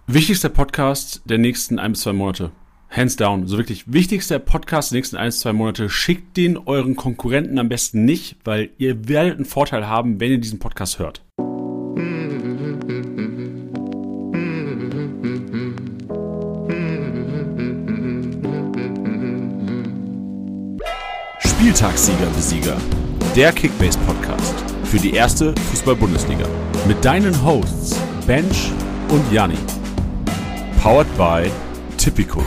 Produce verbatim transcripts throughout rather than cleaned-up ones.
Wichtigster Podcast der nächsten ein bis zwei Monate. Hands down. So wirklich wichtigster Podcast der nächsten ein bis zwei Monate. Schickt den euren Konkurrenten am besten nicht, weil ihr werdet einen Vorteil haben, wenn ihr diesen Podcast hört. Spieltagssieger Besieger. Der Kickbase-Podcast für die erste Fußball-Bundesliga. Mit deinen Hosts Bench und Janni. Powered by Tipico.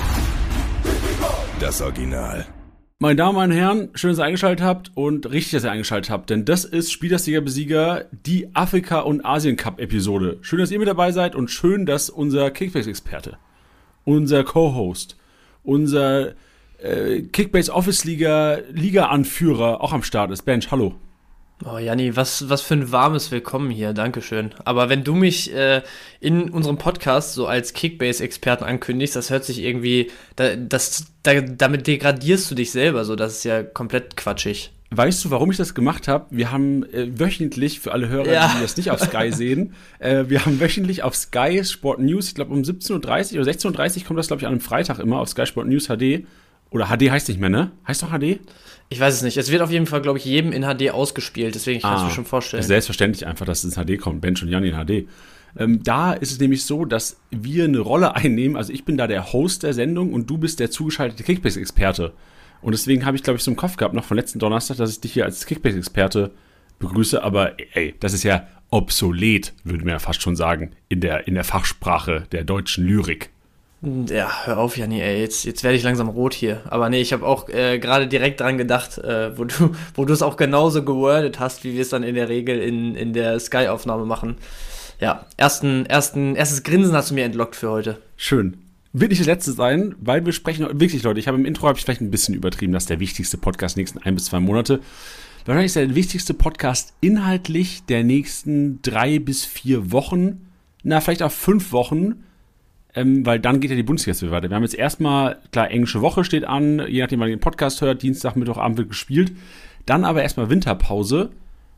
Das Original. Meine Damen und Herren, schön, dass ihr eingeschaltet habt und richtig, dass ihr eingeschaltet habt, denn das ist Spieltagssieger-Besieger, die Afrika- und Asien-Cup-Episode. Schön, dass ihr mit dabei seid und schön, dass unser Kickbase-Experte, unser Co-Host, unser äh, Kickbase-Office-Liga, Liga-Anführer auch am Start ist. Bench, hallo. Oh, Janni, was, was für ein warmes Willkommen hier, Dankeschön. Aber wenn du mich äh, in unserem Podcast so als Kickbase-Experten ankündigst, das hört sich irgendwie, da, das, da, damit degradierst du dich selber, so, das ist ja komplett quatschig. Weißt du, warum ich das gemacht habe? Wir haben äh, wöchentlich, für alle Hörer, ja. die das nicht auf Sky sehen, äh, wir haben wöchentlich auf Sky Sport News, ich glaube um siebzehn Uhr dreißig oder sechzehn Uhr dreißig kommt das, glaube ich, an einem Freitag immer, auf Sky Sport News H D. Oder H D heißt nicht mehr, ne? Heißt doch H D? Ich weiß es nicht. Es wird auf jeden Fall, glaube ich, jedem in H D ausgespielt. Deswegen kann ich ah, mir schon vorstellen. Selbstverständlich einfach, dass es in H D kommt. Bench und Janni in H D. Ähm, da ist es nämlich so, dass wir eine Rolle einnehmen. Also ich bin da der Host der Sendung und du bist der zugeschaltete Kickbase-Experte. Und deswegen habe ich, glaube ich, so im Kopf gehabt, noch von letzten Donnerstag, dass ich dich hier als Kickbase-Experte begrüße. Aber ey, das ist ja obsolet, würde man ja fast schon sagen, in der, in der Fachsprache der deutschen Lyrik. Ja, hör auf, Janni, ey, jetzt, jetzt werde ich langsam rot hier. Aber nee, ich habe auch äh, gerade direkt dran gedacht, äh, wo du wo du es auch genauso gewordet hast, wie wir es dann in der Regel in, in der Sky-Aufnahme machen. Ja, ersten, ersten, erstes Grinsen hast du mir entlockt für heute. Schön. Wird nicht das letzte sein, weil wir sprechen, wirklich Leute, ich habe im Intro, habe ich vielleicht ein bisschen übertrieben, das ist der wichtigste Podcast der nächsten ein bis zwei Monate. Wahrscheinlich ist der wichtigste Podcast inhaltlich der nächsten drei bis vier Wochen, na, vielleicht auch fünf Wochen, Ähm, weil dann geht ja die Bundesliga weiter. Wir haben jetzt erstmal, klar, englische Woche steht an, je nachdem, wann ihr den Podcast hört, Dienstag, Mittwochabend wird gespielt. Dann aber erstmal Winterpause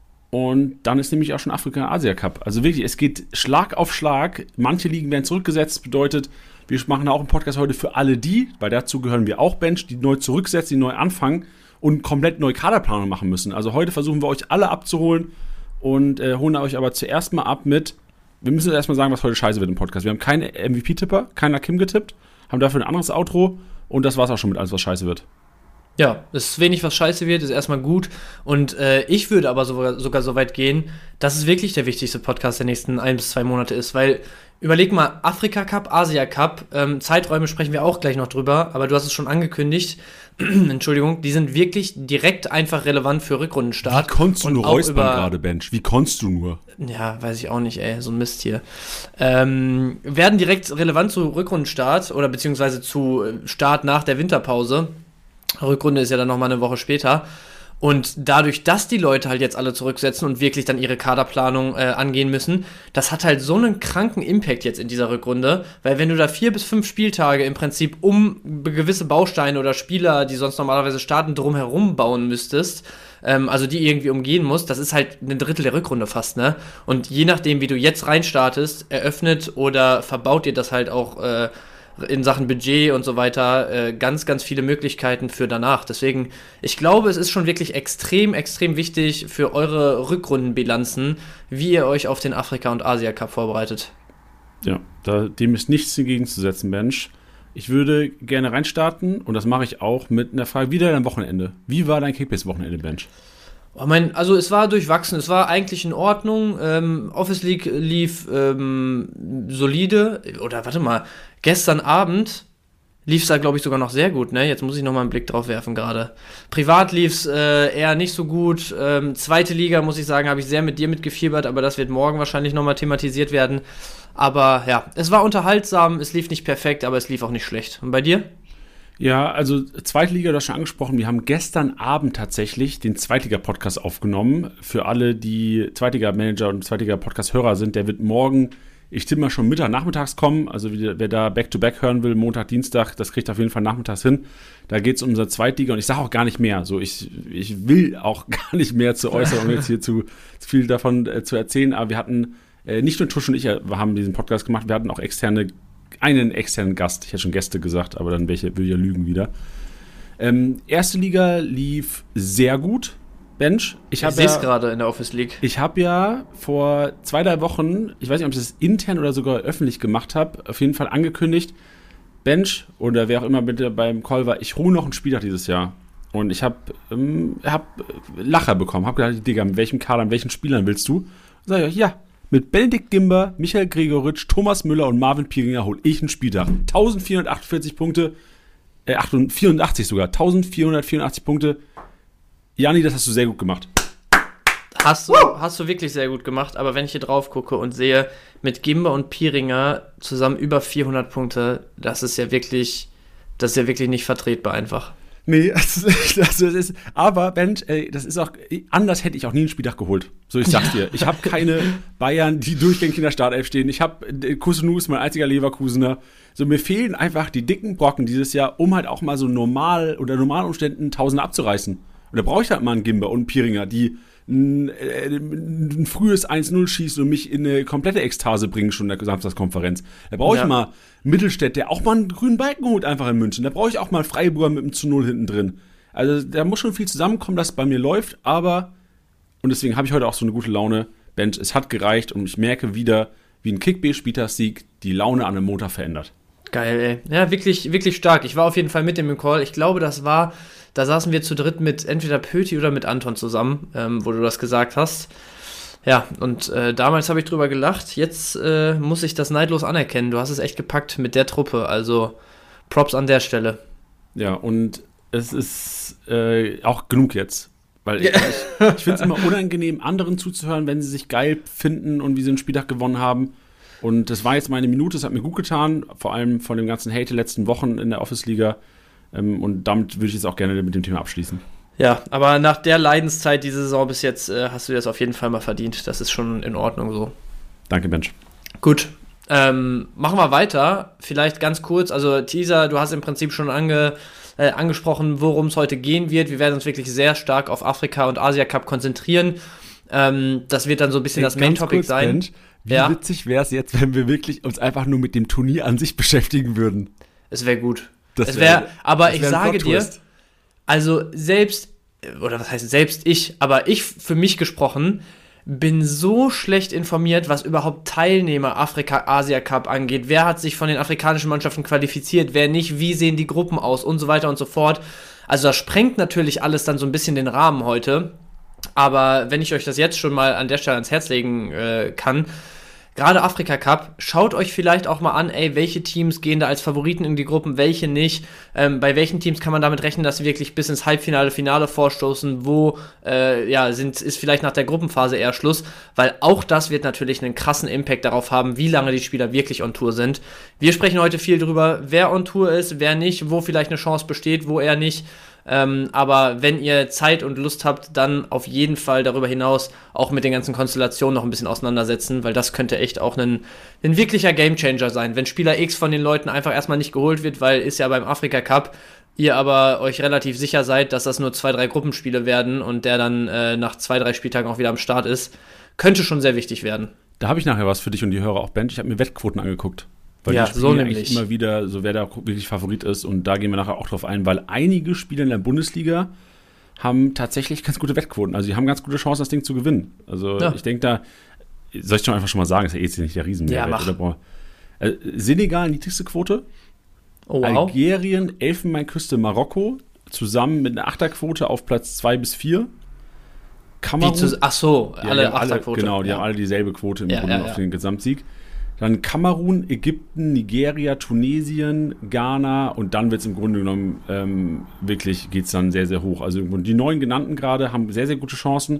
und dann ist nämlich auch schon Afrika- und Asia-Cup. Also wirklich, es geht Schlag auf Schlag. Manche Ligen werden zurückgesetzt, bedeutet, wir machen auch einen Podcast heute für alle die, weil dazu gehören wir auch Bench, die neu zurücksetzen, die neu anfangen und komplett neue Kaderplanung machen müssen. Also heute versuchen wir euch alle abzuholen und äh, holen euch aber zuerst mal ab mit. Wir müssen erstmal sagen, was heute scheiße wird im Podcast. Wir haben keinen M V P-Tipper, keiner Kim getippt, haben dafür ein anderes Outro und das war's auch schon mit alles, was scheiße wird. Ja, es ist wenig, was scheiße wird, ist erstmal gut. Und äh, ich würde aber sogar, sogar so weit gehen, dass es wirklich der wichtigste Podcast der nächsten ein bis zwei Monate ist. Weil, überleg mal, Afrika Cup, Asia Cup, ähm, Zeiträume sprechen wir auch gleich noch drüber, aber du hast es schon angekündigt, Entschuldigung, die sind wirklich direkt einfach relevant für Rückrundenstart. Wie konntest du nur räuspern gerade, Bench? Wie konntest du nur? Ja, weiß ich auch nicht, ey, so ein Mist hier. Ähm, werden direkt relevant zu Rückrundenstart oder beziehungsweise zu Start nach der Winterpause. Rückrunde ist ja dann nochmal eine Woche später. Und dadurch, dass die Leute halt jetzt alle zurücksetzen und wirklich dann ihre Kaderplanung äh, angehen müssen, das hat halt so einen kranken Impact jetzt in dieser Rückrunde, weil wenn du da vier bis fünf Spieltage im Prinzip um gewisse Bausteine oder Spieler, die sonst normalerweise starten, drumherum bauen müsstest, ähm, also die irgendwie umgehen musst, das ist halt ein Drittel der Rückrunde fast, ne? Und je nachdem, wie du jetzt reinstartest, eröffnet oder verbaut dir das halt auch äh, in Sachen Budget und so weiter äh, ganz, ganz viele Möglichkeiten für danach. Deswegen, ich glaube, es ist schon wirklich extrem, extrem wichtig für eure Rückrundenbilanzen, wie ihr euch auf den Afrika- und Asia-Cup vorbereitet. Ja, da, dem ist nichts entgegenzusetzen, Mensch. Ich würde gerne reinstarten und das mache ich auch mit einer Frage, wie war dein Wochenende? Wie war dein Kickbase-Wochenende, Bench? Oh mein, also es war durchwachsen, es war eigentlich in Ordnung. Ähm, Office League lief ähm, solide. Oder warte mal, gestern Abend lief es da, glaube ich, sogar noch sehr gut, ne? Jetzt muss ich noch mal einen Blick drauf werfen gerade. Privat lief es äh, eher nicht so gut. Ähm, zweite Liga, muss ich sagen, habe ich sehr mit dir mitgefiebert, aber das wird morgen wahrscheinlich noch mal thematisiert werden. Aber ja, es war unterhaltsam, es lief nicht perfekt, aber es lief auch nicht schlecht. Und bei dir? Ja, also Zweitliga, du hast schon angesprochen, wir haben gestern Abend tatsächlich den Zweitliga-Podcast aufgenommen. Für alle, die Zweitliga-Manager und Zweitliga-Podcast-Hörer sind, der wird morgen, ich tippe mal schon Mittag, nachmittags kommen. Also wer da Back-to-Back hören will, Montag, Dienstag, das kriegt auf jeden Fall nachmittags hin. Da geht es um unsere Zweitliga und ich sage auch gar nicht mehr. So, ich, ich will auch gar nicht mehr zu äußern, um jetzt hier zu, zu viel davon äh, zu erzählen. Aber wir hatten, äh, nicht nur Tusch und ich haben diesen Podcast gemacht, wir hatten auch externe einen externen Gast. Ich hätte schon Gäste gesagt, aber dann welche, will ich ja lügen wieder. Ähm, erste Liga lief sehr gut. Bench. Ich, ich sehe es ja, gerade in der Office League. Ich habe ja vor zwei, drei Wochen, ich weiß nicht, ob ich das intern oder sogar öffentlich gemacht habe, auf jeden Fall angekündigt, Bench oder wer auch immer bitte beim Call war, ich ruhe noch einen Spieltag dieses Jahr. Und ich habe ähm, hab Lacher bekommen. Habe gedacht, Digga, mit welchem Kader, mit welchen Spielern willst du? Und sag ich, ja, mit Benedikt Gimber, Michael Gregoritsch, Thomas Müller und Marvin Pieringer hole ich einen Spieltag. eintausendvierhundertachtundvierzig Punkte, äh, vierundachtzig sogar, eintausendvierhundertvierundachtzig Punkte. Jani, das hast du sehr gut gemacht. Hast du, hast du wirklich sehr gut gemacht, aber wenn ich hier drauf gucke und sehe, mit Gimber und Pieringer zusammen über vierhundert Punkte, das ist ja wirklich, das ist ja wirklich nicht vertretbar einfach. Nee, das ist, das ist, aber Bench, ey, das ist auch, anders hätte ich auch nie einen Spieltag geholt. So, ich sag's dir. Ich habe keine Bayern, die durchgängig in der Startelf stehen. Ich habe Kusunu ist mein einziger Leverkusener. So, mir fehlen einfach die dicken Brocken dieses Jahr, um halt auch mal so normal, unter normalen Umständen Tausende abzureißen. Und da brauche ich halt mal einen Gimber und einen Pieringer, die ein, äh, ein frühes eins null schießen und mich in eine komplette Ekstase bringen, schon in der Samstagskonferenz. Da brauche ich ja. mal Mittelstädt, der auch mal einen grünen Balken holt, einfach in München. Da brauche ich auch mal Freiburger mit einem zu null hinten drin. Also da muss schon viel zusammenkommen, dass es bei mir läuft, aber, und deswegen habe ich heute auch so eine gute Laune, Bench, es hat gereicht und ich merke wieder, wie ein Kickbase-Spieltagssieg die Laune an einem Montag verändert. Geil, ey. Ja, wirklich, wirklich stark. Ich war auf jeden Fall mit dem im Call. Ich glaube, das war, da saßen wir zu dritt mit entweder Pöti oder mit Anton zusammen, ähm, wo du das gesagt hast. Ja, und äh, damals habe ich drüber gelacht. Jetzt äh, muss ich das neidlos anerkennen. Du hast es echt gepackt mit der Truppe. Also Props an der Stelle. Ja, und es ist äh, auch genug jetzt. Weil ich, ich, ich finde es immer unangenehm, anderen zuzuhören, wenn sie sich geil finden und wie sie einen Spieltag gewonnen haben. Und das war jetzt meine Minute, das hat mir gut getan, vor allem von dem ganzen Hate der letzten Wochen in der Office-Liga. Ähm, und damit würde ich jetzt auch gerne mit dem Thema abschließen. Ja, aber nach der Leidenszeit diese Saison bis jetzt äh, hast du dir das auf jeden Fall mal verdient. Das ist schon in Ordnung so. Danke, Bench. Gut, ähm, machen wir weiter. Vielleicht ganz kurz, also Teaser, du hast im Prinzip schon ange, äh, angesprochen, worum es heute gehen wird. Wir werden uns wirklich sehr stark auf Afrika und Asia Cup konzentrieren. Ähm, das wird dann so ein bisschen hey, das Main-Topic sein. Bench. Wie ja. witzig wäre es jetzt, wenn wir wirklich uns einfach nur mit dem Turnier an sich beschäftigen würden? Es wäre gut. Das es wär, wär, aber das ich wär sage dir, also selbst, oder was heißt selbst ich, aber ich für mich gesprochen, bin so schlecht informiert, was überhaupt Teilnehmer Afrika-Asia-Cup angeht. Wer hat sich von den afrikanischen Mannschaften qualifiziert, wer nicht, wie sehen die Gruppen aus und so weiter und so fort. Also das sprengt natürlich alles dann so ein bisschen den Rahmen heute. Aber wenn ich euch das jetzt schon mal an der Stelle ans Herz legen äh, kann, gerade Afrika Cup, schaut euch vielleicht auch mal an, ey, welche Teams gehen da als Favoriten in die Gruppen, welche nicht. Ähm, bei welchen Teams kann man damit rechnen, dass sie wirklich bis ins Halbfinale, Finale vorstoßen, wo äh, ja sind, ist vielleicht nach der Gruppenphase eher Schluss, weil auch das wird natürlich einen krassen Impact darauf haben, wie lange die Spieler wirklich on Tour sind. Wir sprechen heute viel drüber, wer on Tour ist, wer nicht, wo vielleicht eine Chance besteht, wo eher nicht. Ähm, aber wenn ihr Zeit und Lust habt, dann auf jeden Fall darüber hinaus auch mit den ganzen Konstellationen noch ein bisschen auseinandersetzen, weil das könnte echt auch ein, ein wirklicher Gamechanger sein. Wenn Spieler X von den Leuten einfach erstmal nicht geholt wird, weil ist ja beim Afrika Cup, ihr aber euch relativ sicher seid, dass das nur zwei, drei Gruppenspiele werden und der dann äh, nach zwei, drei Spieltagen auch wieder am Start ist, könnte schon sehr wichtig werden. Da habe ich nachher was für dich und die Hörer auch, Bench. Ich habe mir Wettquoten angeguckt. Weil ja, die so nämlich. Immer wieder, so wer da wirklich Favorit ist. Und da gehen wir nachher auch drauf ein, weil einige Spieler in der Bundesliga haben tatsächlich ganz gute Wettquoten. Also die haben ganz gute Chancen, das Ding zu gewinnen. Also ja. Ich denke da, soll ich doch einfach schon mal sagen, ist ja jetzt nicht der Riesenmehrwert. Ja, mach. Oder, äh, Senegal, niedrigste Quote. Oh, wow. Algerien, Elfenbeinküste, Marokko, zusammen mit einer Achterquote auf Platz zwei bis vier. Kamerun. Die zu, ach so, ja, alle alle, Achterquote. Genau, die ja. haben alle dieselbe Quote im ja, Grunde ja, ja. auf den Gesamtsieg. Dann Kamerun, Ägypten, Nigeria, Tunesien, Ghana und dann wird es im Grunde genommen ähm, wirklich, geht es dann sehr, sehr hoch. Also die neun genannten gerade haben sehr, sehr gute Chancen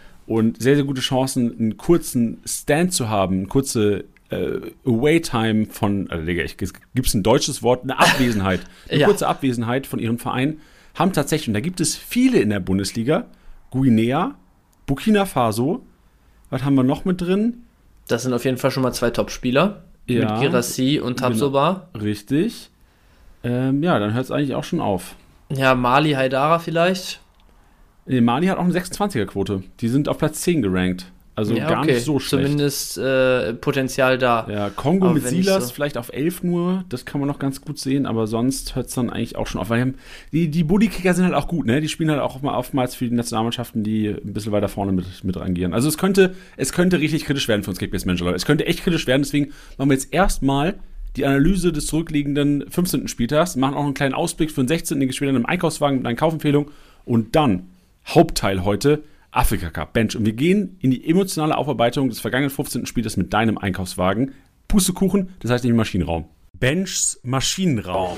und sehr, sehr gute Chancen, einen kurzen Stand zu haben, eine kurze äh, Away-Time von, also Digga, gibt es ein deutsches Wort, eine Abwesenheit, eine ja. kurze Abwesenheit von ihrem Verein, haben tatsächlich, und da gibt es viele in der Bundesliga, Guinea, Burkina Faso, was haben wir noch mit drin? Das sind auf jeden Fall schon mal zwei Top-Spieler. Ja, mit Girassi und Tabsoba. Genau, richtig. Ähm, ja, dann hört es eigentlich auch schon auf. Ja, Mali, Haidara vielleicht. Nee, Mali hat auch eine sechsundzwanziger-Quote. Die sind auf Platz zehn gerankt. Also ja, gar okay. nicht so schlecht. Zumindest äh, Potenzial da. Ja, Kongo Aber mit wenn ich Silas so- vielleicht auf elf nur, das kann man noch ganz gut sehen, aber sonst hört es dann eigentlich auch schon auf. Weil die, haben- die, die Bodykicker sind halt auch gut, ne? Die spielen halt auch mal oftmals für die Nationalmannschaften, die ein bisschen weiter vorne mit, mit rangieren. Also es könnte, es könnte richtig kritisch werden für uns Kickbase-Manager, Leute. Es könnte echt kritisch werden, deswegen machen wir jetzt erstmal die Analyse des zurückliegenden fünfzehnten Spieltags, machen auch einen kleinen Ausblick für den sechzehnten Den gespielt im Einkaufswagen mit einer Kaufempfehlung und dann Hauptteil heute Afrika Cup Bench. Und wir gehen in die emotionale Aufarbeitung des vergangenen fünfzehnten Spieltags mit deinem Einkaufswagen. Pustekuchen, das heißt nicht Maschinenraum. Benchs Maschinenraum.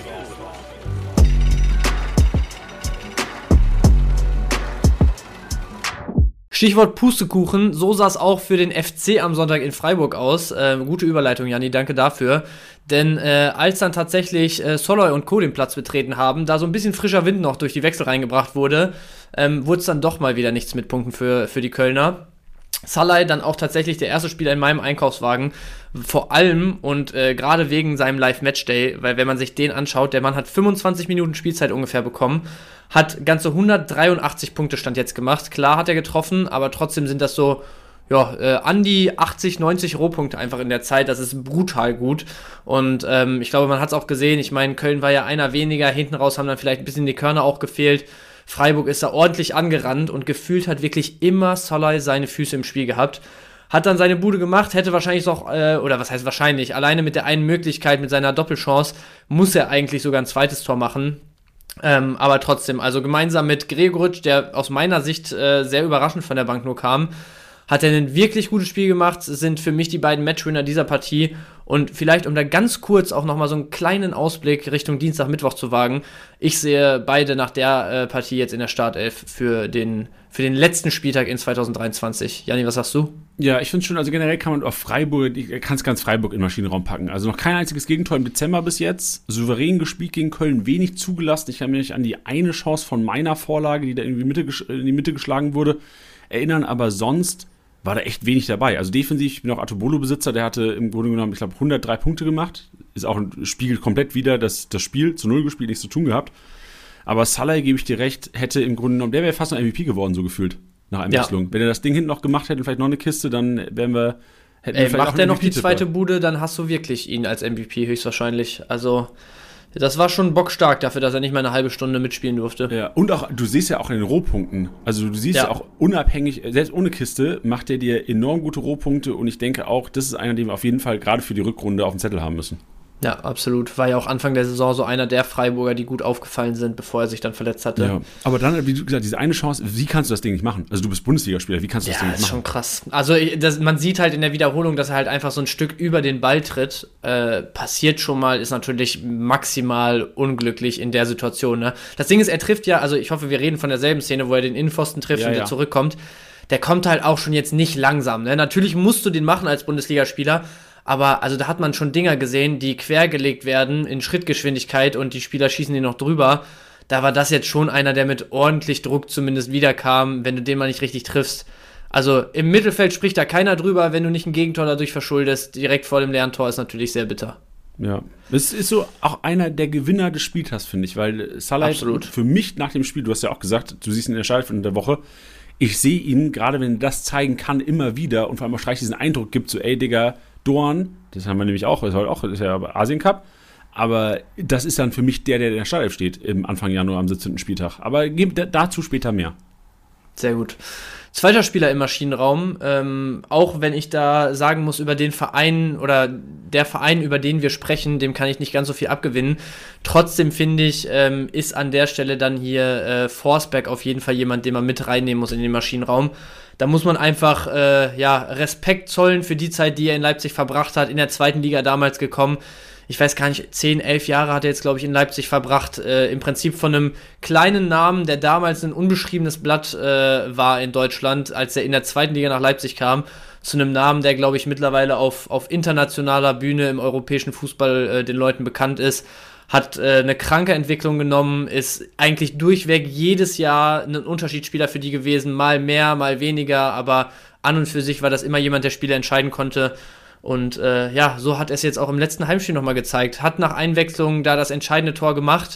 Stichwort Pustekuchen, so sah es auch für den F C am Sonntag in Freiburg aus. Äh, gute Überleitung, Janni, danke dafür. Denn äh, als dann tatsächlich äh, Soloy und Co. den Platz betreten haben, da so ein bisschen frischer Wind noch durch die Wechsel reingebracht wurde, ähm, wurde es dann doch mal wieder nichts mit Punkten für, für die Kölner. Salai dann auch tatsächlich der erste Spieler in meinem Einkaufswagen, vor allem und äh, gerade wegen seinem Live-Matchday, weil wenn man sich den anschaut, der Mann hat fünfundzwanzig Minuten Spielzeit ungefähr bekommen, hat ganze hundertdreiundachtzig Punkte Stand jetzt gemacht. Klar hat er getroffen, aber trotzdem sind das so, ja, äh, an die achtzig, neunzig Rohpunkte einfach in der Zeit. Das ist brutal gut. Und ähm, ich glaube, man hat es auch gesehen. Ich meine, Köln war ja einer weniger. Hinten raus haben dann vielleicht ein bisschen die Körner auch gefehlt. Freiburg ist da ordentlich angerannt und gefühlt hat wirklich immer Salai seine Füße im Spiel gehabt. Hat dann seine Bude gemacht, hätte wahrscheinlich noch, äh, oder was heißt wahrscheinlich, alleine mit der einen Möglichkeit, mit seiner Doppelchance, muss er eigentlich sogar ein zweites Tor machen. Ähm, aber trotzdem, also gemeinsam mit Gregoritsch, der aus meiner Sicht äh, sehr überraschend von der Bank nur kam, hat er ein wirklich gutes Spiel gemacht, sind für mich die beiden Matchwinner dieser Partie. Und vielleicht, um da ganz kurz auch nochmal so einen kleinen Ausblick Richtung Dienstag, Mittwoch zu wagen, ich sehe beide nach der äh, Partie jetzt in der Startelf für den, für den letzten Spieltag in zwanzig dreiundzwanzig. Janni, was sagst du? Ja, ich finde schon, also generell kann man auf Freiburg, ich kann es ganz Freiburg in den Maschinenraum packen. Also noch kein einziges Gegentor im Dezember bis jetzt. Souverän gespielt gegen Köln, wenig zugelassen. Ich kann mich an die eine Chance von meiner Vorlage, die da irgendwie Mitte, in die Mitte geschlagen wurde, erinnern, aber sonst war da echt wenig dabei. Also defensiv, ich bin auch Atobolo-Besitzer, der hatte im Grunde genommen, ich glaube, hundertdrei Punkte gemacht. Ist auch ein Spiegel komplett wieder das, das Spiel, zu Null gespielt, nichts zu tun gehabt. Aber Salai, gebe ich dir recht, hätte im Grunde genommen, der wäre fast noch M V P geworden, so gefühlt, nach Einwechslung. Ja. Wenn er das Ding hinten noch gemacht hätte und vielleicht noch eine Kiste, dann wären wir, hätten Ey, wir vielleicht macht auch er noch die M V P-Tipper. zweite Bude, dann hast du wirklich ihn als M V P höchstwahrscheinlich. Also, das war schon bockstark dafür, dass er nicht mal eine halbe Stunde mitspielen durfte. Ja, und auch, du siehst ja auch in den Rohpunkten, also du siehst ja, Ja. auch unabhängig, selbst ohne Kiste, macht er dir enorm gute Rohpunkte und ich denke auch, das ist einer, den wir auf jeden Fall gerade für die Rückrunde auf dem Zettel haben müssen. Ja, absolut. War ja auch Anfang der Saison so einer der Freiburger, die gut aufgefallen sind, bevor er sich dann verletzt hatte. Ja, aber dann, wie du gesagt, diese eine Chance, wie kannst du das Ding nicht machen? Also du bist Bundesligaspieler, wie kannst du das Ja, Ding nicht ist machen? schon krass. Also das, man sieht halt in der Wiederholung, dass er halt einfach so ein Stück über den Ball tritt. Äh, passiert schon mal, ist natürlich maximal unglücklich in der Situation. Ne? Das Ding ist, er trifft ja, also ich hoffe, wir reden von derselben Szene, wo er den Innenpfosten trifft Ja, und ja. der zurückkommt. Der kommt halt auch schon jetzt nicht langsam. Ne? Natürlich musst du den machen als Bundesligaspieler, aber also da hat man schon Dinger gesehen, die quergelegt werden in Schrittgeschwindigkeit und die Spieler schießen die noch drüber. Da war das jetzt schon einer, der mit ordentlich Druck zumindest wiederkam, wenn du den mal nicht richtig triffst. Also im Mittelfeld spricht da keiner drüber, wenn du nicht ein Gegentor dadurch verschuldest. Direkt vor dem leeren Tor ist natürlich sehr bitter. Ja, es ist so auch einer der Gewinner des Spieltags, finde ich, weil Salai Absolut. für mich nach dem Spiel, du hast ja auch gesagt, du siehst ihn in der Startelf der Woche, ich sehe ihn, gerade wenn er das zeigen kann, immer wieder und vor allem auch Streich diesen Eindruck gibt, so ey Digga, Dorn, das haben wir nämlich auch, ist heute auch, ist ja Asien Cup, aber das ist dann für mich der, der in der Startelf steht im Anfang Januar am siebzehnten Spieltag. Aber dazu später mehr. Sehr gut. Zweiter Spieler im Maschinenraum, ähm, auch wenn ich da sagen muss, über den Verein oder der Verein, über den wir sprechen, dem kann ich nicht ganz so viel abgewinnen. Trotzdem finde ich, ähm, ist an der Stelle dann hier äh, Forsberg auf jeden Fall jemand, den man mit reinnehmen muss in den Maschinenraum. Da muss man einfach äh, ja, Respekt zollen für die Zeit, die er in Leipzig verbracht hat, in der zweiten Liga damals gekommen. Ich weiß gar nicht, zehn, elf Jahre hat er jetzt, glaube ich, in Leipzig verbracht. Äh, im Prinzip von einem kleinen Namen, der damals ein unbeschriebenes Blatt äh, war in Deutschland, als er in der zweiten Liga nach Leipzig kam, zu einem Namen, der, glaube ich, mittlerweile auf, auf internationaler Bühne im europäischen Fußball äh, den Leuten bekannt ist. Hat äh, eine kranke Entwicklung genommen, ist eigentlich durchweg jedes Jahr ein Unterschiedsspieler für die gewesen, mal mehr, mal weniger, aber an und für sich war das immer jemand, der Spiele entscheiden konnte. Und äh, ja, so hat er es jetzt auch im letzten Heimspiel nochmal gezeigt. Hat nach Einwechslung da das entscheidende Tor gemacht.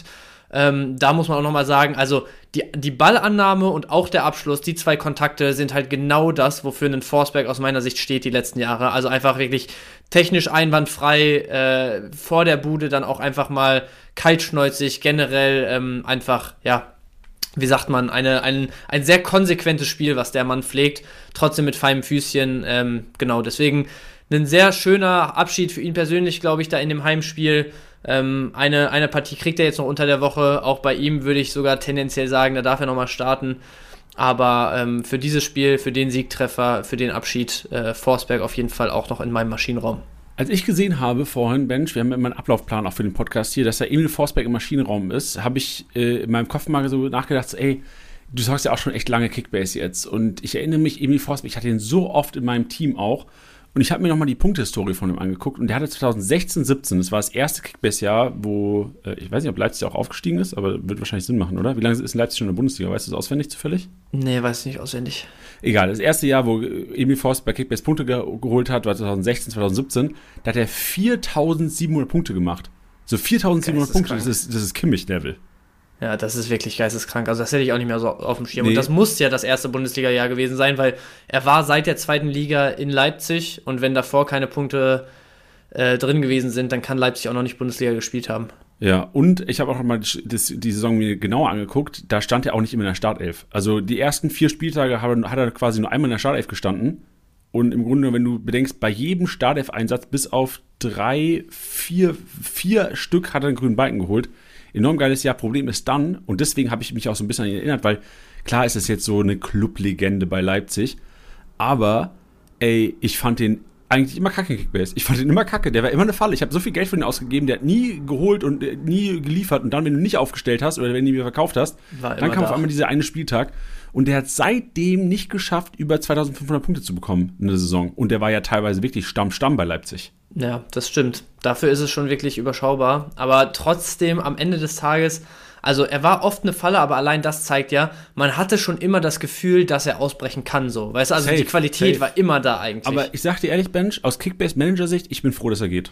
Ähm, da muss man auch nochmal sagen, also die, die Ballannahme und auch der Abschluss, die zwei Kontakte sind halt genau das, wofür ein Forsberg aus meiner Sicht steht die letzten Jahre. Also einfach wirklich technisch einwandfrei, äh, vor der Bude dann auch einfach mal kaltschnäuzig, generell ähm, einfach, ja, wie sagt man, eine, ein, ein sehr konsequentes Spiel, was der Mann pflegt, trotzdem mit feinem Füßchen, ähm, genau, deswegen ein sehr schöner Abschied für ihn persönlich, glaube ich, da in dem Heimspiel. Ähm, eine, eine Partie kriegt er jetzt noch unter der Woche. Auch bei ihm würde ich sogar tendenziell sagen, da darf er nochmal starten. Aber ähm, für dieses Spiel, für den Siegtreffer, für den Abschied, äh, Forsberg auf jeden Fall auch noch in meinem Maschinenraum. Als ich gesehen habe vorhin, Bench, wir haben immer einen Ablaufplan auch für den Podcast hier, dass da Emil Forsberg im Maschinenraum ist, habe ich äh, in meinem Kopf mal so nachgedacht, so, ey, du sagst ja auch schon echt lange Kickbase jetzt. Und ich erinnere mich, Emil Forsberg, ich hatte ihn so oft in meinem Team auch. Und ich habe mir nochmal die Punktehistorie von ihm angeguckt und der hatte zwanzig sechzehn siebzehn, das war das erste Kickbase-Jahr, wo, äh, ich weiß nicht, ob Leipzig auch aufgestiegen ist, aber wird wahrscheinlich Sinn machen, oder? Wie lange ist Leipzig schon in der Bundesliga? Weißt du das auswendig zufällig? Nee, weiß ich nicht auswendig. Egal, das erste Jahr, wo Emil Forsberg bei Kickbase Punkte ge- geholt hat, war zwanzig sechzehn, zwanzig siebzehn, da hat er viertausendsiebenhundert Punkte gemacht. So viertausendsiebenhundert Punkte, das ist, das ist Kimmich-Level. Ja, das ist wirklich geisteskrank. Also das hätte ich auch nicht mehr so auf dem Schirm. Nee. Und das muss ja das erste Bundesliga-Jahr gewesen sein, weil er war seit der zweiten Liga in Leipzig und wenn davor keine Punkte äh, drin gewesen sind, dann kann Leipzig auch noch nicht Bundesliga gespielt haben. Ja, und ich habe auch noch mal das, die Saison mir genauer angeguckt, da stand er auch nicht immer in der Startelf. Also die ersten vier Spieltage hat er, hat er quasi nur einmal in der Startelf gestanden. Und im Grunde, wenn du bedenkst, bei jedem Startelf-Einsatz bis auf drei, vier, vier Stück hat er einen grünen Balken geholt. Enorm geiles Jahr. Problem ist dann, und deswegen habe ich mich auch so ein bisschen an ihn erinnert, weil klar ist es jetzt so eine Clublegende bei Leipzig, aber ey, ich fand den eigentlich immer kacke in Kickbase. Ich fand den immer kacke, der war immer eine Falle. Ich habe so viel Geld für ihn ausgegeben, der hat nie geholt und äh, nie geliefert und dann, wenn du nicht aufgestellt hast oder wenn du ihn wieder verkauft hast, War dann kam da. auf einmal dieser eine Spieltag und der hat seitdem nicht geschafft, über zweitausendfünfhundert Punkte zu bekommen in der Saison und der war ja teilweise wirklich Stamm-Stamm bei Leipzig. Ja, das stimmt. Dafür ist es schon wirklich überschaubar. Aber trotzdem, am Ende des Tages, also er war oft eine Falle, aber allein das zeigt ja, man hatte schon immer das Gefühl, dass er ausbrechen kann, so. Weißt du, also Safe, die Qualität safe. war immer da eigentlich. Aber ich sag dir ehrlich, Bench, aus Kickbase-Manager-Sicht, ich bin froh, dass er geht.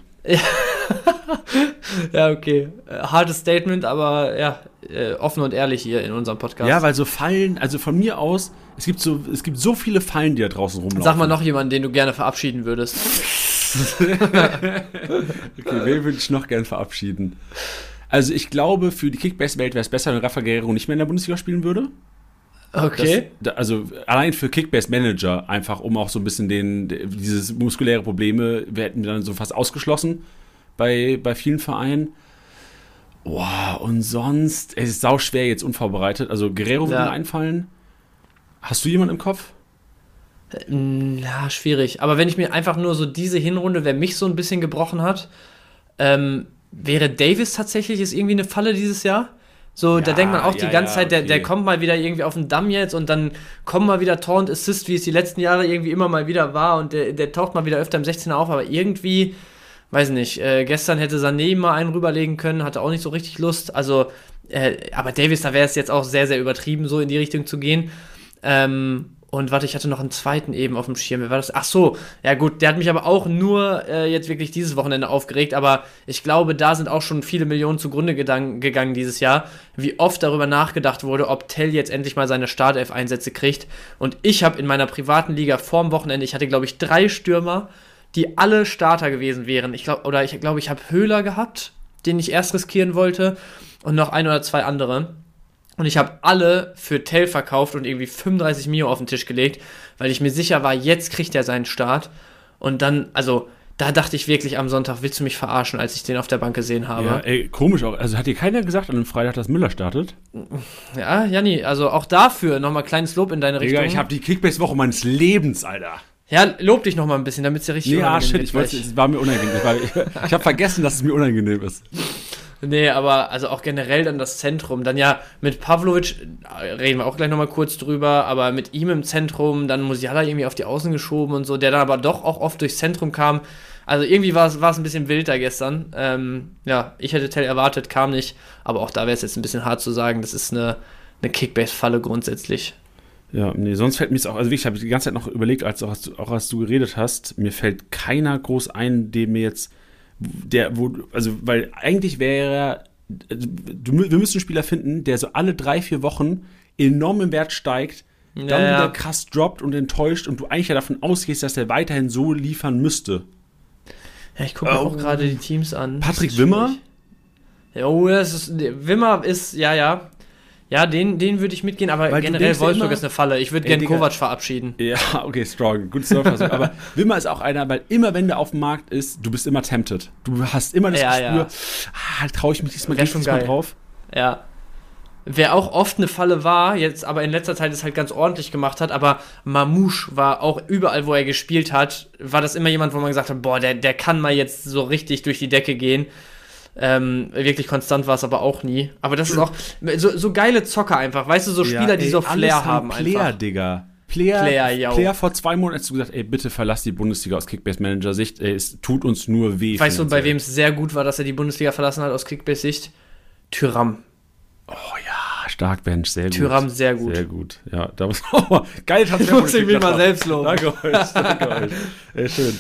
Ja, okay. Äh, hartes Statement, aber ja, äh, offen und ehrlich hier in unserem Podcast. Ja, weil so Fallen, also von mir aus, es gibt so, es gibt so viele Fallen, die da draußen rumlaufen. Sag mal noch jemanden, den du gerne verabschieden würdest. Okay, wen würde ich noch gern verabschieden? Also ich glaube, für die Kickbase-Welt wäre es besser, wenn Rafa Guerrero nicht mehr in der Bundesliga spielen würde. Okay. Das, also allein für Kickbase-Manager, einfach um auch so ein bisschen den, dieses muskuläre Probleme, wir hätten dann so fast ausgeschlossen bei, bei vielen Vereinen. Boah, und sonst, es ist sau schwer jetzt unvorbereitet. Also Guerrero würde Ja. mir einfallen. Hast du jemanden im Kopf? Ja, schwierig. Aber wenn ich mir einfach nur so diese Hinrunde, wer mich so ein bisschen gebrochen hat, ähm, wäre Davis tatsächlich, ist irgendwie eine Falle dieses Jahr. So, Ja, da denkt man auch ja, die ganze ja, Zeit, der, okay. der kommt mal wieder irgendwie auf den Damm jetzt und dann kommen mal wieder Tor und Assist, wie es die letzten Jahre irgendwie immer mal wieder war und der, der taucht mal wieder öfter im sechzehner auf, aber irgendwie, weiß nicht, äh, gestern hätte Sané mal einen rüberlegen können, hatte auch nicht so richtig Lust, also, äh, aber Davis, da wäre es jetzt auch sehr, sehr übertrieben, so in die Richtung zu gehen. Ähm, und warte, ich hatte noch einen zweiten eben auf dem Schirm. Wer war das? Ach so, ja gut, der hat mich aber auch nur äh, jetzt wirklich dieses Wochenende aufgeregt, aber ich glaube, da sind auch schon viele Millionen zugrunde gedank- gegangen dieses Jahr, wie oft darüber nachgedacht wurde, ob Tell jetzt endlich mal seine Startelf-Einsätze kriegt. Und ich habe in meiner privaten Liga vorm Wochenende, ich hatte glaube ich drei Stürmer, die alle Starter gewesen wären. Ich glaube, oder ich glaube, ich habe Höhler gehabt, den ich erst riskieren wollte und noch ein oder zwei andere. Und ich habe alle für Tell verkauft und irgendwie fünfunddreißig Mio auf den Tisch gelegt, weil ich mir sicher war, jetzt kriegt er seinen Start. Und dann, also, da dachte ich wirklich am Sonntag, willst du mich verarschen, als ich den auf der Bank gesehen habe. Ja, ey, komisch auch. Also hat dir keiner gesagt an einem Freitag, dass Müller startet? Ja, Janni, also auch dafür nochmal kleines Lob in deine Digga, Richtung. ich habe die Kickbase-Woche meines Lebens, Alter. Ja, lob dich nochmal ein bisschen, damit es dir richtig Nee, ah, unangenehm shit, wird ich wollte, gleich. es war mir unangenehm. Ich, war- ich, ich habe vergessen, dass es mir unangenehm ist. Nee, aber also auch generell dann das Zentrum. Dann ja mit Pavlovic, äh, reden wir auch gleich nochmal kurz drüber, aber mit ihm im Zentrum, dann Musiala irgendwie auf die Außen geschoben und so, der dann aber doch auch oft durchs Zentrum kam. Also irgendwie war es war es ein bisschen wild da gestern. Ähm, ja, ich hätte Tell erwartet, kam nicht, aber auch da wäre es jetzt ein bisschen hart zu sagen, das ist eine, eine Kickbase-Falle grundsätzlich. Ja, nee, sonst fällt mir es auch, also wirklich, ich habe die ganze Zeit noch überlegt, als auch, als du- auch als du geredet hast, mir fällt keiner groß ein, dem mir jetzt, der, wo, also, weil eigentlich wäre du, wir müssen einen Spieler finden, der so alle drei, vier Wochen enorm im Wert steigt, dann ja, wieder krass droppt und enttäuscht und du eigentlich ja davon ausgehst, dass er weiterhin so liefern müsste. Ja, ich gucke mir oh. auch gerade die Teams an. Patrick Wimmer? Oh, das ist, Wimmer ist, ja, ja. Ja, den, den würde ich mitgehen, aber weil generell Wolfsburg ist eine Falle. Ich würde gerne Kovac verabschieden. Ja, okay, strong. Gut Surfer. Aber Wimmer ist auch einer, weil immer, wenn der auf dem Markt ist, du bist immer tempted. Du hast immer das ja, Gespür, ja. ah, traue ich mich diesmal, gehe ich diesmal drauf. Ja. Wer auch oft eine Falle war, jetzt aber in letzter Zeit es halt ganz ordentlich gemacht hat, aber Mamouche war auch überall, wo er gespielt hat, war das immer jemand, wo man gesagt hat, boah, der, der kann mal jetzt so richtig durch die Decke gehen. Ähm, wirklich konstant war es aber auch nie. Aber das ist auch so, so geile Zocker einfach. Weißt du, so Spieler, ja, ey, die so Flair haben Player, einfach. Digga. Player, Player, Player vor zwei Monaten hast du gesagt, ey, bitte verlass die Bundesliga aus Kickbase-Manager-Sicht. Ey, es tut uns nur weh. Weißt du, bei wem es sehr gut war, dass er die Bundesliga verlassen hat aus Kickbase-Sicht? Thuram. Oh ja, stark, Bench, sehr gut. Thuram, sehr gut. Sehr gut, ja. Da muss oh, geil, hat muss ich mich mal selbst loben. Danke euch, danke euch. Sehr schön.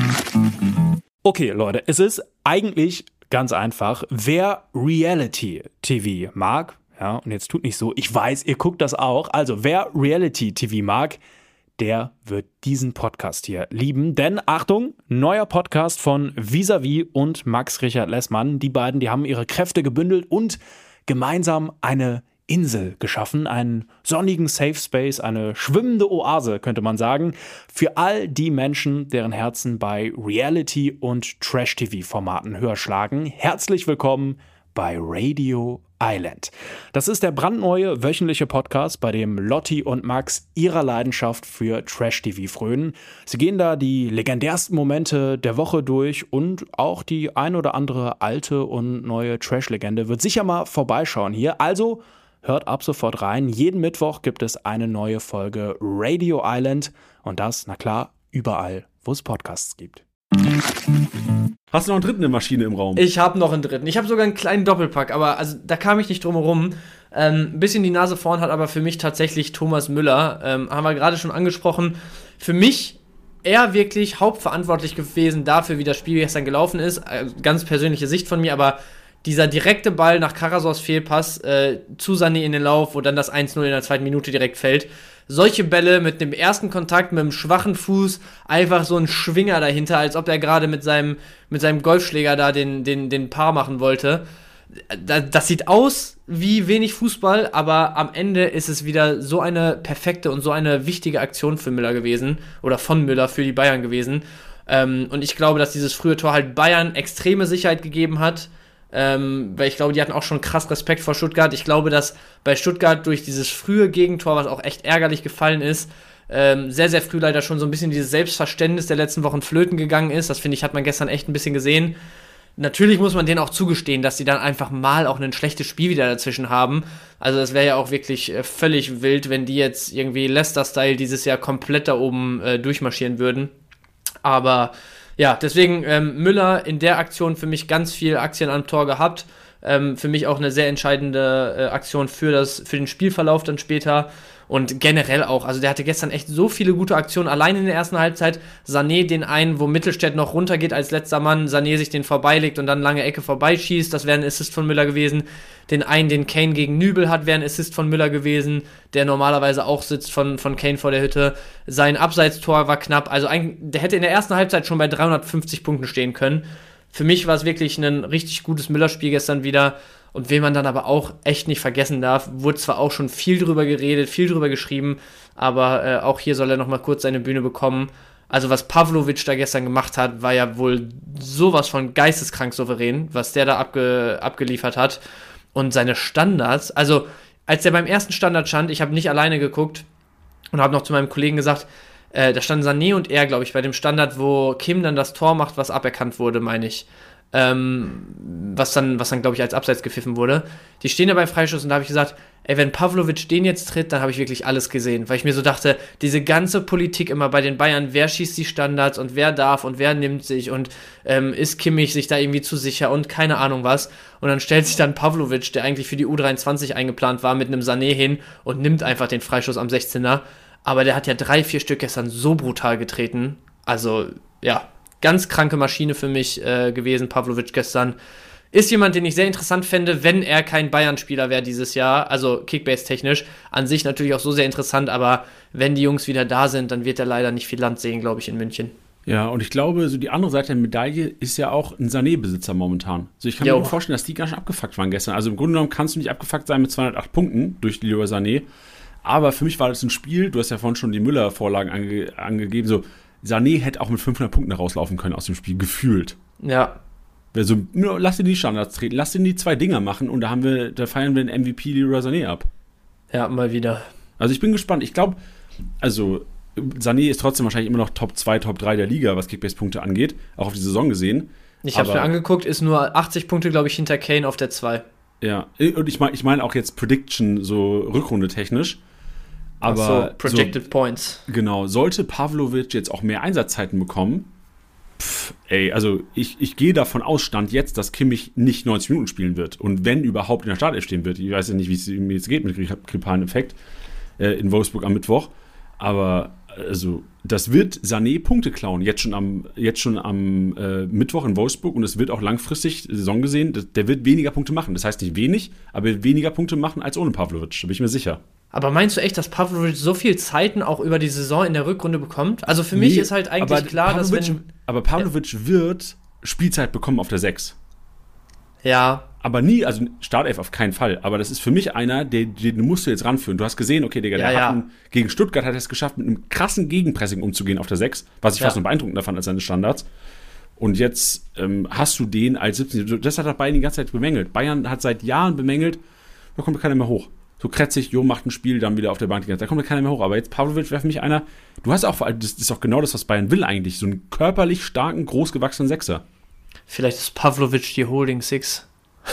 Okay, Leute, es ist eigentlich ganz einfach, wer Reality-T V mag, ja, und jetzt tut nicht so, ich weiß, ihr guckt das auch, also wer Reality-T V mag, der wird diesen Podcast hier lieben, denn Achtung, neuer Podcast von Vis-a-vis und Max Richard Lessmann, die beiden, die haben ihre Kräfte gebündelt und gemeinsam eine Insel geschaffen, einen sonnigen Safe Space, eine schwimmende Oase, könnte man sagen, für all die Menschen, deren Herzen bei Reality- und Trash-T V-Formaten höher schlagen. Herzlich willkommen bei Radio Island. Das ist der brandneue wöchentliche Podcast, bei dem Lotti und Max ihrer Leidenschaft für Trash-T V frönen. Sie gehen da die legendärsten Momente der Woche durch und auch die ein oder andere alte und neue Trash-Legende wird sicher mal vorbeischauen hier. Also hört ab sofort rein. Jeden Mittwoch gibt es eine neue Folge Radio Island und das, na klar, überall, wo es Podcasts gibt. Hast du noch einen dritten in Maschine im Raum? Ich habe noch einen dritten. Ich habe sogar einen kleinen Doppelpack, aber also da kam ich nicht drum herum. Ähm, ein bisschen die Nase vorn hat aber für mich tatsächlich Thomas Müller. Ähm, haben wir gerade schon angesprochen. Für mich er wirklich hauptverantwortlich gewesen dafür, wie das Spiel gestern gelaufen ist. Also ganz persönliche Sicht von mir, aber dieser direkte Ball nach Karasors Fehlpass äh, zu Sané in den Lauf, wo dann das eins null in der zweiten Minute direkt fällt. Solche Bälle mit dem ersten Kontakt, mit dem schwachen Fuß, einfach so ein Schwinger dahinter, als ob er gerade mit seinem, mit seinem Golfschläger da den, den, den Paar machen wollte. Das, das sieht aus wie wenig Fußball, aber am Ende ist es wieder so eine perfekte und so eine wichtige Aktion für Müller gewesen, oder von Müller für die Bayern gewesen. Ähm, und ich glaube, dass dieses frühe Tor halt Bayern extreme Sicherheit gegeben hat. Ähm, weil ich glaube, die hatten auch schon krass Respekt vor Stuttgart. Ich glaube, dass bei Stuttgart durch dieses frühe Gegentor, was auch echt ärgerlich gefallen ist, ähm, sehr, sehr früh leider schon so ein bisschen dieses Selbstverständnis der letzten Wochen flöten gegangen ist. Das, finde ich, hat man gestern echt ein bisschen gesehen. Natürlich muss man denen auch zugestehen, dass sie dann einfach mal auch ein schlechtes Spiel wieder dazwischen haben. Also das wäre ja auch wirklich äh, völlig wild, wenn die jetzt irgendwie Leicester-Style dieses Jahr komplett da oben äh, durchmarschieren würden. Aber ja, deswegen ähm, Müller in der Aktion für mich ganz viel Aktien am Tor gehabt. Ähm, für mich auch eine sehr entscheidende äh, Aktion für, das, für den Spielverlauf dann später. Und generell auch, also der hatte gestern echt so viele gute Aktionen, allein in der ersten Halbzeit. Sané den einen, wo Mittelstädt noch runtergeht als letzter Mann, Sané sich den vorbeilegt und dann lange Ecke vorbeischießt, das wäre ein Assist von Müller gewesen. Den einen, den Kane gegen Nübel hat, wäre ein Assist von Müller gewesen, der normalerweise auch sitzt von, von Kane vor der Hütte. Sein Abseitstor war knapp, also ein, der hätte in der ersten Halbzeit schon bei dreihundertfünfzig Punkten stehen können. Für mich war es wirklich ein richtig gutes Müller-Spiel gestern wieder. Und wen man dann aber auch echt nicht vergessen darf, wurde zwar auch schon viel drüber geredet, viel drüber geschrieben, aber äh, auch hier soll er nochmal kurz seine Bühne bekommen. Also was Pavlovic da gestern gemacht hat, war ja wohl sowas von geisteskrank souverän, was der da abge- abgeliefert hat. Und seine Standards, also als der beim ersten Standard stand, ich habe nicht alleine geguckt und habe noch zu meinem Kollegen gesagt, äh, da standen Sané und er, glaube ich, bei dem Standard, wo Kim dann das Tor macht, was aberkannt wurde, meine ich. Ähm, was dann, was dann glaube ich, als Abseits gepfiffen wurde. Die stehen da beim Freischuss und da habe ich gesagt, ey, wenn Pavlovic den jetzt tritt, dann habe ich wirklich alles gesehen. Weil ich mir so dachte, diese ganze Politik immer bei den Bayern, wer schießt die Standards und wer darf und wer nimmt sich und ähm, ist Kimmich sich da irgendwie zu sicher und keine Ahnung was. Und dann stellt sich dann Pavlovic, der eigentlich für die U dreiundzwanzig eingeplant war, mit einem Sané hin und nimmt einfach den Freischuss am sechzehner. Aber der hat ja drei, vier Stück gestern so brutal getreten. Also, ja, ganz kranke Maschine für mich äh, gewesen, Pavlovic gestern. Ist jemand, den ich sehr interessant fände, wenn er kein Bayern-Spieler wäre dieses Jahr, also Kickbase-technisch. An sich natürlich auch so sehr interessant, aber wenn die Jungs wieder da sind, dann wird er leider nicht viel Land sehen, glaube ich, in München. Ja, und ich glaube, so die andere Seite der Medaille ist ja auch ein Sané-Besitzer momentan. So, ich kann Jo. mir gut vorstellen, dass die ganz schön abgefuckt waren gestern. Also im Grunde genommen kannst du nicht abgefuckt sein mit zweihundertacht Punkten durch die Leroy Sané. Aber für mich war das ein Spiel, du hast ja vorhin schon die Müller-Vorlagen ange- angegeben, so Sané hätte auch mit fünfhundert Punkten rauslaufen können aus dem Spiel, gefühlt. Ja. Also, nur, lass ihn die Standards treten, lass ihn die zwei Dinger machen und da haben wir, da feiern wir den M V P Leroy Sané ab. Ja, mal wieder. Also ich bin gespannt. Ich glaube, also Sané ist trotzdem wahrscheinlich immer noch Top zwei, Top drei der Liga, was Kickbase-Punkte angeht, auch auf die Saison gesehen. Ich habe es mir angeguckt, ist nur achtzig Punkte, glaube ich, hinter Kane auf der zwei. Ja, und ich meine ich mein auch jetzt Prediction, so Rückrunde technisch. Aber so, Projected so, Points. Genau, sollte Pavlovic jetzt auch mehr Einsatzzeiten bekommen, pff, ey, also ich, ich gehe davon aus, Stand jetzt, dass Kimmich nicht neunzig Minuten spielen wird. Und wenn überhaupt in der Startelf stehen wird. Ich weiß ja nicht, wie es ihm jetzt geht mit grippalen Effekt äh, in Wolfsburg am Mittwoch. Aber also das wird Sané Punkte klauen, jetzt schon am, jetzt schon am äh, Mittwoch in Wolfsburg und es wird auch langfristig, Saison gesehen, das, der wird weniger Punkte machen. Das heißt nicht wenig, aber er wird weniger Punkte machen als ohne Pavlovic, da bin ich mir sicher. Aber meinst du echt, dass Pavlovic so viel Zeiten auch über die Saison in der Rückrunde bekommt? Also für mich nee, ist halt eigentlich klar, Pavlovic, dass wenn... Aber Pavlovic ja. wird Spielzeit bekommen auf der sechs. Ja. Aber nie, also Startelf auf keinen Fall. Aber das ist für mich einer, den, den musst du jetzt ranführen. Du hast gesehen, okay, Digga, ja, der ja. hat einen, gegen Stuttgart hat er es geschafft, mit einem krassen Gegenpressing umzugehen auf der sechs, was ich ja. fast noch beeindruckender fand als seine Standards. Und jetzt ähm, hast du den als siebzehn. Das hat Bayern die ganze Zeit bemängelt. Bayern hat seit Jahren bemängelt, da kommt keiner mehr hoch. So kretzig, Jo macht ein Spiel, dann wieder auf der Bank. Da kommt keiner mehr hoch. Aber jetzt Pavlovic wäre für mich einer, du hast auch, das ist auch genau das, was Bayern will eigentlich, so einen körperlich starken, großgewachsenen Sechser. Vielleicht ist Pavlovic die Holding Six.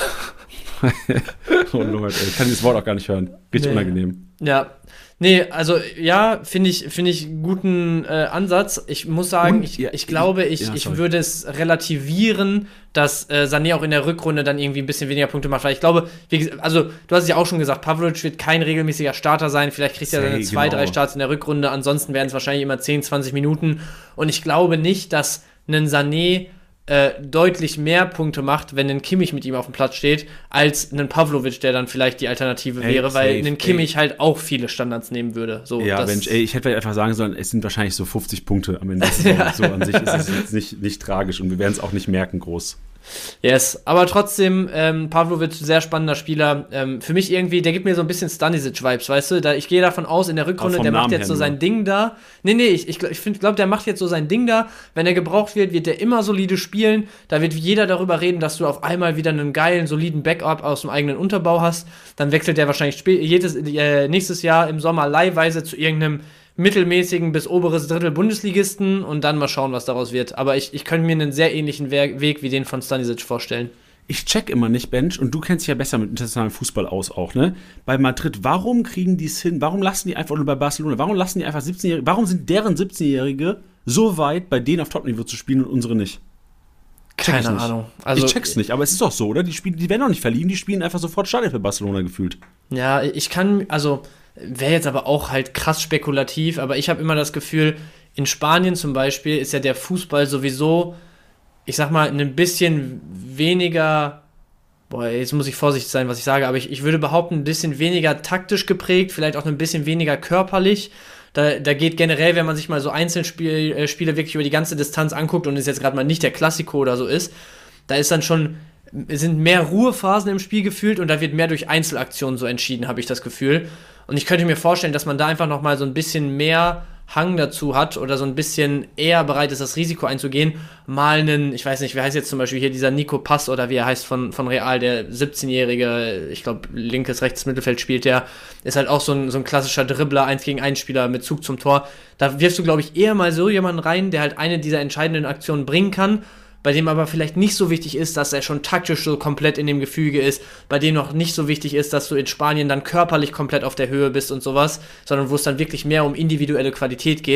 Oh Lord, ey. Ich kann dieses Wort auch gar nicht hören. Richtig nee. unangenehm. Ja, nee, also ja, finde ich, finde ich guten äh, Ansatz. Ich muss sagen, Und, ich, ja, ich glaube, ich, ja, ich würde es relativieren, dass äh, Sané auch in der Rückrunde dann irgendwie ein bisschen weniger Punkte macht. Weil ich glaube, wie, also du hast es ja auch schon gesagt, Pavlovic wird kein regelmäßiger Starter sein. Vielleicht kriegt er seine zwei, genau. drei Starts in der Rückrunde. Ansonsten werden es wahrscheinlich immer zehn, zwanzig Minuten. Und ich glaube nicht, dass ein Sané Äh, deutlich mehr Punkte macht, wenn ein Kimmich mit ihm auf dem Platz steht, als ein Pavlovic, der dann vielleicht die Alternative ey, wäre, weil ein Kimmich ey. halt auch viele Standards nehmen würde. So, ja, Mensch, ey, ich hätte vielleicht einfach sagen sollen, es sind wahrscheinlich so fünfzig Punkte am Ende. ja. So an sich ist es jetzt nicht, nicht tragisch und wir werden es auch nicht merken groß. Yes, aber trotzdem, ähm, Pavlovic, sehr spannender Spieler. Ähm, für mich irgendwie, der gibt mir so ein bisschen Stanisic-Vibes, weißt du? Da, ich gehe davon aus, in der Rückrunde, der macht jetzt so sein Ding da. Nee, nee, ich, ich, ich glaube, der macht jetzt so sein Ding da. Wenn er gebraucht wird, wird der immer solide spielen. Da wird jeder darüber reden, dass du auf einmal wieder einen geilen, soliden Backup aus dem eigenen Unterbau hast. Dann wechselt der wahrscheinlich spä- jedes, äh, nächstes Jahr im Sommer leihweise zu irgendeinem mittelmäßigen bis oberes Drittel Bundesligisten und dann mal schauen, was daraus wird. Aber ich, ich könnte mir einen sehr ähnlichen Weg wie den von Stanisic vorstellen. Ich check immer nicht, Bench, und du kennst dich ja besser mit internationalem Fußball aus auch, ne? Bei Madrid, warum kriegen die es hin? Warum lassen die einfach, oder bei Barcelona, warum lassen die einfach siebzehnjährige, warum sind deren siebzehnjährige so weit, bei denen auf Top-Niveau zu spielen und unsere nicht? Check Keine ich Ahnung. Also, ich check's nicht, aber es ist doch so, oder? Die, spielen, die werden doch nicht verliehen, die spielen einfach sofort Stadion für Barcelona gefühlt. Ja, ich kann, also wäre jetzt aber auch halt krass spekulativ, aber ich habe immer das Gefühl, in Spanien zum Beispiel ist ja der Fußball sowieso, ich sag mal, ein bisschen weniger, boah, jetzt muss ich vorsichtig sein, was ich sage, aber ich, ich würde behaupten, ein bisschen weniger taktisch geprägt, vielleicht auch ein bisschen weniger körperlich. Da, da geht generell, wenn man sich mal so Einzelspiele äh, Spiele wirklich über die ganze Distanz anguckt und es jetzt gerade mal nicht der Klassiko oder so ist, da ist dann schon, sind mehr Ruhephasen im Spiel gefühlt und da wird mehr durch Einzelaktionen so entschieden, habe ich das Gefühl. Und ich könnte mir vorstellen, dass man da einfach noch mal so ein bisschen mehr Hang dazu hat oder so ein bisschen eher bereit ist, das Risiko einzugehen, mal einen, ich weiß nicht, wer heißt jetzt zum Beispiel hier dieser Nico Pass oder wie er heißt von, von Real, der siebzehnjährige, ich glaube, linkes, rechtes Mittelfeld spielt, der ist halt auch so ein, so ein klassischer Dribbler, eins gegen eins Spieler mit Zug zum Tor. Da wirfst du, glaube ich, eher mal so jemanden rein, der halt eine dieser entscheidenden Aktionen bringen kann, bei dem aber vielleicht nicht so wichtig ist, dass er schon taktisch so komplett in dem Gefüge ist, bei dem noch nicht so wichtig ist, dass du in Spanien dann körperlich komplett auf der Höhe bist und sowas, sondern wo es dann wirklich mehr um individuelle Qualität geht.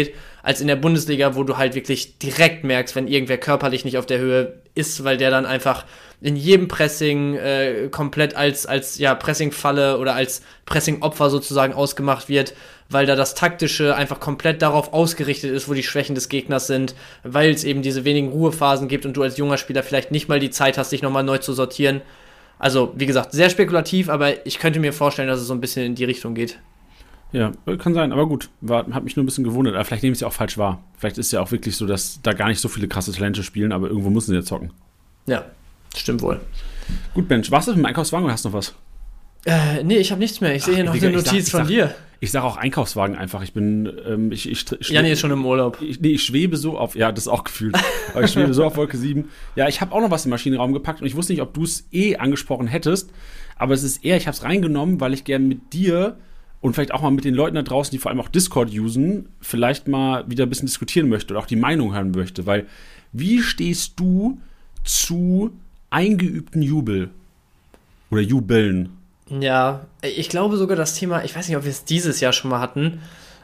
als in der Bundesliga, wo du halt wirklich direkt merkst, wenn irgendwer körperlich nicht auf der Höhe ist, weil der dann einfach in jedem Pressing äh, komplett als, als ja, Pressing-Falle oder als Pressing-Opfer sozusagen ausgemacht wird, weil da das Taktische einfach komplett darauf ausgerichtet ist, wo die Schwächen des Gegners sind, weil es eben diese wenigen Ruhephasen gibt und du als junger Spieler vielleicht nicht mal die Zeit hast, dich nochmal neu zu sortieren. Also, wie gesagt, sehr spekulativ, aber ich könnte mir vorstellen, dass es so ein bisschen in die Richtung geht. Ja, kann sein, aber gut, war, hat mich nur ein bisschen gewundert. Aber vielleicht nehme ich es ja auch falsch wahr. Vielleicht ist es ja auch wirklich so, dass da gar nicht so viele krasse Talente spielen, aber irgendwo müssen sie ja zocken. Ja, stimmt wohl. Gut, Bench, warst du mit dem Einkaufswagen oder hast du noch was? Äh, nee, ich habe nichts mehr. Ich sehe hier noch Digga, eine Notiz ich sag, von ich dir. Sag, ich sage auch Einkaufswagen einfach. Ich bin, ähm, ich, ich, ich Janni ist schon im Urlaub. Ich, nee, ich schwebe so auf, ja, das ist auch gefühlt, aber ich schwebe so auf Wolke sieben. Ja, ich habe auch noch was im Maschinenraum gepackt und ich wusste nicht, ob du es eh angesprochen hättest, aber es ist eher, ich habe es reingenommen, weil ich gerne mit dir und vielleicht auch mal mit den Leuten da draußen, die vor allem auch Discord usen, vielleicht mal wieder ein bisschen diskutieren möchte oder auch die Meinung hören möchte, weil wie stehst du zu eingeübten Jubel oder Jubeln? Ja, ich glaube sogar das Thema, ich weiß nicht, ob wir es dieses Jahr schon mal hatten,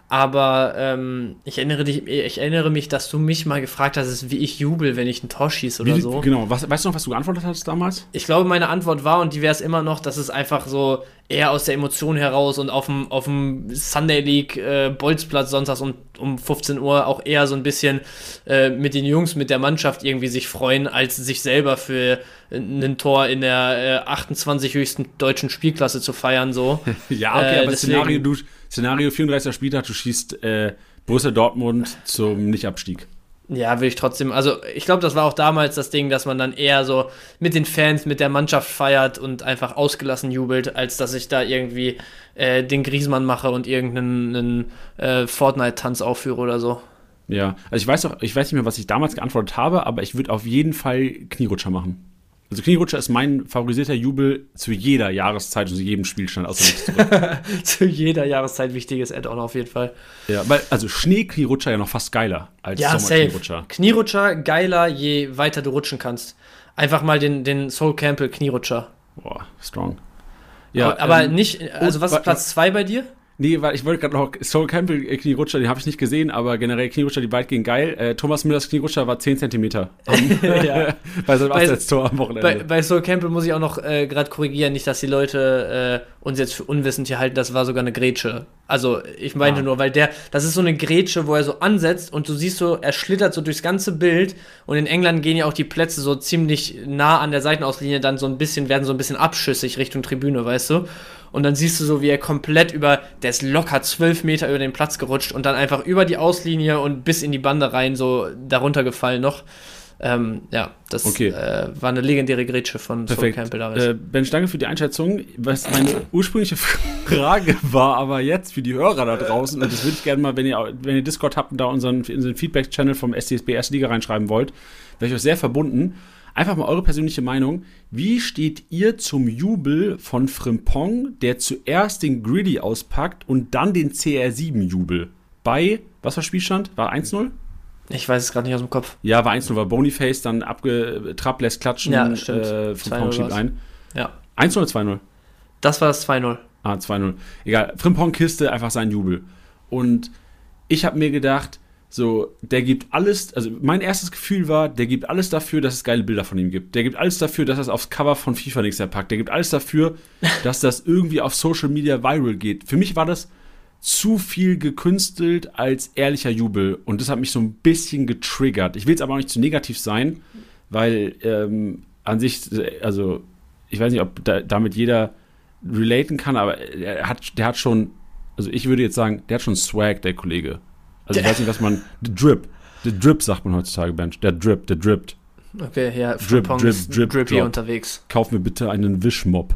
aber ähm, ich, erinnere dich, ich erinnere mich, dass du mich mal gefragt hast, wie ich jubel, wenn ich ein Tor schieße oder wie, so. Genau, was, weißt du noch, was du geantwortet hast damals? Ich glaube, meine Antwort war, und die wäre es immer noch, dass es einfach so eher aus der Emotion heraus und auf dem, auf dem Sunday League äh, Bolzplatz sonntags um, um fünfzehn Uhr auch eher so ein bisschen äh, mit den Jungs, mit der Mannschaft irgendwie sich freuen, als sich selber für ein Tor in der äh, achtundzwanzig höchsten deutschen Spielklasse zu feiern. So. Ja, okay, äh, aber deswegen, Szenario, du, Szenario vierunddreißigster Spieltag, du schießt äh, Borussia Dortmund zum Nicht-Abstieg. Ja, würde ich trotzdem, also ich glaube, das war auch damals das Ding, dass man dann eher so mit den Fans, mit der Mannschaft feiert und einfach ausgelassen jubelt, als dass ich da irgendwie äh, den Griezmann mache und irgendeinen äh, Fortnite-Tanz aufführe oder so. Ja, also ich weiß auch, ich weiß nicht mehr, was ich damals geantwortet habe, aber ich würde auf jeden Fall Knierutscher machen. Also Knierutscher ist mein favorisierter Jubel zu jeder Jahreszeit und zu jedem Spielstand außer nichts zurück. Zu jeder Jahreszeit wichtiges Add-on auf jeden Fall. Ja, weil, also Schneeknierutscher ja noch fast geiler als Ja, Sommerknierutscher. safe. Knierutscher geiler, je weiter du rutschen kannst. Einfach mal den, den Sol Campbell Knierutscher. Boah, strong. Ja, aber aber ähm, nicht, also was ist Platz zwei bei dir? Nee, weil ich wollte gerade noch, Sol Campbell äh, Knierutscher, den habe ich nicht gesehen, aber generell Knierutscher, die beiden gehen geil. Äh, Thomas Müllers Knierutscher war zehn Zentimeter Ja. bei seinem Bei- Abseitstor am Wochenende. Bei, bei Sol Campbell muss ich auch noch äh, gerade korrigieren, nicht, dass die Leute äh, uns jetzt für unwissend hier halten, das war sogar eine Grätsche. Also ich meinte Ah. nur, weil der, das ist so eine Grätsche, wo er so ansetzt und du siehst so, er schlittert so durchs ganze Bild und in England gehen ja auch die Plätze so ziemlich nah an der Seitenauslinie dann so ein bisschen, werden so ein bisschen abschüssig Richtung Tribüne, weißt du? Und dann siehst du so, wie er komplett über, der ist locker zwölf Meter über den Platz gerutscht und dann einfach über die Auslinie und bis in die Bande rein so darunter gefallen noch. Ähm, ja, das Okay. äh, war eine legendäre Grätsche von Sol Perfekt. Campbell damals. Äh, Bench, danke für die Einschätzung. Was meine ursprüngliche Frage war, aber jetzt für die Hörer da draußen, und das würde ich gerne mal, wenn ihr, wenn ihr Discord habt und da unseren, unseren Feedback-Channel vom S C S B Erste Liga reinschreiben wollt, wäre ich euch sehr verbunden. Einfach mal eure persönliche Meinung. Wie steht ihr zum Jubel von Frimpong, der zuerst den Griddy auspackt und dann den C R sieben Jubel? Bei, was war Spielstand? War eins null? Ich weiß es gerade nicht aus dem Kopf. Ja, war eins null, war Boniface, dann abgetrappt, lässt klatschen, Ja, stimmt. äh, Frimpong zwei null schiebt war's. ein. Ja. eins null oder zwei null? Das war das zwei null. Ah, zwei null. Egal, Frimpong Kiste, einfach sein Jubel. Und ich habe mir gedacht, so, der gibt alles, also mein erstes Gefühl war, der gibt alles dafür, dass es geile Bilder von ihm gibt. Der gibt alles dafür, dass er es aufs Cover von FIFA nächstes Jahr packt. Der gibt alles dafür, dass das irgendwie auf Social Media viral geht. Für mich war das zu viel gekünstelt als ehrlicher Jubel. Und das hat mich so ein bisschen getriggert. Ich will es aber auch nicht zu negativ sein, weil ähm, an sich, also ich weiß nicht, ob da, damit jeder relaten kann, aber er hat, der hat schon, also ich würde jetzt sagen, der hat schon Swag, der Kollege. Also ich weiß nicht, was man, the Drip, the Drip sagt man heutzutage, Bench. Der Drip, der drippt. Okay, ja, Drip, Frimpong drip, ist drip, drippy drop. unterwegs. Kauf mir bitte einen Wischmopp.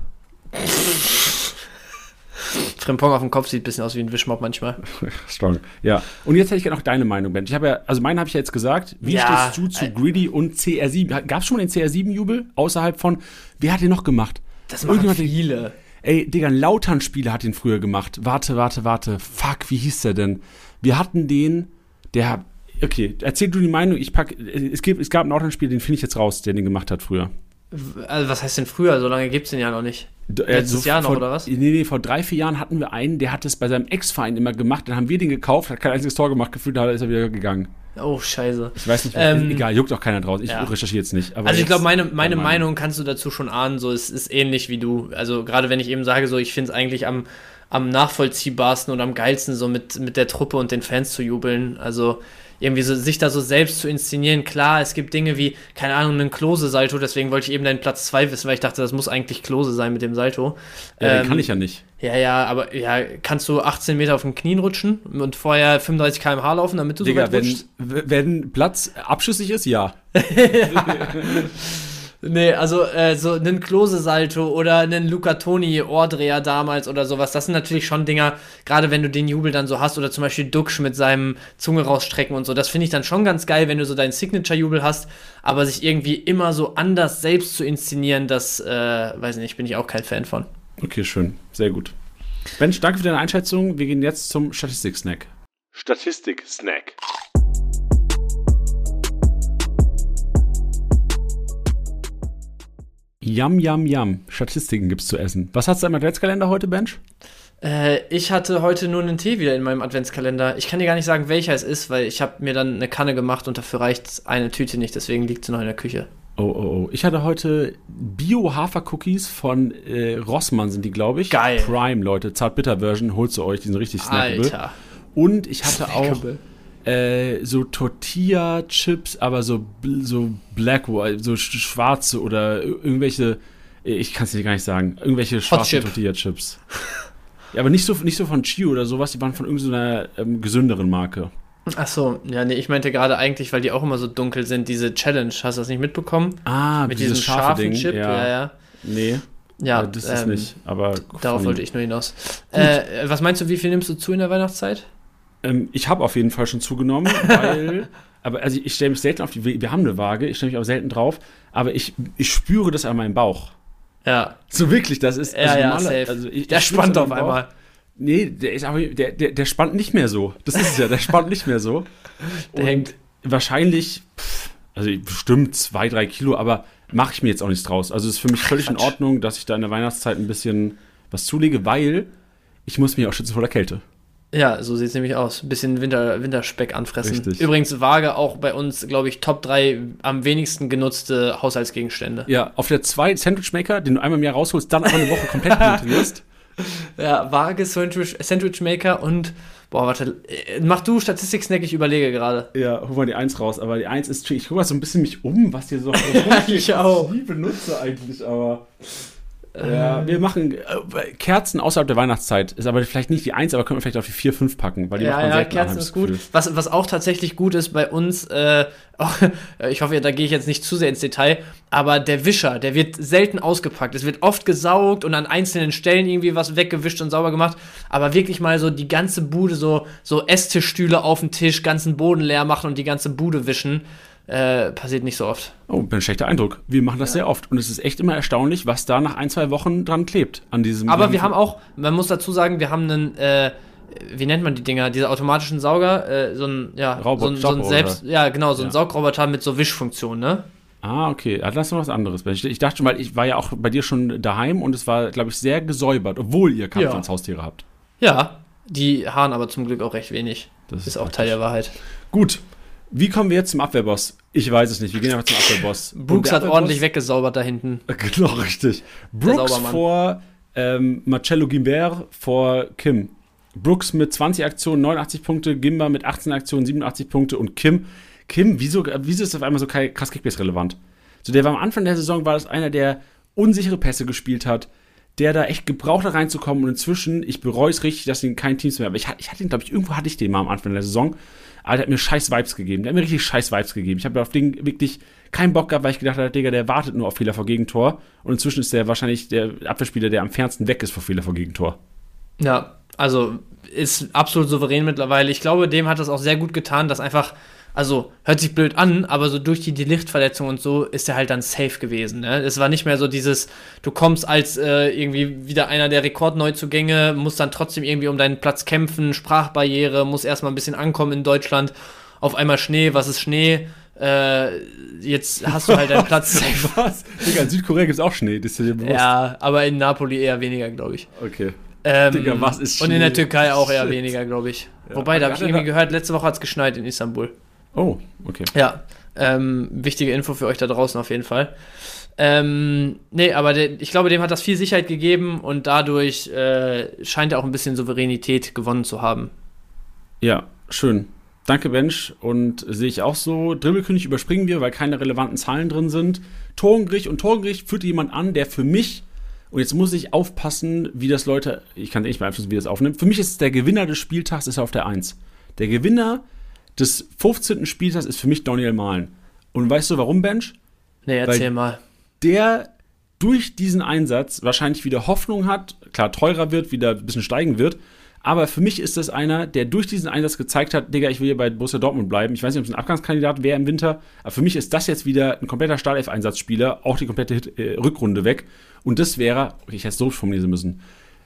Frimpong auf dem Kopf sieht ein bisschen aus wie ein Wischmopp manchmal. Strong. Ja. Und jetzt hätte ich gerne noch deine Meinung, Bench. Ich habe ja, also meinen habe ich ja jetzt gesagt. Wie Ja, stehst du zu äh, Griddy und C R sieben? Gab es schon mal den C R sieben-Jubel außerhalb von, wer hat den noch gemacht? Das machen Irgendjemand- viele. Ey, Digga, ein Lautern-Spieler hat den früher gemacht. Warte, warte, warte. Fuck, wie hieß der denn? Wir hatten den, der, okay, erzähl du die Meinung. Ich pack, es, gibt, es gab einen Lautern-Spieler, den finde ich jetzt raus, der den gemacht hat früher. Also was heißt denn früher? So lange gibt es den ja noch nicht. D- Letztes also Jahr noch, vor, oder was? Nee, nee, vor drei, vier Jahren hatten wir einen, der hat es bei seinem Ex-Verein immer gemacht, dann haben wir den gekauft, hat kein einziges Tor gemacht, gefühlt, da ist er wieder gegangen. Oh, scheiße. Ich weiß nicht, Ähm, egal, juckt auch keiner draus, ich ja. recherchiere jetzt nicht. Aber Also ich jetzt- glaube, meine, meine Meinung. Meinung kannst du dazu schon ahnen, so es ist ähnlich wie du. Also gerade wenn ich eben sage, so ich finde es eigentlich am, am nachvollziehbarsten und am geilsten, so mit, mit der Truppe und den Fans zu jubeln. Also irgendwie so, sich da so selbst zu inszenieren. Klar, es gibt Dinge wie, keine Ahnung, einen Klose-Salto, deswegen wollte ich eben deinen Platz zwei wissen, weil ich dachte, das muss eigentlich Klose sein mit dem Salto. Ja, den Ähm, kann ich ja nicht. Ja, ja, aber ja, kannst du achtzehn Meter auf den Knien rutschen und vorher fünfunddreißig Kilometer pro Stunde laufen, damit du so Digga, weit wenn, rutschst? wenn Platz abschüssig ist, ja. Nee, also äh, so einen Klose-Salto oder einen Luca Toni-Ohrdreher damals oder sowas, das sind natürlich schon Dinger, gerade wenn du den Jubel dann so hast oder zum Beispiel Duxch mit seinem Zunge rausstrecken und so, das finde ich dann schon ganz geil, wenn du so deinen Signature-Jubel hast, aber sich irgendwie immer so anders selbst zu inszenieren, das, äh, weiß nicht, bin ich auch kein Fan von. Okay, schön. Sehr gut. Mensch, danke für deine Einschätzung. Wir gehen jetzt zum Statistik-Snack. Statistik-Snack. Yum, yum, yum. Statistiken gibt's zu essen. Was hast du im Adventskalender heute, Bench? Äh, ich hatte heute nur einen Tee wieder in meinem Adventskalender. Ich kann dir gar nicht sagen, welcher es ist, weil ich habe mir dann eine Kanne gemacht und dafür reicht eine Tüte nicht, deswegen liegt sie noch in der Küche. Oh, oh, oh. Ich hatte heute Bio-Hafer-Cookies von äh, Rossmann, sind die, glaube ich. Geil. Prime, Leute. Zart-Bitter-Version. Holst du euch, die sind richtig snackable. Alter. Und ich hatte Snackable. auch äh, so Tortilla-Chips, aber so, bl- so black, so sch- schwarze oder ir- irgendwelche, ich kann es dir gar nicht sagen, irgendwelche schwarzen Chip. Tortilla-Chips. Ja, aber nicht so, nicht so von Chio oder sowas, die waren von irgendeiner ähm, gesünderen Marke. Ach so, ja, nee, ich meinte gerade eigentlich, weil die auch immer so dunkel sind, diese Challenge, hast du das nicht mitbekommen? Ah, Mit dieses diesem scharfe scharfen Ding. Chip, ja, ja. Nee, Ja, äh, das ist ähm, nicht, aber Darauf funny. wollte ich nur hinaus. Äh, was meinst du, wie viel nimmst du zu in der Weihnachtszeit? Ähm, ich habe auf jeden Fall schon zugenommen, weil, aber also ich stelle mich selten auf die, wir haben eine Waage, ich stelle mich aber selten drauf, aber ich, ich spüre das an meinem Bauch. Ja, So wirklich, das ist, ja, ja, normale- safe. also ich, der ich spür's spannt an auf meinem Bauch. einmal. Nee, der ist aber, der, der, der spannt nicht mehr so. Das ist es ja, der spannt nicht mehr so. Der Und hängt. wahrscheinlich, pff, also bestimmt zwei, drei Kilo, aber mache ich mir jetzt auch nichts draus. Also es ist für mich völlig in Quatsch. Ordnung, dass ich da in der Weihnachtszeit ein bisschen was zulege, weil ich muss mich auch schützen vor der Kälte. Ja, so sieht es nämlich aus. Ein bisschen Winter, Winterspeck anfressen. Richtig. Übrigens, Waage auch bei uns, glaube ich, Top drei am wenigsten genutzte Haushaltsgegenstände. Ja, auf der zwei Sandwich Maker, den du einmal im Jahr rausholst, dann aber eine Woche komplett penetrierst. Ja, Waage, Sandwich, Sandwich Maker und, boah, warte, äh, mach du Statistik-Snack, ich überlege gerade. Ja, hol mal die eins raus, aber die eins ist, ich gucke mal so ein bisschen mich um, was hier so Ich auch. nie benutze eigentlich, aber ja, wir machen äh, Kerzen außerhalb der Weihnachtszeit, ist aber vielleicht nicht die eins, aber können wir vielleicht auf die vier, fünf packen, weil die macht Ja, man ja, selten an, Kerzen hab ich ist das gut. Gefühl. Was, was auch tatsächlich gut ist bei uns, äh, auch, ich hoffe, da gehe ich jetzt nicht zu sehr ins Detail, aber der Wischer, der wird selten ausgepackt. Es wird oft gesaugt und an einzelnen Stellen irgendwie was weggewischt und sauber gemacht, aber wirklich mal so die ganze Bude, so, so Esstischstühle auf den Tisch, ganzen Boden leer machen und die ganze Bude wischen, äh, passiert nicht so oft. Oh, ein schlechter Eindruck. Wir machen das sehr oft und es ist echt immer erstaunlich, was da nach ein, zwei Wochen dran klebt an diesem. Aber wir haben auch, man muss dazu sagen, wir haben einen, äh, wie nennt man die Dinger, diese automatischen Sauger, äh, so ein, ja, Robot- so ein, so ein Staubroboter. selbst, ja genau, so ein Ja. Saugroboter mit so Wischfunktion, ne? Ah, okay. Ja, das ist noch was anderes. Ich ich dachte schon, weil ich war ja auch bei dir schon daheim und es war, glaube ich, sehr gesäubert, obwohl ihr Kampfhaustiere habt. Ja, die haaren aber zum Glück auch recht wenig. Das Ist, ist auch praktisch. Teil der Wahrheit. Gut. Wie kommen wir jetzt zum Abwehrboss? Ich weiß es nicht. Wir gehen einfach zum Abwehrboss. Und Brooks der hat Abwehrboss- ordentlich weggesaubert da hinten. Genau, richtig. Brooks Saubermann. vor ähm, Marcello Gimbert vor Kim. Brooks mit zwanzig Aktionen, neunundachtzig Punkte, Gimba mit achtzehn Aktionen, siebenundachtzig Punkte und Kim, Kim, wieso, wieso ist das auf einmal so krass Kickbase relevant? So, der war am Anfang der Saison, war das einer, der unsichere Pässe gespielt hat, der da echt gebraucht hat reinzukommen und inzwischen, ich bereue es richtig, dass ihn kein Teams mehr, aber ich, ich hatte ihn, glaube ich, irgendwo hatte ich den mal am Anfang der Saison, aber der hat mir scheiß Vibes gegeben, der hat mir richtig scheiß Vibes gegeben. Ich habe auf den wirklich keinen Bock gehabt, weil ich gedacht habe, Digga, der wartet nur auf Fehler vor Gegentor und inzwischen ist der wahrscheinlich der Abwehrspieler, der am fernsten weg ist vor Fehler vor Gegentor. Ja, also ist absolut souverän mittlerweile. Ich glaube, dem hat das auch sehr gut getan, dass einfach, also hört sich blöd an, aber so durch die Delicht-Verletzung und so ist er halt dann safe gewesen. Ne? Es war nicht mehr so dieses, du kommst als äh, irgendwie wieder einer der Rekordneuzugänge, musst dann trotzdem irgendwie um deinen Platz kämpfen, Sprachbarriere, muss erstmal ein bisschen ankommen in Deutschland. Auf einmal Schnee, was ist Schnee? Äh, jetzt hast du halt deinen Platz safe. Was? Digga, in Südkorea gibt es auch Schnee, das ist dir bewusst. Ja, aber in Napoli eher weniger, glaube ich. Okay. Ähm, Digga, was ist Schnee? Und in der Türkei auch eher Shit. weniger, glaube ich. Ja. Wobei, da habe ich Hat er irgendwie da- gehört, letzte Woche hat es geschneit in Istanbul. Oh, okay. Ja, ähm, wichtige Info für euch da draußen auf jeden Fall. Ähm, nee, aber der, ich glaube, dem hat das viel Sicherheit gegeben und dadurch äh, scheint er auch ein bisschen Souveränität gewonnen zu haben. Ja, schön. Danke, Bench. Und sehe ich auch so. Dribbelkönig überspringen wir, weil keine relevanten Zahlen drin sind. Torengericht und Torengericht führte jemand an, der für mich, und jetzt muss ich aufpassen, wie das Leute, ich kann nicht beeinflussen, wie das aufnimmt. Für mich ist der Gewinner des Spieltags ist auf der eins. Der Gewinner des fünfzehnten Spieltags ist für mich Daniel Mahlen. Und weißt du warum, Bench? Nee, erzähl Weil- mal. Der durch diesen Einsatz wahrscheinlich wieder Hoffnung hat, klar teurer wird, wieder ein bisschen steigen wird, aber für mich ist das einer, der durch diesen Einsatz gezeigt hat, Digga, ich will hier bei Borussia Dortmund bleiben. Ich weiß nicht, ob es ein Abgangskandidat wäre im Winter, aber für mich ist das jetzt wieder ein kompletter Startelf-Einsatzspieler, auch die komplette Hit, äh, Rückrunde weg. Und das wäre, okay, ich hätte es so formulieren müssen,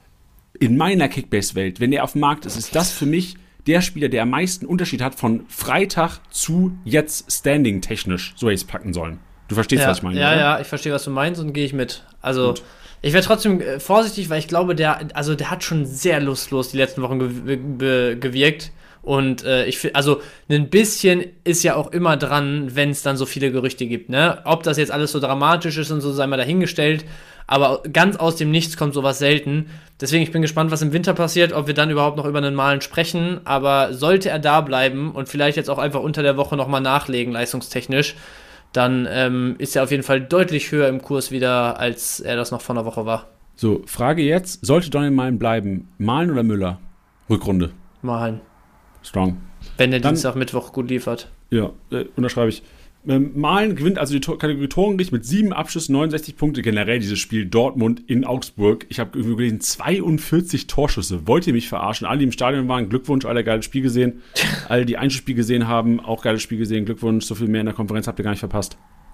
in meiner Kickbase-Welt, wenn der auf dem Markt ist, ist das für mich der Spieler, der am meisten Unterschied hat von Freitag zu jetzt Standing technisch, so hätte ich es packen sollen. Du verstehst, Ja, was ich meine, ja, oder? ja, ich verstehe, was du meinst und gehe ich mit. Also, Gut. ich wäre trotzdem äh, vorsichtig, weil ich glaube, der, also der hat schon sehr lustlos die letzten Wochen ge ge gewirkt. Und äh, ich finde, also ein bisschen ist ja auch immer dran, wenn es dann so viele Gerüchte gibt, ne? Ob das jetzt alles so dramatisch ist und so, sei mal dahingestellt. Aber ganz aus dem Nichts kommt sowas selten. Deswegen, ich bin gespannt, was im Winter passiert, ob wir dann überhaupt noch über einen Malen sprechen. Aber sollte er da bleiben und vielleicht jetzt auch einfach unter der Woche nochmal nachlegen, leistungstechnisch, dann ähm, ist er auf jeden Fall deutlich höher im Kurs wieder, als er das noch vor einer Woche war. So, Frage jetzt, sollte Daniel Mahlen bleiben? Mahlen oder Müller? Rückrunde. Malen. Strong. Wenn der Dann- Dienstag, Mittwoch gut liefert. Ja, äh, unterschreibe ich. Ähm, Mahlen gewinnt also die Tor Kategorie Torengericht mit sieben Abschüssen, neunundsechzig Punkte. Generell dieses Spiel Dortmund in Augsburg. Ich habe irgendwie gelesen, zweiundvierzig Torschüsse. Wollt ihr mich verarschen? Alle, die im Stadion waren, Glückwunsch, alle geiles Spiel gesehen. Alle, die Einzelspiel gesehen haben, auch geiles Spiel gesehen. Glückwunsch, so viel mehr in der Konferenz habt ihr gar nicht verpasst.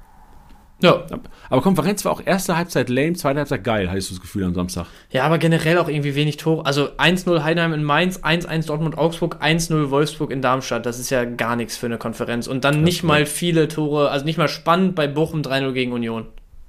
Ja. Aber Konferenz war auch erste Halbzeit lame, zweite Halbzeit geil, hattest du das Gefühl am Samstag. Ja, aber generell auch irgendwie wenig Tore. Also eins null Heidenheim in Mainz, eins eins Dortmund-Augsburg, eins null Wolfsburg in Darmstadt. Das ist ja gar nichts für eine Konferenz. Und dann nicht stimmt. mal viele Tore, also nicht mal spannend bei Bochum drei null gegen Union.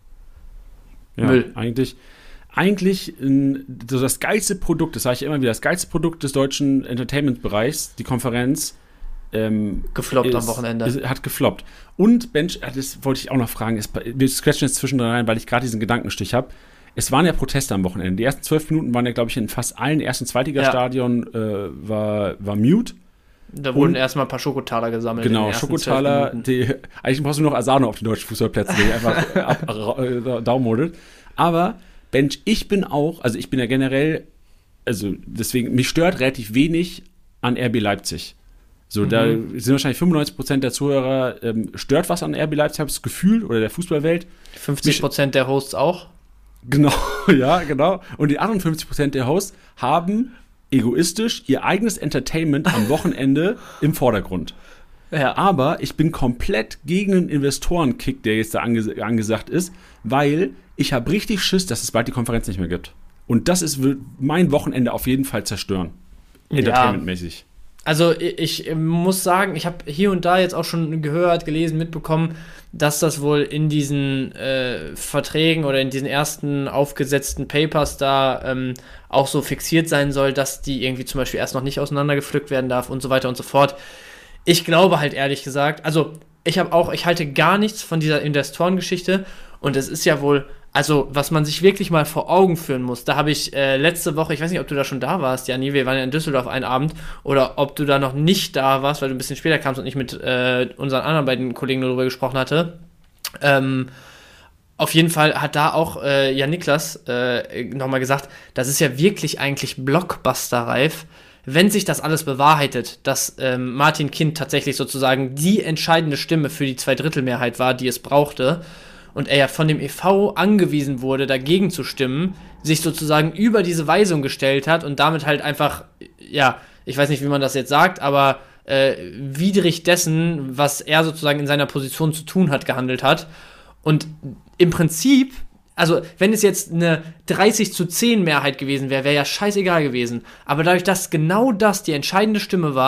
Ja, Müll. eigentlich. Eigentlich ähm, so das geilste Produkt, das sage ich immer wieder, das geilste Produkt des deutschen Entertainment-Bereichs, die Konferenz, ähm, Gefloppt ist, am Wochenende. Ist, hat gefloppt. Und Bench, äh, das wollte ich auch noch fragen, ist, wir scratchen jetzt zwischendrin rein, weil ich gerade diesen Gedankenstich habe. Es waren ja Proteste am Wochenende. Die ersten zwölf Minuten waren ja, glaube ich, in fast allen ersten Zweitligastadien äh, war, war mute. Da wurden Und- erstmal ein paar Schokotaler gesammelt. in Genau, den ersten Schokotaler, zwölf Minuten. die, eigentlich brauchst du nur noch Asano auf den deutschen Fußballplätzen, die einfach ab, ra- äh, downloadet. Aber, Bench, ich bin auch, also ich bin ja generell, also deswegen, mich stört relativ wenig an R B Leipzig. So, Mhm. da sind wahrscheinlich fünfundneunzig Prozent der Zuhörer, ähm, stört was an R B Leipzig, habe ich das Gefühl, oder der Fußballwelt. fünfzig Prozent der Hosts auch. Genau, ja, genau. Und die achtundfünfzig Prozent der Hosts haben egoistisch ihr eigenes Entertainment am Wochenende im Vordergrund. Ja. Aber ich bin komplett gegen den Investorenkick, der jetzt da anges angesagt ist, weil ich habe richtig Schiss, dass es bald die Konferenz nicht mehr gibt. Und das ist, wird mein Wochenende auf jeden Fall zerstören. Entertainmentmäßig. Also ich, ich muss sagen, ich habe hier und da jetzt auch schon gehört, gelesen, mitbekommen, dass das wohl in diesen äh, Verträgen oder in diesen ersten aufgesetzten Papers da ähm, auch so fixiert sein soll, dass die irgendwie zum Beispiel erst noch nicht auseinandergepflückt werden darf und so weiter und so fort. Ich glaube halt ehrlich gesagt, also ich habe auch, ich halte gar nichts von dieser Investorengeschichte und es ist ja wohl, also was man sich wirklich mal vor Augen führen muss, da habe ich äh, letzte Woche, ich weiß nicht, ob du da schon da warst, Janni, wir waren ja in Düsseldorf einen Abend, oder ob du da noch nicht da warst, weil du ein bisschen später kamst und ich mit äh, unseren anderen beiden Kollegen nur darüber gesprochen hatte. Ähm, auf jeden Fall hat da auch äh, Jan Niklas äh, nochmal gesagt, das ist ja wirklich eigentlich blockbusterreif, wenn sich das alles bewahrheitet, dass ähm, Martin Kind tatsächlich sozusagen die entscheidende Stimme für die Zweidrittelmehrheit war, die es brauchte, und er ja von dem E V angewiesen wurde, dagegen zu stimmen, sich sozusagen über diese Weisung gestellt hat und damit halt einfach, ja, ich weiß nicht, wie man das jetzt sagt, aber äh, widrig dessen, was er sozusagen in seiner Position zu tun hat, gehandelt hat. Und im Prinzip, also wenn es jetzt eine dreißig zu zehn Mehrheit gewesen wäre, wäre ja scheißegal gewesen. Aber dadurch, dass genau das die entscheidende Stimme war,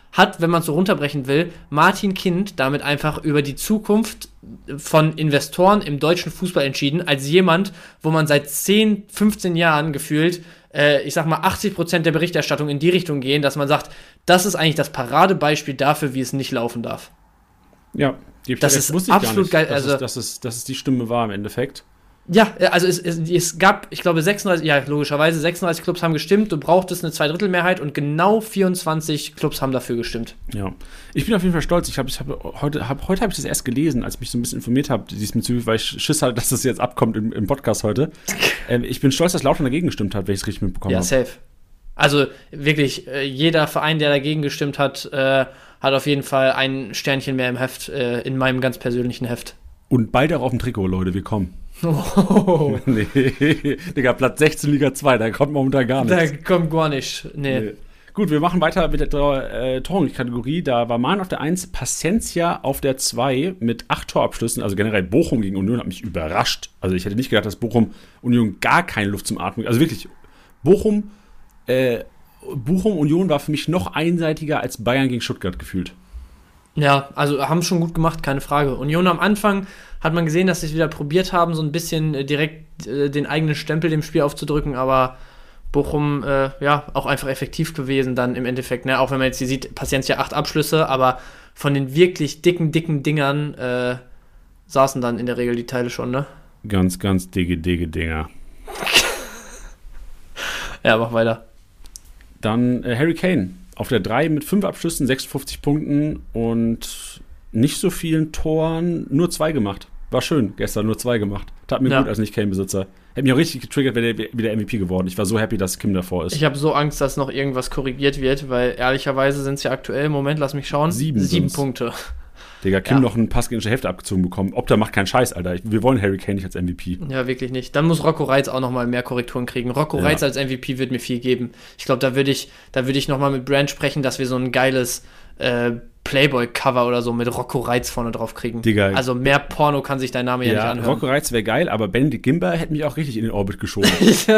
hat, wenn man es so runterbrechen will, Martin Kind damit einfach über die Zukunft von Investoren im deutschen Fußball entschieden, als jemand, wo man seit zehn, fünfzehn Jahren gefühlt, äh, ich sag mal, achtzig Prozent der Berichterstattung in die Richtung gehen, dass man sagt, das ist eigentlich das Paradebeispiel dafür, wie es nicht laufen darf. Ja, die das ist wusste ich absolut gar nicht, geil. Dass, also, es, dass, es, dass es die Stimme war im Endeffekt. Ja, also es, es, es gab, ich glaube, sechsunddreißig, ja, logischerweise, sechsunddreißig Clubs haben gestimmt, du brauchtest eine Zweidrittelmehrheit und genau vierundzwanzig Clubs haben dafür gestimmt. Ja, ich bin auf jeden Fall stolz. Ich habe ich hab, heute hab, heute habe ich das erst gelesen, als ich mich so ein bisschen informiert habe, diesbezüglich, weil ich Schiss hatte, dass das jetzt abkommt im, im Podcast heute. ähm, ich bin stolz, dass Lautern dagegen gestimmt hat, wenn ich es richtig mitbekommen habe. Ja, safe. Also wirklich, äh, jeder Verein, der dagegen gestimmt hat, äh, hat auf jeden Fall ein Sternchen mehr im Heft, äh, in meinem ganz persönlichen Heft. Und beide auch auf dem Trikot, Leute, wir kommen. Oh. Nee, Digga, Platz sechzehn Liga zwei, da kommt momentan gar nichts. Da kommt gar nicht, nee. nee. Gut, wir machen weiter mit der äh, Torkategorie. Da war Mahn auf der eins, Paciencia auf der zwei mit acht Torabschlüssen. Also generell Bochum gegen Union hat mich überrascht. Also ich hätte nicht gedacht, dass Bochum Union gar keine Luft zum Atmen. Also wirklich, Bochum, äh, Bochum Union war für mich noch einseitiger als Bayern gegen Stuttgart gefühlt. Ja, also haben schon gut gemacht, keine Frage. Union am Anfang hat man gesehen, dass sie es wieder probiert haben, so ein bisschen äh, direkt äh, den eigenen Stempel dem Spiel aufzudrücken, aber Bochum, äh, ja, auch einfach effektiv gewesen dann im Endeffekt, ne? Auch wenn man jetzt hier sieht, Paciencia acht Abschlüsse, aber von den wirklich dicken, dicken Dingern äh, saßen dann in der Regel die Teile schon, ne? Ganz, ganz dicke, dicke Dinger. Ja, mach weiter. Dann äh, Harry Kane auf der drei mit fünf Abschlüssen, sechsundfünfzig Punkten und nicht so vielen Toren, nur zwei gemacht. War schön, gestern nur zwei gemacht. Tat mir ja. gut als Nicht-Kane-Besitzer. Hätte mich auch richtig getriggert, wäre der wieder M V P geworden. Ich war so happy, dass Kim davor ist. Ich habe so Angst, dass noch irgendwas korrigiert wird, weil ehrlicherweise sind es ja aktuell, im Moment, lass mich schauen, sieben, sieben Punkte. Digga, Kim ja. noch einen Pass gegen die Hälfte abgezogen bekommen. Ob der macht keinen Scheiß, Alter. Wir wollen Harry Kane nicht als M V P. Ja, wirklich nicht. Dann muss Rocco Reitz auch nochmal mehr Korrekturen kriegen. Rocco ja. Reitz als M V P wird mir viel geben. Ich glaube, da würde ich, da würde ich nochmal mit Brand sprechen, dass wir so ein geiles äh, Playboy-Cover oder so mit Rocco Reitz vorne drauf kriegen. Digga. Also mehr Porno kann sich dein Name ja, ja nicht anhören. Rocco Reitz wäre geil, aber Benedikt Gimber hätte mich auch richtig in den Orbit geschoben.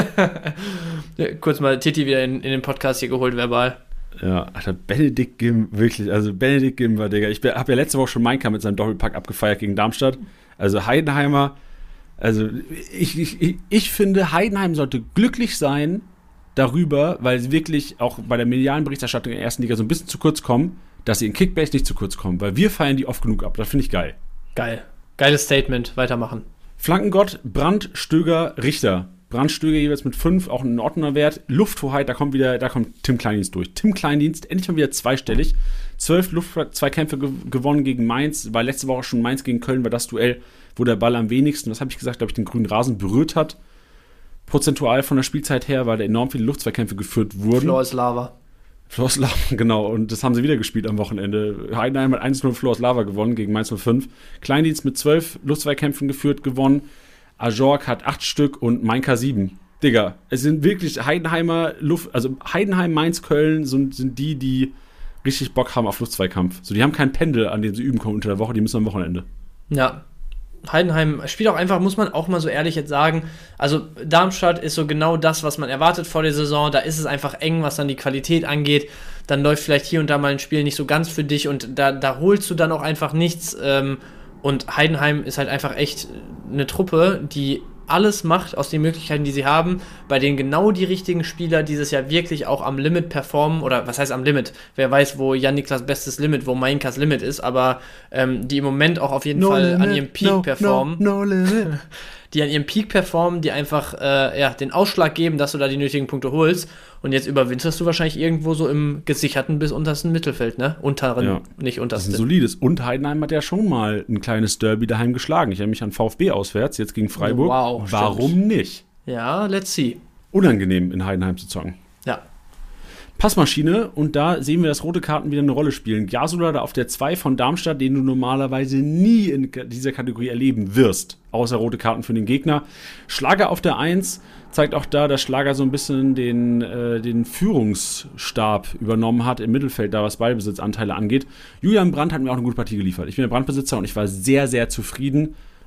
Kurz mal Titi wieder in, in den Podcast hier geholt, verbal. Ja, Alter, Benedikt Gim, wirklich, also Benedikt Gimber, Digga. Ich habe ja letzte Woche schon Mainka mit seinem Doppelpack abgefeiert gegen Darmstadt. Also Heidenheimer, also ich, ich, ich finde, Heidenheim sollte glücklich sein darüber, weil sie wirklich auch bei der medialen Berichterstattung in der ersten Liga so ein bisschen zu kurz kommen, dass sie in Kickbase nicht zu kurz kommen, weil wir feiern die oft genug ab. Das finde ich geil. Geil. Geiles Statement. Weitermachen. Flankengott, Brandt, Stöger, Richter. Brandt, Stöger jeweils mit fünf, auch ein ordentlicher Wert. Lufthoheit, da kommt wieder, da kommt Tim Kleindienst durch. Tim Kleindienst, endlich mal wieder zweistellig. Zwölf Luftzweikämpfe ge- gewonnen gegen Mainz. War letzte Woche schon Mainz gegen Köln, war das Duell, wo der Ball am wenigsten, was habe ich gesagt, glaube ich, den grünen Rasen berührt hat. Prozentual von der Spielzeit her, weil da enorm viele Luftzweikämpfe geführt wurden. Floor is Lava. Floor is Lava, genau. Und das haben sie wieder gespielt am Wochenende. Heidenheim hat eins null Floor is Lava gewonnen gegen Mainz null fünf. Kleindienst mit zwölf Luftzweikämpfen geführt, gewonnen. Ajork hat acht Stück und Mainka sieben. Digga, es sind wirklich Heidenheimer Luft, also Heidenheim, Mainz, Köln sind, sind die, die richtig Bock haben auf Luftzweikampf. So, die haben kein Pendel, an dem sie üben können unter der Woche, die müssen am Wochenende. Ja. Heidenheim spielt auch einfach, muss man auch mal so ehrlich jetzt sagen, also Darmstadt ist so genau das, was man erwartet vor der Saison, da ist es einfach eng, was dann die Qualität angeht, dann läuft vielleicht hier und da mal ein Spiel nicht so ganz für dich und da, da holst du dann auch einfach nichts ähm, und Heidenheim ist halt einfach echt eine Truppe, die alles macht aus den Möglichkeiten, die sie haben, bei denen genau die richtigen Spieler dieses Jahr wirklich auch am Limit performen, oder was heißt am Limit? Wer weiß, wo Jan-Niklas bestes Limit, wo Mainkas Limit ist, aber ähm, die im Moment auch auf jeden no Fall limit, an ihrem Peak no, performen. No, no limit. Die an ihrem Peak performen, die einfach äh, ja, den Ausschlag geben, dass du da die nötigen Punkte holst. Und jetzt überwinterst du wahrscheinlich irgendwo so im gesicherten bis untersten Mittelfeld, ne? Unteren, ja, nicht untersten. Das ist ein solides. Und Heidenheim hat ja schon mal ein kleines Derby daheim geschlagen. Ich erinnere mich an VfB auswärts, jetzt gegen Freiburg. Wow, warum stimmt. nicht? Ja, let's see. Unangenehm, in Heidenheim zu zocken. Ja. Passmaschine, und da sehen wir, dass rote Karten wieder eine Rolle spielen. Jasula da auf der zwei von Darmstadt, den du normalerweise nie in dieser Kategorie erleben wirst, außer rote Karten für den Gegner. Schlager auf der eins zeigt auch da, dass Schlager so ein bisschen den, äh, den Führungsstab übernommen hat im Mittelfeld, da was Ballbesitzanteile angeht. Julian Brandt hat mir auch eine gute Partie geliefert. Ich bin der Brandbesitzer und ich war sehr, sehr zufrieden.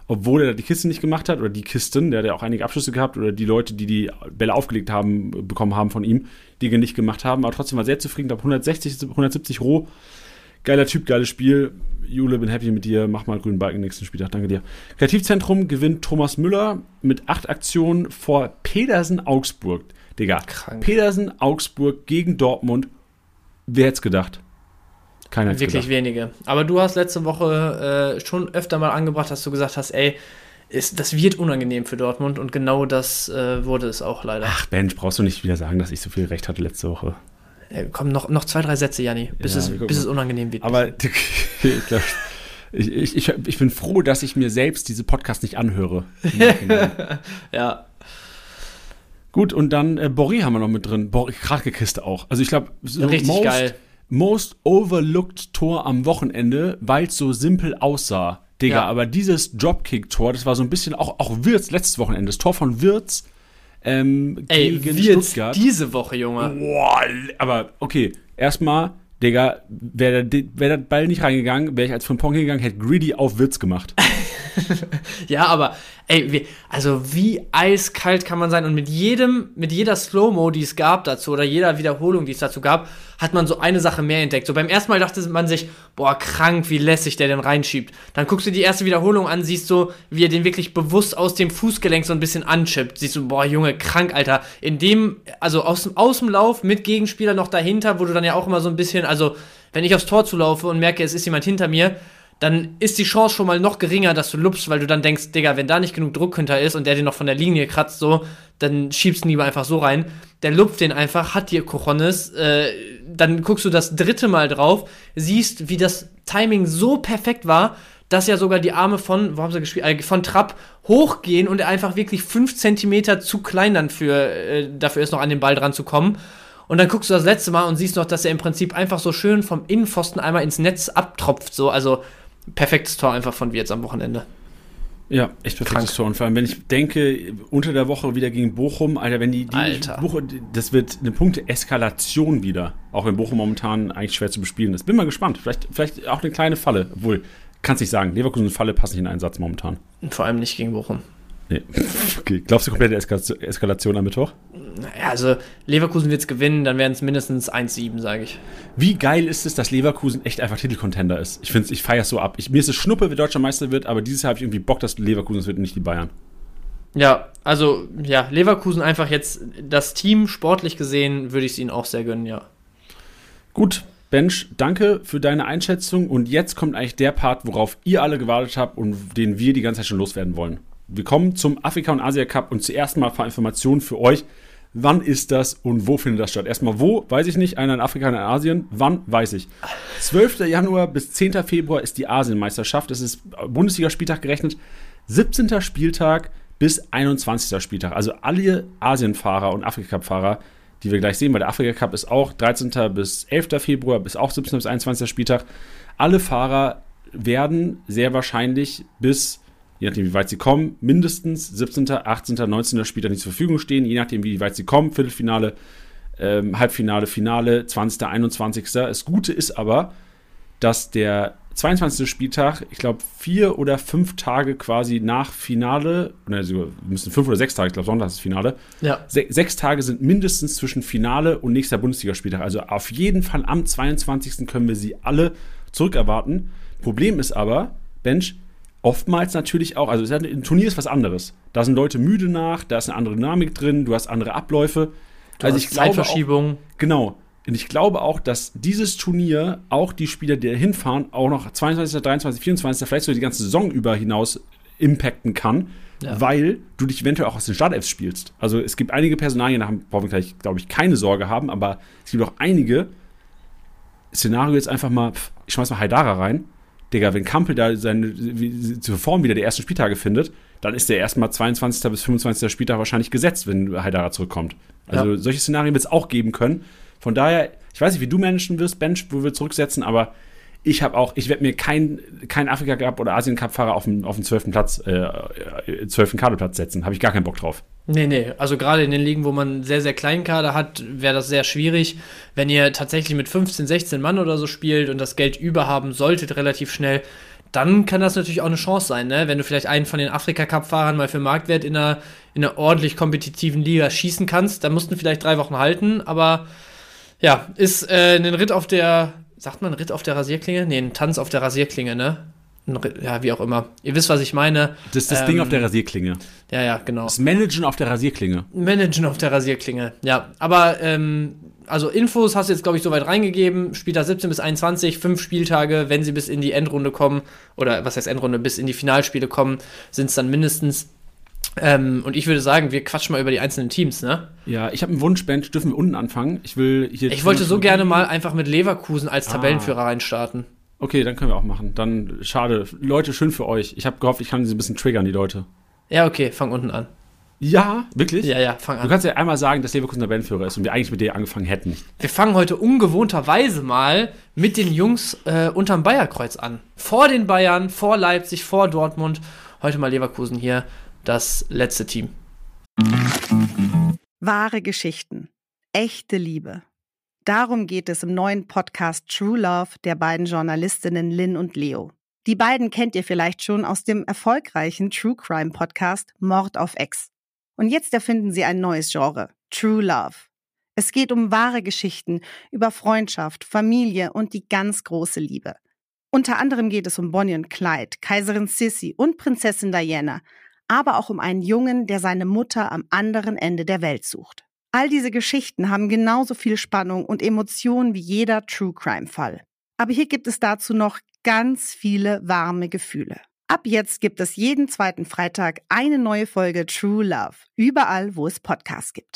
obwohl er die Kiste nicht gemacht hat, oder die Kisten, der hat ja auch einige Abschlüsse gehabt, oder die Leute, die die Bälle aufgelegt haben, bekommen haben von ihm, die ihn nicht gemacht haben, aber trotzdem war sehr zufrieden, ich glaube hundertsechzig, hundertsiebzig roh. Geiler Typ, geiles Spiel. Jule, bin happy mit dir. Mach mal grünen Balken nächsten Spieltag. Danke dir. Kreativzentrum gewinnt Thomas Müller mit acht Aktionen vor Pedersen Augsburg. Digga, Krank. Pedersen Augsburg gegen Dortmund. Wer hätte es gedacht? Keiner hätte es Wirklich gedacht. wenige. Aber du hast letzte Woche äh, schon öfter mal angebracht, dass du gesagt hast, ey, ist, das wird unangenehm für Dortmund und genau das äh, wurde es auch leider. Ach, Bench, brauchst du nicht wieder sagen, dass ich so viel Recht hatte letzte Woche. Äh, komm, noch, noch zwei, drei Sätze, Janni, bis, Ja, es, wir gucken bis es mal. unangenehm wird. Aber ich, glaub, ich, ich, ich, ich bin froh, dass ich mir selbst diese Podcasts nicht anhöre. Ja. Gut, und dann äh, Borri haben wir noch mit drin. Borri, Kratke Kiste auch. Also ich glaube, so Richtig most, geil. most overlooked Tor am Wochenende, weil es so simpel aussah. Digga, Ja. aber dieses Dropkick-Tor, das war so ein bisschen auch, auch Wirtz letztes Wochenende. Das Tor von Wirtz ähm, Ey, gegen wird's Stuttgart. diese Woche, Junge. Boah, aber okay, erstmal, Digga, wäre der, wär der Ball nicht reingegangen, wäre ich als Frimpong hingegangen, hätte Greedy auf Wirtz gemacht. Ja, aber, ey, wie, also wie eiskalt kann man sein? Und mit jedem, mit jeder Slow-Mo, die es gab dazu, oder jeder Wiederholung, die es dazu gab, hat man so eine Sache mehr entdeckt. So beim ersten Mal dachte man sich, boah, krank, wie lässig der den reinschiebt. Dann guckst du die erste Wiederholung an, siehst du, wie er den wirklich bewusst aus dem Fußgelenk so ein bisschen anchippt. Siehst du, boah, Junge, krank, Alter. In dem, also aus dem, aus dem Lauf mit Gegenspieler noch dahinter, wo du dann ja auch immer so ein bisschen, also wenn ich aufs Tor zulaufe und merke, es ist jemand hinter mir, dann ist die Chance schon mal noch geringer, dass du lupst, weil du dann denkst, Digga, wenn da nicht genug Druck hinter ist und der den noch von der Linie kratzt, so, dann schiebst du ihn lieber einfach so rein. Der lupft den einfach, hat die Cojones, äh, dann guckst du das dritte Mal drauf, siehst, wie das Timing so perfekt war, dass ja sogar die Arme von, wo haben sie gespielt, äh, von Trapp hochgehen und er einfach wirklich fünf Zentimeter zu klein dann für, äh, dafür ist, noch an den Ball dran zu kommen. Und dann guckst du das letzte Mal und siehst noch, dass er im Prinzip einfach so schön vom Innenpfosten einmal ins Netz abtropft, so, also perfektes Tor einfach von Wirtz am Wochenende. Ja, echt perfektes Krank. Tor. Und vor allem, wenn ich denke, unter der Woche wieder gegen Bochum, Alter, wenn die, die Alter. Bochum, das wird eine Punkte-Eskalation wieder. Auch wenn Bochum momentan eigentlich schwer zu bespielen ist. Bin mal gespannt. Vielleicht, vielleicht auch eine kleine Falle. Obwohl, kannst nicht sagen, Leverkusen und Falle passen nicht in einen Satz momentan. Und vor allem nicht gegen Bochum. Nee. Okay, glaubst du komplette Eskalation, Eskalation am Mittwoch? Ja, also Leverkusen wird es gewinnen, dann werden es mindestens eins sieben, sage ich. Wie geil ist es, dass Leverkusen echt einfach Titelcontender ist? Ich finde, ich feiere es so ab. Ich, mir ist es Schnuppe, wer deutscher Meister wird, aber dieses Jahr habe ich irgendwie Bock, dass Leverkusen es wird und nicht die Bayern. Ja, also ja, Leverkusen einfach jetzt das Team sportlich gesehen, würde ich es ihnen auch sehr gönnen, ja. Gut, Bench, danke für deine Einschätzung und jetzt kommt eigentlich der Part, worauf ihr alle gewartet habt und den wir die ganze Zeit schon loswerden wollen. Wir kommen zum Afrika- und Asia-Cup und zuerst mal ein paar Informationen für euch. Wann ist das und wo findet das statt? Erstmal wo, weiß ich nicht, einer in Afrika, einer in Asien. Wann, weiß ich. zwölfter Januar bis zehnter Februar ist die Asienmeisterschaft. Das ist Bundesligaspieltag gerechnet. siebzehnter Spieltag bis einundzwanzigster Spieltag. Also alle Asienfahrer und Afrika-Cup-Fahrer, die wir gleich sehen, weil der Afrika-Cup ist auch dreizehnter bis elfter Februar, bis auch siebzehnter bis einundzwanzigster Spieltag. Alle Fahrer werden sehr wahrscheinlich bis, je nachdem, wie weit sie kommen, mindestens siebzehnter, achtzehnter, neunzehnter Spieltag nicht zur Verfügung stehen, je nachdem, wie weit sie kommen, Viertelfinale, ähm, Halbfinale, Finale, zwanzigster, einundzwanzigster Das Gute ist aber, dass der zweiundzwanzigste Spieltag, ich glaube, vier oder fünf Tage quasi nach Finale, also müssen fünf oder sechs Tage, ich glaube, Sonntag ist das Finale, Ja. se- sechs Tage sind mindestens zwischen Finale und nächster Bundesligaspieltag. Also auf jeden Fall am zweiundzwanzigsten können wir sie alle zurückerwarten. Problem ist aber, Bench, oftmals natürlich auch, also ein Turnier ist was anderes. Da sind Leute müde nach, da ist eine andere Dynamik drin, du hast andere Abläufe. Du also hast ich glaube auch, Zeitverschiebung. genau. Und ich glaube auch, dass dieses Turnier auch die Spieler, die da hinfahren, auch noch zweiundzwanzigster, dreiundzwanzigster, vierundzwanzigster vielleicht so die ganze Saison über hinaus impacten kann, Ja. weil du dich eventuell auch aus den Startelfs spielst. Also es gibt einige Personalien, da haben- brauchen wir gleich, glaube ich, keine Sorge haben, aber es gibt auch einige Szenario jetzt einfach mal, pff, ich schmeiß mal Haidara rein. Digga, wenn Kampel da seine wie, zur Form wieder der ersten Spieltage findet, dann ist der erstmal zweiundzwanzigster bis fünfundzwanzigster Spieltag wahrscheinlich gesetzt, wenn Haidara zurückkommt. Also Ja. solche Szenarien wird es auch geben können. Von daher, ich weiß nicht, wie du managen wirst, Bench, wo wir zurücksetzen, aber ich habe auch, ich werde mir keinen kein Afrika-Cup oder Asien-Cup-Fahrer auf den, auf den zwölften Platz, äh, zwölften Kaderplatz setzen. Habe ich gar keinen Bock drauf. Nee, nee, also gerade in den Ligen, wo man einen sehr, sehr kleinen Kader hat, wäre das sehr schwierig. Wenn ihr tatsächlich mit fünfzehn, sechzehn Mann oder so spielt und das Geld über haben solltet relativ schnell, dann kann das natürlich auch eine Chance sein, ne? Wenn du vielleicht einen von den Afrika-Cup-Fahrern mal für Marktwert in einer, in einer ordentlich kompetitiven Liga schießen kannst, dann musst du vielleicht drei Wochen halten, aber ja, ist äh, ein Ritt auf der, sagt man Ritt auf der Rasierklinge? Nee, ein Tanz auf der Rasierklinge, ne? Ein Ritt, ja, wie auch immer. Ihr wisst, was ich meine. Das ist das ähm, Ding auf der Rasierklinge. Ja, ja, genau. Das Managen auf der Rasierklinge. Managen auf der Rasierklinge, ja. Aber, ähm, also Infos hast du jetzt, glaube ich, soweit reingegeben. Spieltag siebzehn bis einundzwanzig, fünf Spieltage. Wenn sie bis in die Endrunde kommen, oder was heißt Endrunde, bis in die Finalspiele kommen, sind es dann mindestens. Ähm, und ich würde sagen, wir quatschen mal über die einzelnen Teams, ne? Ja, ich habe einen Wunsch, Bench. Dürfen wir unten anfangen? Ich will hier. Ich wollte so gerne mal einfach mit Leverkusen als Tabellenführer ah. reinstarten. Okay, dann können wir auch machen. Dann, schade. Leute, schön für euch. Ich habe gehofft, ich kann sie ein bisschen triggern, die Leute. Ja, okay, fang unten an. Ja, wirklich? Ja, ja, fang an. Du kannst ja einmal sagen, dass Leverkusen Tabellenführer ist und wir eigentlich mit dir angefangen hätten. Wir fangen heute ungewohnterweise mal mit den Jungs äh, unterm Bayerkreuz an. Vor den Bayern, vor Leipzig, vor Dortmund. Heute mal Leverkusen hier, das letzte Team. Wahre Geschichten. Echte Liebe. Darum geht es im neuen Podcast True Love der beiden Journalistinnen Lynn und Leo. Die beiden kennt ihr vielleicht schon aus dem erfolgreichen True Crime Podcast Mord auf Ex. Und jetzt erfinden sie ein neues Genre, True Love. Es geht um wahre Geschichten über Freundschaft, Familie und die ganz große Liebe. Unter anderem geht es um Bonnie und Clyde, Kaiserin Sissi und Prinzessin Diana, aber auch um einen Jungen, der seine Mutter am anderen Ende der Welt sucht. All diese Geschichten haben genauso viel Spannung und Emotionen wie jeder True Crime Fall. Aber hier gibt es dazu noch ganz viele warme Gefühle. Ab jetzt gibt es jeden zweiten Freitag eine neue Folge True Love, überall, wo es Podcasts gibt.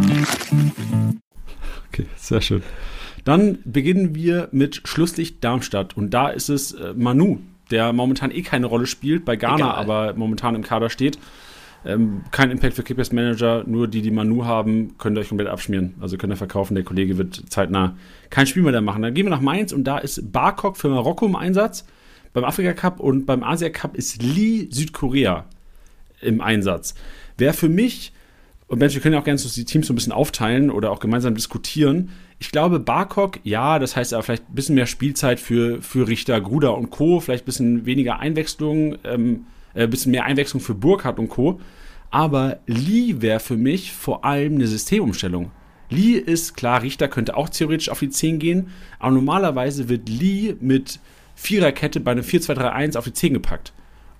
Okay, sehr schön. Dann beginnen wir mit Schlusslicht Darmstadt und da ist es äh, Manu, der momentan eh keine Rolle spielt, bei Ghana Egal. aber momentan im Kader steht. Ähm, kein Impact für Kickbase Manager, nur die, die Manu haben, könnt ihr euch komplett abschmieren. Also könnt ihr verkaufen, der Kollege wird zeitnah kein Spiel mehr da machen. Dann gehen wir nach Mainz und da ist Barkok für Marokko im Einsatz. Beim Afrika Cup und beim Asia Cup ist Lee Südkorea im Einsatz. Wer für mich, und Mensch, wir können ja auch gerne so die Teams so ein bisschen aufteilen oder auch gemeinsam diskutieren. Ich glaube, Barkok, ja, das heißt aber vielleicht ein bisschen mehr Spielzeit für, für Richter, Gruder und Co., vielleicht ein bisschen weniger Einwechslung, ähm, ein bisschen mehr Einwechslung für Burkhardt und Co. Aber Lee wäre für mich vor allem eine Systemumstellung. Lee ist, klar, Richter könnte auch theoretisch auf die zehn gehen, aber normalerweise wird Lee mit Viererkette bei einem vier zwei drei eins auf die zehn gepackt.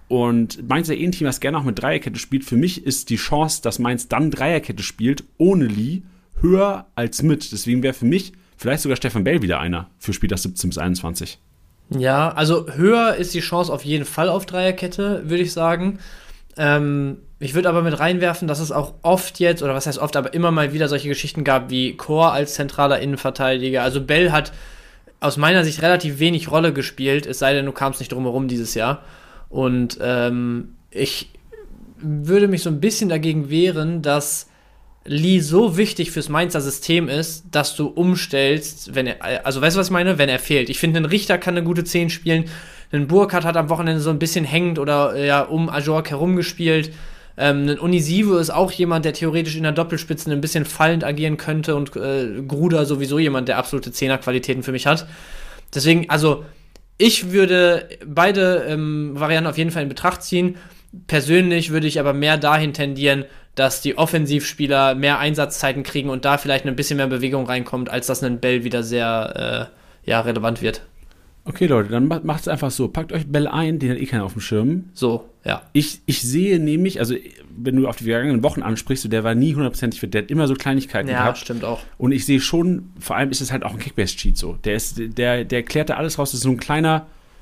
Und Mainz ist ja eh ein Team, das gerne auch mit Dreierkette spielt. Für mich ist die Chance, dass Mainz dann Dreierkette spielt, ohne Lee, höher als mit. Deswegen wäre für mich vielleicht sogar Stefan Bell wieder einer für Spieltag siebzehn bis einundzwanzig. Ja, also höher ist die Chance auf jeden Fall auf Dreierkette, würde ich sagen. Ähm, ich würde aber mit reinwerfen, dass es auch oft jetzt, oder was heißt oft, aber immer mal wieder solche Geschichten gab wie Kor als zentraler Innenverteidiger. Also Bell hat aus meiner Sicht relativ wenig Rolle gespielt, es sei denn, du kamst nicht drum herum dieses Jahr. Und ähm, ich würde mich so ein bisschen dagegen wehren, dass Lee so wichtig fürs Mainzer System ist, dass du umstellst, wenn er, also weißt du, was ich meine? Wenn er fehlt. Ich finde, ein Richter kann eine gute zehn spielen, ein Burkhardt hat am Wochenende so ein bisschen hängend oder ja um Ajork herumgespielt. Ähm, ein Onisivo ist auch jemand, der theoretisch in der Doppelspitze ein bisschen fallend agieren könnte und äh, Gruder sowieso jemand, der absolute Zehner-Qualitäten für mich hat. Deswegen, also ich würde beide ähm, Varianten auf jeden Fall in Betracht ziehen. Persönlich würde ich aber mehr dahin tendieren, dass die Offensivspieler mehr Einsatzzeiten kriegen und da vielleicht ein bisschen mehr Bewegung reinkommt, als dass ein Bell wieder sehr äh, ja, relevant wird. Okay, Leute, dann macht es einfach so. Packt euch Bell ein, den hat eh keiner auf dem Schirm. So, ja. Ich, ich sehe nämlich, also wenn du auf die vergangenen Wochen ansprichst, der war nie hundertprozentig fit, der hat immer so Kleinigkeiten ja, gehabt. Ja, stimmt auch. Und ich sehe schon, vor allem ist es halt auch ein Kickbase-Cheat so. Der, ist, der, der klärt da alles raus, das ist so ein kleiner...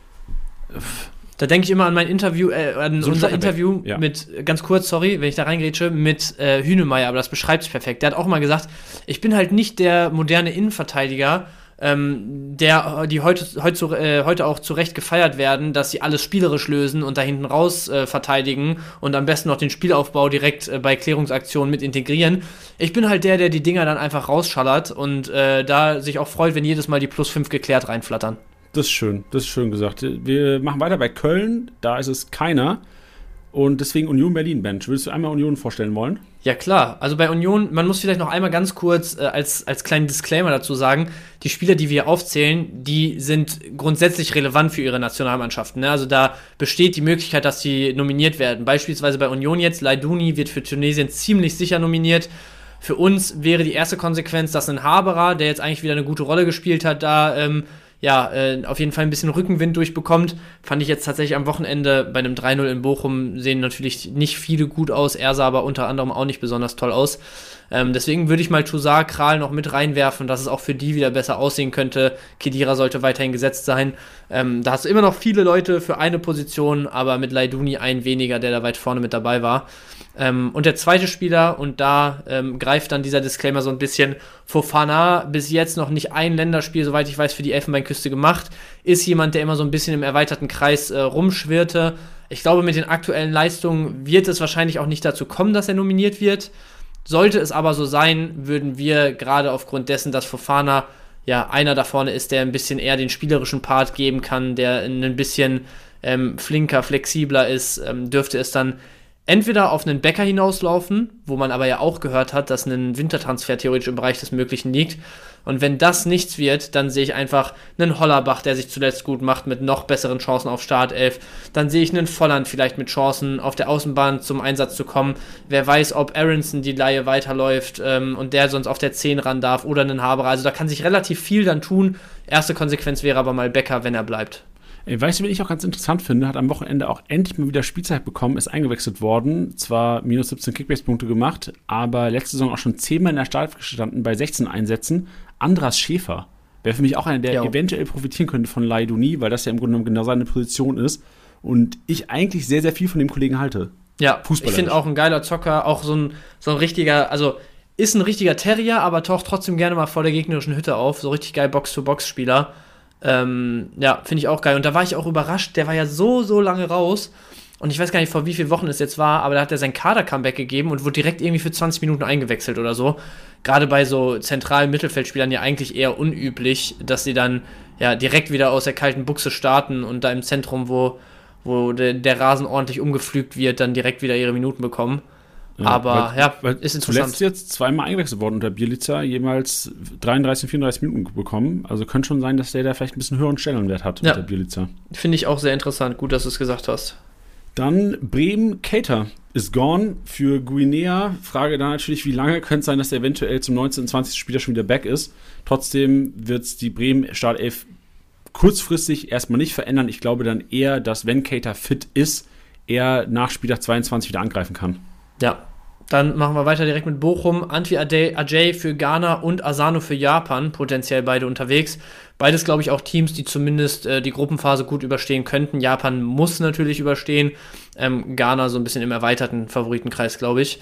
Da denke ich immer an mein Interview, äh, an so unser Interview ja. mit, ganz kurz, sorry, wenn ich da reingrätsche, mit äh, Hünemeyer, aber das beschreibt es perfekt. Der hat auch mal gesagt, ich bin halt nicht der moderne Innenverteidiger, ähm, der, die heute, heute, äh, heute auch zu Recht gefeiert werden, dass sie alles spielerisch lösen und da hinten raus äh, verteidigen und am besten noch den Spielaufbau direkt äh, bei Klärungsaktionen mit integrieren. Ich bin halt der, der die Dinger dann einfach rausschallert und äh, da sich auch freut, wenn jedes Mal die plus fünf geklärt reinflattern. Das ist schön, das ist schön gesagt. Wir machen weiter bei Köln, da ist es keiner. Und deswegen Union Berlin-Bench. Würdest du einmal Union vorstellen wollen? Ja, klar. Also bei Union, man muss vielleicht noch einmal ganz kurz äh, als, als kleinen Disclaimer dazu sagen, die Spieler, die wir aufzählen, die sind grundsätzlich relevant für ihre Nationalmannschaften. Ne? Also da besteht die Möglichkeit, dass sie nominiert werden. Beispielsweise bei Union jetzt, Laidouni wird für Tunesien ziemlich sicher nominiert. Für uns wäre die erste Konsequenz, dass ein Haberer, der jetzt eigentlich wieder eine gute Rolle gespielt hat, da ähm, ja, äh, auf jeden Fall ein bisschen Rückenwind durchbekommt. Fand ich jetzt tatsächlich am Wochenende bei einem drei null in Bochum, sehen natürlich nicht viele gut aus, er sah aber unter anderem auch nicht besonders toll aus. Ähm, deswegen würde ich mal Toussaint, Kral noch mit reinwerfen, dass es auch für die wieder besser aussehen könnte. Khedira sollte weiterhin gesetzt sein. Ähm, da hast du immer noch viele Leute für eine Position, aber mit Laidouni ein weniger, der da weit vorne mit dabei war. Ähm, und der zweite Spieler, und da ähm, greift dann dieser Disclaimer so ein bisschen, Fofana, bis jetzt noch nicht ein Länderspiel, soweit ich weiß, für die Elfenbeinküste gemacht, ist jemand, der immer so ein bisschen im erweiterten Kreis äh, rumschwirrte. Ich glaube, mit den aktuellen Leistungen wird es wahrscheinlich auch nicht dazu kommen, dass er nominiert wird. Sollte es aber so sein, würden wir gerade aufgrund dessen, dass Fofana ja einer da vorne ist, der ein bisschen eher den spielerischen Part geben kann, der ein bisschen ähm, flinker, flexibler ist, ähm, dürfte es dann entweder auf einen Becker hinauslaufen, wo man aber ja auch gehört hat, dass ein Wintertransfer theoretisch im Bereich des Möglichen liegt. Und wenn das nichts wird, dann sehe ich einfach einen Hollerbach, der sich zuletzt gut macht, mit noch besseren Chancen auf Startelf. Dann sehe ich einen Volland vielleicht mit Chancen, auf der Außenbahn zum Einsatz zu kommen. Wer weiß, ob Aronson die Leihe weiterläuft ähm, und der sonst auf der zehn ran darf oder einen Haberer. Also da kann sich relativ viel dann tun. Erste Konsequenz wäre aber mal Becker, wenn er bleibt. Weißt du, wen ich auch ganz interessant finde, hat am Wochenende auch endlich mal wieder Spielzeit bekommen, ist eingewechselt worden, zwar minus siebzehn Kickbase-Punkte gemacht, aber letzte Saison auch schon zehnmal in der Startelf gestanden bei sechzehn Einsätzen. Andras Schäfer wäre für mich auch einer, der jo. eventuell profitieren könnte von Laidouni, weil das ja im Grunde genommen genau seine Position ist und ich eigentlich sehr, sehr viel von dem Kollegen halte. Ja, ich finde auch ein geiler Zocker, auch so ein, so ein richtiger, also ist ein richtiger Terrier, aber taucht trotzdem gerne mal vor der gegnerischen Hütte auf, so richtig geil Box-to-Box-Spieler. Ähm, ja, finde ich auch geil. Und da war ich auch überrascht, der war ja so, so lange raus. Und ich weiß gar nicht, vor wie vielen Wochen es jetzt war, aber da hat er sein Kader-Comeback gegeben und wurde direkt irgendwie für zwanzig Minuten eingewechselt oder so. Gerade bei so zentralen Mittelfeldspielern ja eigentlich eher unüblich, dass sie dann ja direkt wieder aus der kalten Buchse starten und da im Zentrum, wo, wo de, der Rasen ordentlich umgepflügt wird, dann direkt wieder ihre Minuten bekommen. Ja, aber weil, ja, weil ist interessant. Zuletzt jetzt zweimal eingewechselt worden unter Bielica, jemals dreiunddreißig, vierunddreißig Minuten bekommen. Also könnte schon sein, dass der da vielleicht ein bisschen höheren Stellenwert hat ja. unter Bielica. Finde ich auch sehr interessant. Gut, dass du es gesagt hast. Dann Bremen, Keita ist gone für Guinea. Frage da natürlich, wie lange könnte es sein, dass er eventuell zum neunzehnten, zwanzigsten Spieler schon wieder back ist. Trotzdem wird es die Bremen Startelf kurzfristig erstmal nicht verändern. Ich glaube dann eher, dass wenn Keita fit ist, er nach Spieltag zweiundzwanzig wieder angreifen kann. Ja, dann machen wir weiter direkt mit Bochum. Antwi Ajay für Ghana und Asano für Japan, potenziell beide unterwegs. Beides, glaube ich, auch Teams, die zumindest äh, die Gruppenphase gut überstehen könnten. Japan muss natürlich überstehen. Ähm, Ghana so ein bisschen im erweiterten Favoritenkreis, glaube ich.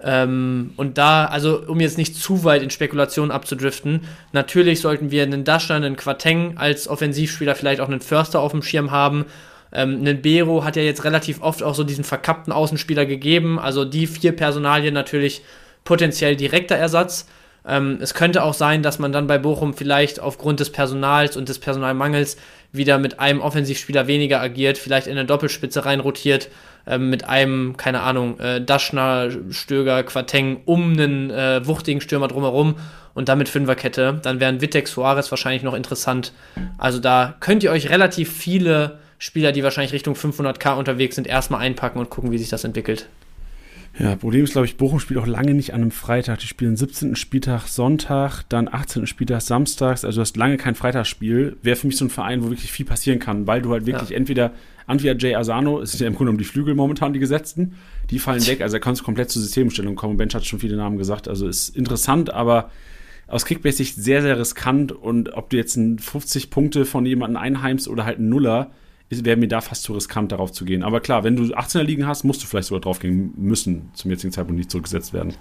Ähm, und da, also um jetzt nicht zu weit in Spekulationen abzudriften, natürlich sollten wir einen Daschner, einen Quateng als Offensivspieler, vielleicht auch einen Förster auf dem Schirm haben. Ähm, ein Bero hat ja jetzt relativ oft auch so diesen verkappten Außenspieler gegeben, also die vier Personalien natürlich potenziell direkter Ersatz. Ähm, es könnte auch sein, dass man dann bei Bochum vielleicht aufgrund des Personals und des Personalmangels wieder mit einem Offensivspieler weniger agiert, vielleicht in eine Doppelspitze reinrotiert, ähm, mit einem, keine Ahnung, äh, Daschner, Stöger, Quateng um einen äh, wuchtigen Stürmer drumherum und damit Fünferkette. Dann wären Wittek, Suarez wahrscheinlich noch interessant. Also da könnt ihr euch relativ viele Spieler, die wahrscheinlich Richtung fünfhunderttausend unterwegs sind, erstmal einpacken und gucken, wie sich das entwickelt. Ja, Problem ist, glaube ich, Bochum spielt auch lange nicht an einem Freitag. Die spielen siebzehnten Spieltag Sonntag, dann achtzehnten Spieltag samstags. Also du hast lange kein Freitagsspiel. Wäre für mich so ein Verein, wo wirklich viel passieren kann, weil du halt wirklich ja. entweder Antwi Ajay Asano, es ist ja im Grunde um die Flügel momentan, die Gesetzten, die fallen weg. Also er kann komplett zur Systemstellung kommen. Bench hat schon viele Namen gesagt. Also ist interessant, aber aus Kickbase-Sicht sehr, sehr riskant. Und ob du jetzt ein fünfzig Punkte von jemandem einheimst oder halt ein Nuller, wäre mir da fast zu riskant, darauf zu gehen. Aber klar, wenn du achtzehner liegen hast, musst du vielleicht sogar drauf gehen müssen, zum jetzigen Zeitpunkt nicht zurückgesetzt werden.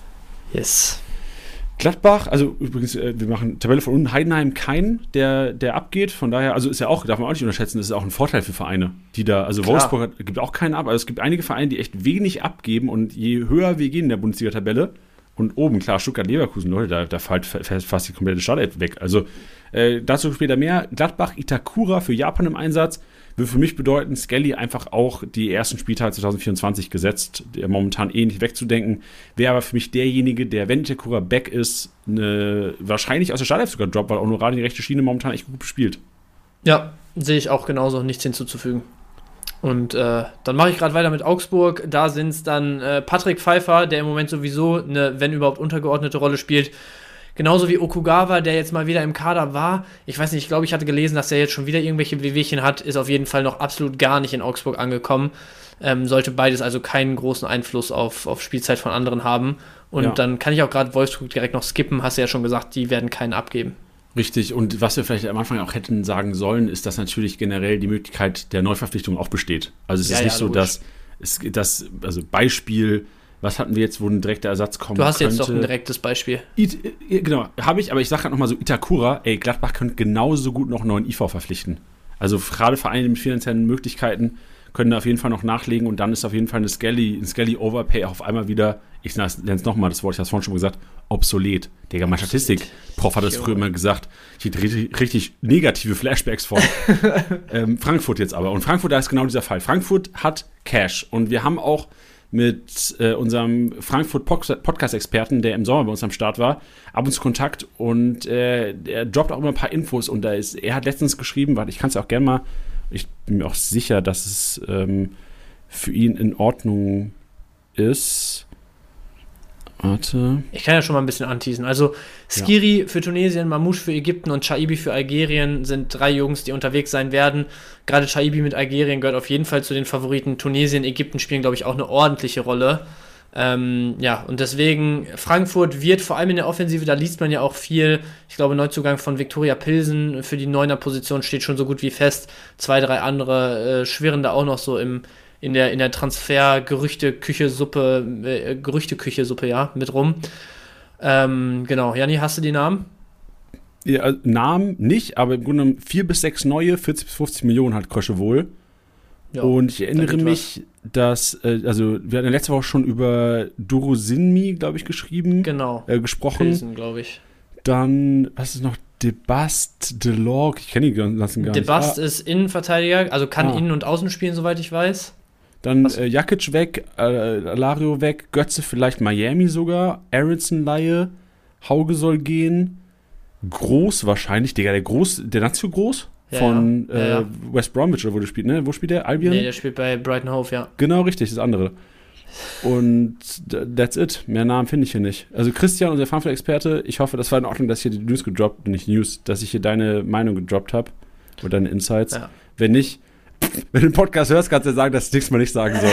Yes. Gladbach, also übrigens, wir machen Tabelle von unten, Heidenheim kein, der, der abgeht, von daher, also ist ja auch, darf man auch nicht unterschätzen, das ist auch ein Vorteil für Vereine, die da, also klar. Wolfsburg hat, gibt auch keinen ab, also es gibt einige Vereine, die echt wenig abgeben und je höher wir gehen in der Bundesliga-Tabelle und oben, klar, Stuttgart-Leverkusen, Leute, da, da fällt fast die komplette Startelf weg, also äh, dazu später mehr. Gladbach, Itakura für Japan im Einsatz. würde für mich bedeuten, Skelly einfach auch die ersten Spieltage zwanzig vierundzwanzig gesetzt, der momentan eh nicht wegzudenken. Wäre aber für mich derjenige, der, wenn Itakura back ist, eine, wahrscheinlich aus der Startelf sogar droppt, weil Honoradi die rechte Schiene momentan echt gut spielt. Ja, sehe ich auch genauso, nichts hinzuzufügen. Und äh, dann mache ich gerade weiter mit Augsburg. Da sind es dann äh, Patrick Pfeiffer, der im Moment sowieso eine, wenn überhaupt, untergeordnete Rolle spielt. Genauso wie Okugawa, der jetzt mal wieder im Kader war. Ich weiß nicht, ich glaube, ich hatte gelesen, dass er jetzt schon wieder irgendwelche Wehwehchen hat. Ist auf jeden Fall noch absolut gar nicht in Augsburg angekommen. Ähm, sollte beides also keinen großen Einfluss auf, auf Spielzeit von anderen haben. Und ja. Dann kann ich auch gerade Wolfsburg direkt noch skippen. Hast du ja schon gesagt, die werden keinen abgeben. Richtig, und was wir vielleicht am Anfang auch hätten sagen sollen, ist, dass natürlich generell die Möglichkeit der Neuverpflichtung auch besteht. Also es ja, ist nicht ja, so, dass es das, also Beispiel, was hatten wir jetzt, wo ein direkter Ersatz kommen könnte? Du hast könnte. Jetzt doch ein direktes Beispiel. It, genau, habe ich, aber ich sage gerade nochmal so, Itakura, ey, Gladbach könnte genauso gut noch einen neuen I V verpflichten. Also gerade Vereine mit finanziellen Möglichkeiten können da auf jeden Fall noch nachlegen und dann ist auf jeden Fall eine Skelly, ein Skelly-Overpay auf einmal wieder, ich nenne es nochmal, das Wort, ich habe es vorhin schon gesagt, obsolet. Digga, mein Statistik-Prof hat das früher immer gesagt. Ich hatte richtig, richtig negative Flashbacks von. ähm, Frankfurt jetzt aber. Und Frankfurt, da ist genau dieser Fall. Frankfurt hat Cash. Und wir haben auch mit äh, unserem Frankfurt-Podcast-Experten, der im Sommer bei uns am Start war, ab und zu Kontakt. Und äh, er droppt auch immer ein paar Infos. Und da ist, er hat letztens geschrieben, warte, ich kann es auch gerne mal, ich bin mir auch sicher, dass es ähm, für ihn in Ordnung ist. Warte. Ich kann ja schon mal ein bisschen anteasen. Also Skiri ja. für Tunesien, Mamouche für Ägypten und Chaibi für Algerien sind drei Jungs, die unterwegs sein werden. Gerade Chaibi mit Algerien gehört auf jeden Fall zu den Favoriten. Tunesien, Ägypten spielen, glaube ich, auch eine ordentliche Rolle. Ähm, ja, und deswegen, Frankfurt wird vor allem in der Offensive, da liest man ja auch viel. Ich glaube, Neuzugang von Viktoria Pilsen für die Neuner-Position steht schon so gut wie fest. Zwei, drei andere äh, schwirren da auch noch so im in der, in der Transfer-Gerüchte-Küche-Suppe, äh, Gerüchte-Küche-Suppe, ja, mit rum. Ähm, genau, Janni, hast du die Namen? Ja, Namen nicht, aber im Grunde genommen vier bis sechs neue, vierzig bis fünfzig Millionen hat Krösche wohl. Ja, und ich erinnere mich, was. dass, äh, also wir hatten letzte Woche schon über Durusinmi, glaube ich, geschrieben. Genau. Äh, gesprochen. Pilsen, glaube ich. Dann, was ist noch? Debast, Delorg, ich kenne die ganzen gar nicht. Debast ah. ist Innenverteidiger, also kann ah. Innen- und Außen spielen, soweit ich weiß. Dann äh, Jakic weg, äh, Alario weg, Götze vielleicht Miami sogar, Aronson Laie, Hauge soll gehen, Groß wahrscheinlich, Digga, der Groß, der Nazio Groß ja, von ja. Äh, Ja, ja. West Bromwich, oder wo der spielt, ne? Wo spielt der? Albion? Nee, der spielt bei Brighton Hove, ja. Genau, richtig, das andere. Und that's it. Mehr Namen finde ich hier nicht. Also Christian, unser Frankfurt-Experte, ich hoffe, das war in Ordnung, dass ich hier die News gedroppt, nicht News, dass ich hier deine Meinung gedroppt habe oder deine Insights. Ja. Wenn nicht, wenn du den Podcast hörst, kannst du sagen, dass ich nichts Mal nicht sagen soll.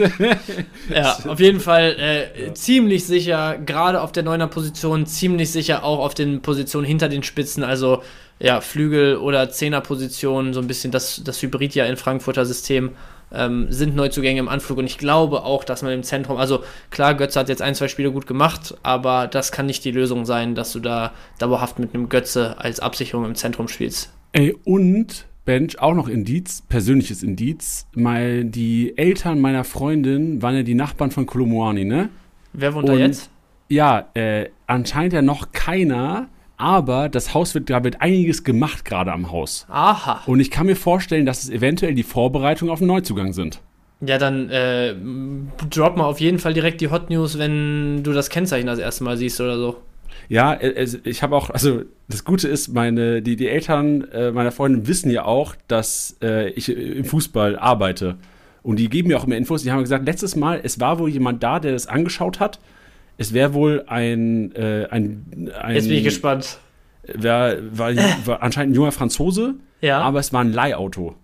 Ja, auf jeden Fall äh, ja. ziemlich sicher, gerade auf der Neuner-Position, ziemlich sicher auch auf den Positionen hinter den Spitzen, also ja, Flügel- oder Zehner-Positionen, so ein bisschen das, das Hybrid ja in Frankfurter System, ähm, sind Neuzugänge im Anflug und ich glaube auch, dass man im Zentrum, also klar, Götze hat jetzt ein, zwei Spiele gut gemacht, aber das kann nicht die Lösung sein, dass du da dauerhaft mit einem Götze als Absicherung im Zentrum spielst. Ey, und Bench, auch noch Indiz, persönliches Indiz, mal die Eltern meiner Freundin waren ja die Nachbarn von Kolomoani, ne? Wer wohnt da jetzt? Ja, äh, anscheinend ja noch keiner, aber das Haus wird, da wird einiges gemacht gerade am Haus. Aha. Und ich kann mir vorstellen, dass es eventuell die Vorbereitungen auf einen Neuzugang sind. Ja, dann äh, drop mal auf jeden Fall direkt die Hot News, wenn du das Kennzeichen das erste Mal siehst oder so. Ja, ich habe auch, also das Gute ist, meine, die, die Eltern äh, meiner Freundin wissen ja auch, dass äh, ich im Fußball arbeite. Und die geben mir auch immer Infos. Die haben gesagt, letztes Mal, es war wohl jemand da, der das angeschaut hat. Es wäre wohl ein, äh, ein, ein Jetzt bin ich gespannt. Wär, war, war anscheinend ein junger Franzose, ja. aber es war ein Leihauto.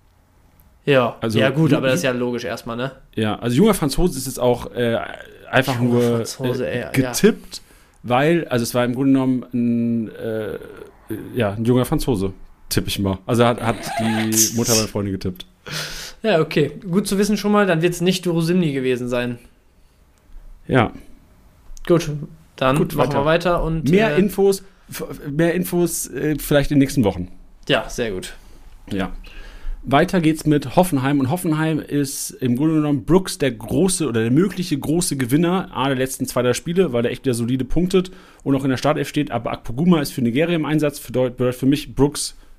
Ja, also, ja gut, aber das ist ja logisch erstmal, ne? Ja, also junger Franzose ist jetzt auch äh, einfach junger nur Franzose, äh, ey, getippt. Ja. Weil, also es war im Grunde genommen ein, äh, ja, ein junger Franzose, tippe ich mal. Also hat, hat die Mutter meiner Freundin getippt. Ja, okay. Gut zu wissen schon mal, dann wird es nicht Durusimni gewesen sein. Ja. Gut, dann Gut, machen weiter. wir weiter. Und, mehr äh, Infos, mehr Infos äh, vielleicht in den nächsten Wochen. Ja, sehr gut. Ja. Weiter geht's mit Hoffenheim und Hoffenheim ist im Grunde genommen Brooks der große oder der mögliche große Gewinner A, der letzten zwei, drei Spiele, weil er echt wieder solide punktet und auch in der Startelf steht, aber Akpoguma ist für Nigeria im Einsatz, bedeutet für mich Brooks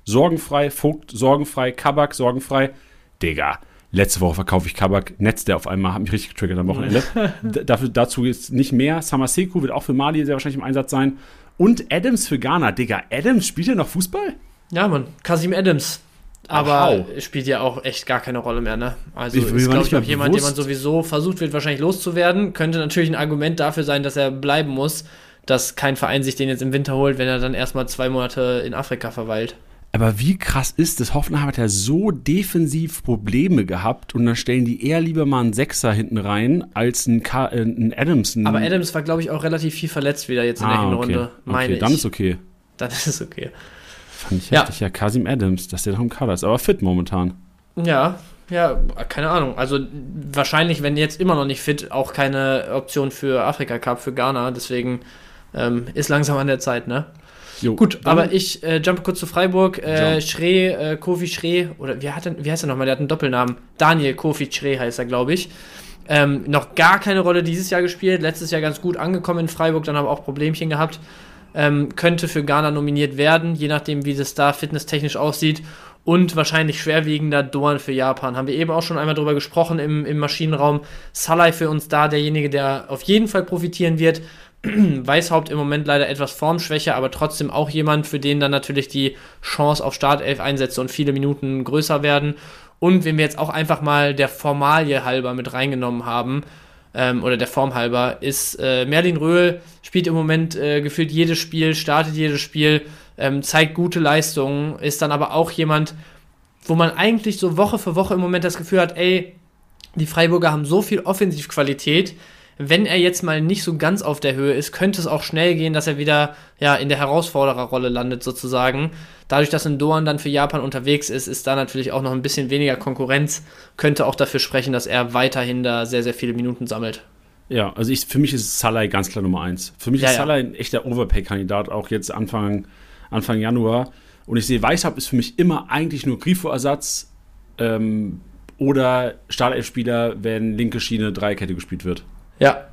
sorgenfrei, Vogt sorgenfrei, Kabak sorgenfrei. Digga, letzte Woche verkaufe ich Kabak, Netz, der auf einmal, hat mich richtig getriggert am Wochenende. D- dafür, dazu ist nicht mehr. Samaseku wird auch für Mali sehr wahrscheinlich im Einsatz sein. Und Adams für Ghana. Digga, Adams, spielt er noch Fußball? Ja, Mann, Kasim Adams. Aber Ach, spielt ja auch echt gar keine Rolle mehr, ne? Also Ich- ist, mir war glaube nicht ich, auch mehr jemand, den bewusst. man sowieso versucht wird, wahrscheinlich loszuwerden. Könnte natürlich ein Argument dafür sein, dass er bleiben muss, dass kein Verein sich den jetzt im Winter holt, wenn er dann erstmal zwei Monate in Afrika verweilt. Aber wie krass ist das? Hoffenheim hat ja so defensiv Probleme gehabt und dann stellen die eher lieber mal einen Sechser hinten rein als einen, Ka- äh, einen Adams. Einen Aber Adams war, glaube ich, auch relativ viel verletzt wieder jetzt in der ah, Hinrunde, okay. meine okay, ich. dann ist okay. Dann ist es okay. Fand ich Ja. heftig. Ja, Kasim Adams, dass der noch im Kader ist. Aber fit momentan. Ja, ja, keine Ahnung. Also wahrscheinlich, wenn jetzt immer noch nicht fit, auch keine Option für Afrika Cup, für Ghana. Deswegen ähm, ist langsam an der Zeit, ne? Jo, Gut, dann- aber ich äh, jump kurz zu Freiburg. Äh, Jump. Schree, äh, Kofi Schree, oder wie, hat er, wie heißt er nochmal? Der hat einen Doppelnamen. Daniel Kofi Schree heißt er, glaube ich. Ähm, noch gar keine Rolle dieses Jahr gespielt. Letztes Jahr ganz gut angekommen in Freiburg, dann aber auch Problemchen gehabt. Ähm, könnte für Ghana nominiert werden, je nachdem, wie das da fitnesstechnisch aussieht. Und wahrscheinlich schwerwiegender Dorn für Japan. Haben wir eben auch schon einmal drüber gesprochen im, im Maschinenraum. Salai für uns da, derjenige, der auf jeden Fall profitieren wird. Weishaupt im Moment leider etwas Formschwäche, aber trotzdem auch jemand, für den dann natürlich die Chance auf Startelf-Einsätze und viele Minuten größer werden. Und wenn wir jetzt auch einfach mal der Formalie halber mit reingenommen haben, ähm, oder der Form halber, ist äh, Merlin Röhl, spielt im Moment äh, gefühlt jedes Spiel, startet jedes Spiel, ähm, zeigt gute Leistungen, ist dann aber auch jemand, wo man eigentlich so Woche für Woche im Moment das Gefühl hat, ey, die Freiburger haben so viel Offensivqualität, wenn er jetzt mal nicht so ganz auf der Höhe ist, könnte es auch schnell gehen, dass er wieder ja, in der Herausfordererrolle landet sozusagen. Dadurch, dass ein Doan dann für Japan unterwegs ist, ist da natürlich auch noch ein bisschen weniger Konkurrenz, könnte auch dafür sprechen, dass er weiterhin da sehr, sehr viele Minuten sammelt. Ja, also ich, für mich ist Salai ganz klar Nummer eins. Für mich Ja, ist ja. Salai ein echter Overpay-Kandidat, auch jetzt Anfang, Anfang Januar. Und ich sehe, Weishaupt ist für mich immer eigentlich nur Grifo-Ersatz ähm, oder Startelf-Spieler, wenn linke Schiene Dreierkette gespielt wird. Ja.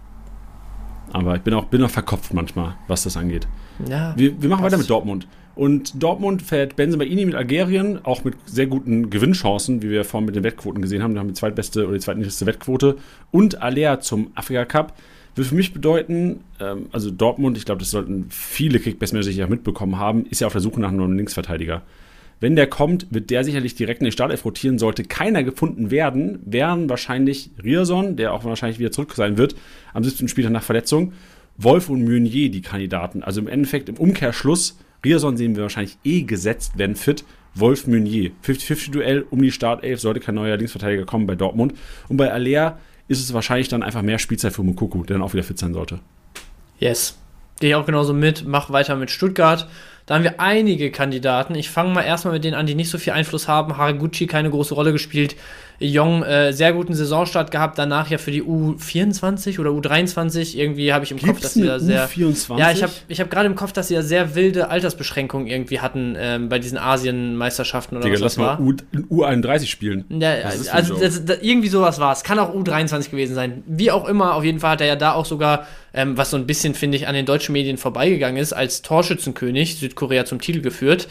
Aber ich bin auch, bin auch verkopft manchmal, was das angeht. Ja. Wir, wir machen passt. weiter mit Dortmund. Und Dortmund fährt Benzemaini mit Algerien, auch mit sehr guten Gewinnchancen, wie wir vorhin mit den Wettquoten gesehen haben. Da haben wir die zweitbeste oder die zweitniedrigste Wettquote. Und Aller zum Afrika Cup. Will für mich bedeuten, ähm, also Dortmund, ich glaube, das sollten viele Kickbase-Manager sicher mitbekommen haben, ist ja auf der Suche nach einem Linksverteidiger. Wenn der kommt, wird der sicherlich direkt in die Startelf rotieren. Sollte keiner gefunden werden, wären wahrscheinlich Rierson, der auch wahrscheinlich wieder zurück sein wird, am siebzehnten Spieltag nach Verletzung, Wolf und Meunier die Kandidaten. Also im Endeffekt, im Umkehrschluss, Rierson sehen wir wahrscheinlich eh gesetzt, wenn fit. Wolf, Meunier. fünfzig fünfzig Duell um die Startelf, sollte kein neuer Linksverteidiger kommen bei Dortmund. Und bei Aller ist es wahrscheinlich dann einfach mehr Spielzeit für Moukoko, der dann auch wieder fit sein sollte. Yes. Gehe ich auch genauso mit. Mach weiter mit Stuttgart. Da haben wir einige Kandidaten. Ich fange mal erstmal mit denen an, die nicht so viel Einfluss haben. Haraguchi keine große Rolle gespielt. Jong äh, sehr guten Saisonstart gehabt. Danach ja für die U vierundzwanzig oder U dreiundzwanzig. Irgendwie habe ich im Kopf, dass sie da sehr... U vierundzwanzig? Ja, ich habe ich hab gerade im Kopf, dass sie ja sehr wilde Altersbeschränkungen irgendwie hatten ähm, bei diesen Asien-Meisterschaften oder Digga, was lass das mal war. U, U einunddreißig spielen. Ja, Was ist das für ein also Joke? das, das, irgendwie sowas war es. Kann auch U dreiundzwanzig gewesen sein. Wie auch immer, auf jeden Fall hat er ja da auch sogar, ähm, was so ein bisschen, finde ich, an den deutschen Medien vorbeigegangen ist, als Torschützenkönig Südkorea zum Titel geführt.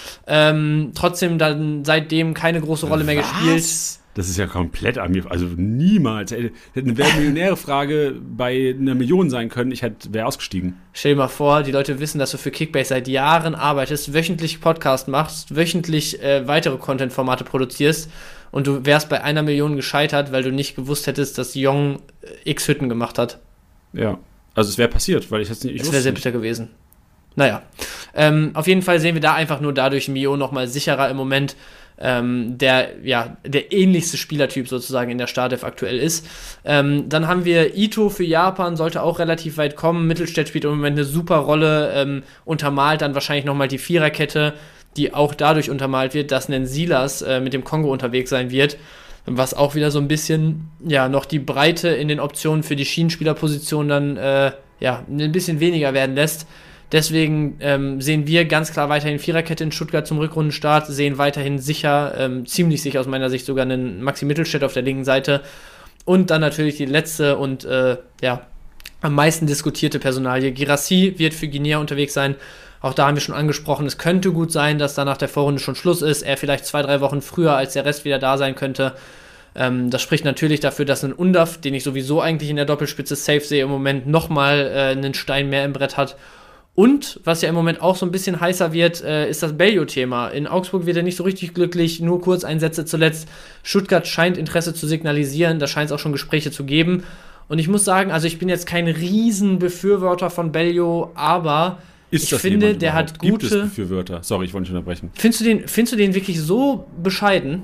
Ähm, trotzdem dann seitdem keine große Rolle mehr gespielt. Das ist ja komplett an mir. Also niemals. Hätte hätte eine Wer-Millionäre-Frage bei einer Million sein können. Ich wäre ausgestiegen. Stell dir mal vor, die Leute wissen, dass du für Kickbase seit Jahren arbeitest, wöchentlich Podcast machst, wöchentlich äh, weitere Content-Formate produzierst und du wärst bei einer Million gescheitert, weil du nicht gewusst hättest, dass Jong äh, x Hütten gemacht hat. Ja. Also es wäre passiert, weil ich das nicht. Ich Das wäre sehr bitter gewesen. Naja, ähm, auf jeden Fall sehen wir da einfach nur dadurch Mio nochmal sicherer im Moment, ähm, der ja der ähnlichste Spielertyp sozusagen in der Startelf aktuell ist. Ähm, dann haben wir Ito für Japan, sollte auch relativ weit kommen. Mittelstädt spielt im Moment eine super Rolle, ähm, untermalt dann wahrscheinlich nochmal die Viererkette, die auch dadurch untermalt wird, dass ein Silas äh, mit dem Kongo unterwegs sein wird. Was auch wieder so ein bisschen, ja, noch die Breite in den Optionen für die Schienenspielerposition dann, äh, ja, ein bisschen weniger werden lässt. Deswegen ähm, sehen wir ganz klar weiterhin Viererkette in Stuttgart zum Rückrundenstart, sehen weiterhin sicher, ähm, ziemlich sicher aus meiner Sicht sogar einen Maxi Mittelstädt auf der linken Seite. Und dann natürlich die letzte und, äh, ja, am meisten diskutierte Personalie. Girassi wird für Guinea unterwegs sein. Auch da haben wir schon angesprochen, es könnte gut sein, dass da nach der Vorrunde schon Schluss ist, er vielleicht zwei, drei Wochen früher als der Rest wieder da sein könnte. Ähm, das spricht natürlich dafür, dass ein Undav, den ich sowieso eigentlich in der Doppelspitze safe sehe, im Moment nochmal äh, einen Stein mehr im Brett hat. Und, was ja im Moment auch so ein bisschen heißer wird, äh, ist das Beljo-Thema. In Augsburg wird er nicht so richtig glücklich, nur Kurzeinsätze zuletzt. Stuttgart scheint Interesse zu signalisieren, da scheint es auch schon Gespräche zu geben. Und ich muss sagen, also ich bin jetzt kein Riesenbefürworter von Beljo, aber ist ich das finde, der überhaupt? hat gute... Gibt es Befürworter? Sorry, ich wollte nicht unterbrechen. Findest du den, findest du den wirklich so bescheiden?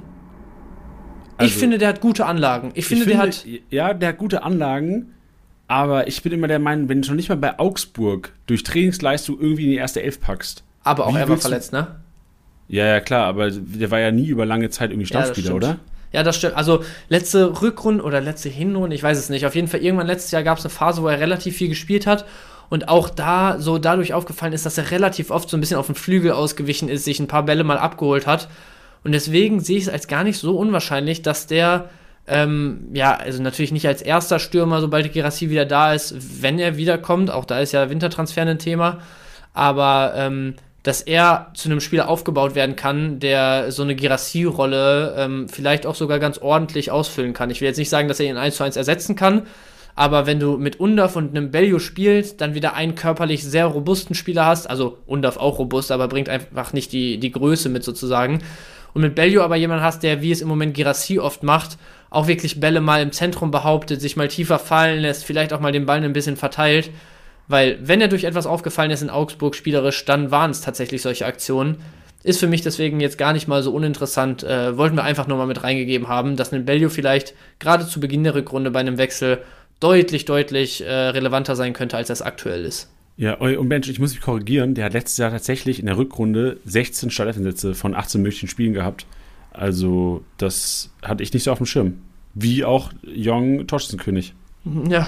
Also, ich finde, der hat gute Anlagen. Ich finde, ich finde, der hat... Ja, der hat gute Anlagen, aber ich bin immer der Meinung, wenn du schon nicht mal bei Augsburg durch Trainingsleistung irgendwie in die erste Elf packst. Aber auch wie er war willst du- verletzt, ne? Ja, ja, klar, aber der war ja nie über lange Zeit irgendwie Ja, das Stammspieler, stimmt. oder? Ja, das stimmt. Also letzte Rückrunde oder letzte Hinrunde, ich weiß es nicht. Auf jeden Fall irgendwann letztes Jahr gab es eine Phase, wo er relativ viel gespielt hat. Und auch da so dadurch aufgefallen ist, dass er relativ oft so ein bisschen auf den Flügel ausgewichen ist, sich ein paar Bälle mal abgeholt hat. Und deswegen sehe ich es als gar nicht so unwahrscheinlich, dass der, ähm, ja, also natürlich nicht als erster Stürmer, sobald Guirassy wieder da ist, wenn er wiederkommt, auch da ist ja Wintertransfer ein Thema, aber ähm, dass er zu einem Spieler aufgebaut werden kann, der so eine Guirassy-Rolle ähm, vielleicht auch sogar ganz ordentlich ausfüllen kann. Ich will jetzt nicht sagen, dass er ihn eins zu eins ersetzen kann, aber wenn du mit Undav und einem Beljo spielst, dann wieder einen körperlich sehr robusten Spieler hast, also Undav auch robust, aber bringt einfach nicht die, die Größe mit sozusagen, und mit Beljo aber jemanden hast, der, wie es im Moment Guirassy oft macht, auch wirklich Bälle mal im Zentrum behauptet, sich mal tiefer fallen lässt, vielleicht auch mal den Ball ein bisschen verteilt, weil wenn er durch etwas aufgefallen ist in Augsburg spielerisch, dann waren es tatsächlich solche Aktionen. Ist für mich deswegen jetzt gar nicht mal so uninteressant, äh, wollten wir einfach nur mal mit reingegeben haben, dass ein Beljo vielleicht gerade zu Beginn der Rückrunde bei einem Wechsel deutlich, deutlich äh, relevanter sein könnte, als das aktuell ist. Ja, und Mensch, ich muss mich korrigieren, der hat letztes Jahr tatsächlich in der Rückrunde sechzehn Startelf-Einsätze von achtzehn möglichen Spielen gehabt. Also, das hatte ich nicht so auf dem Schirm. Wie auch Jong Torschützenkönig. Ja.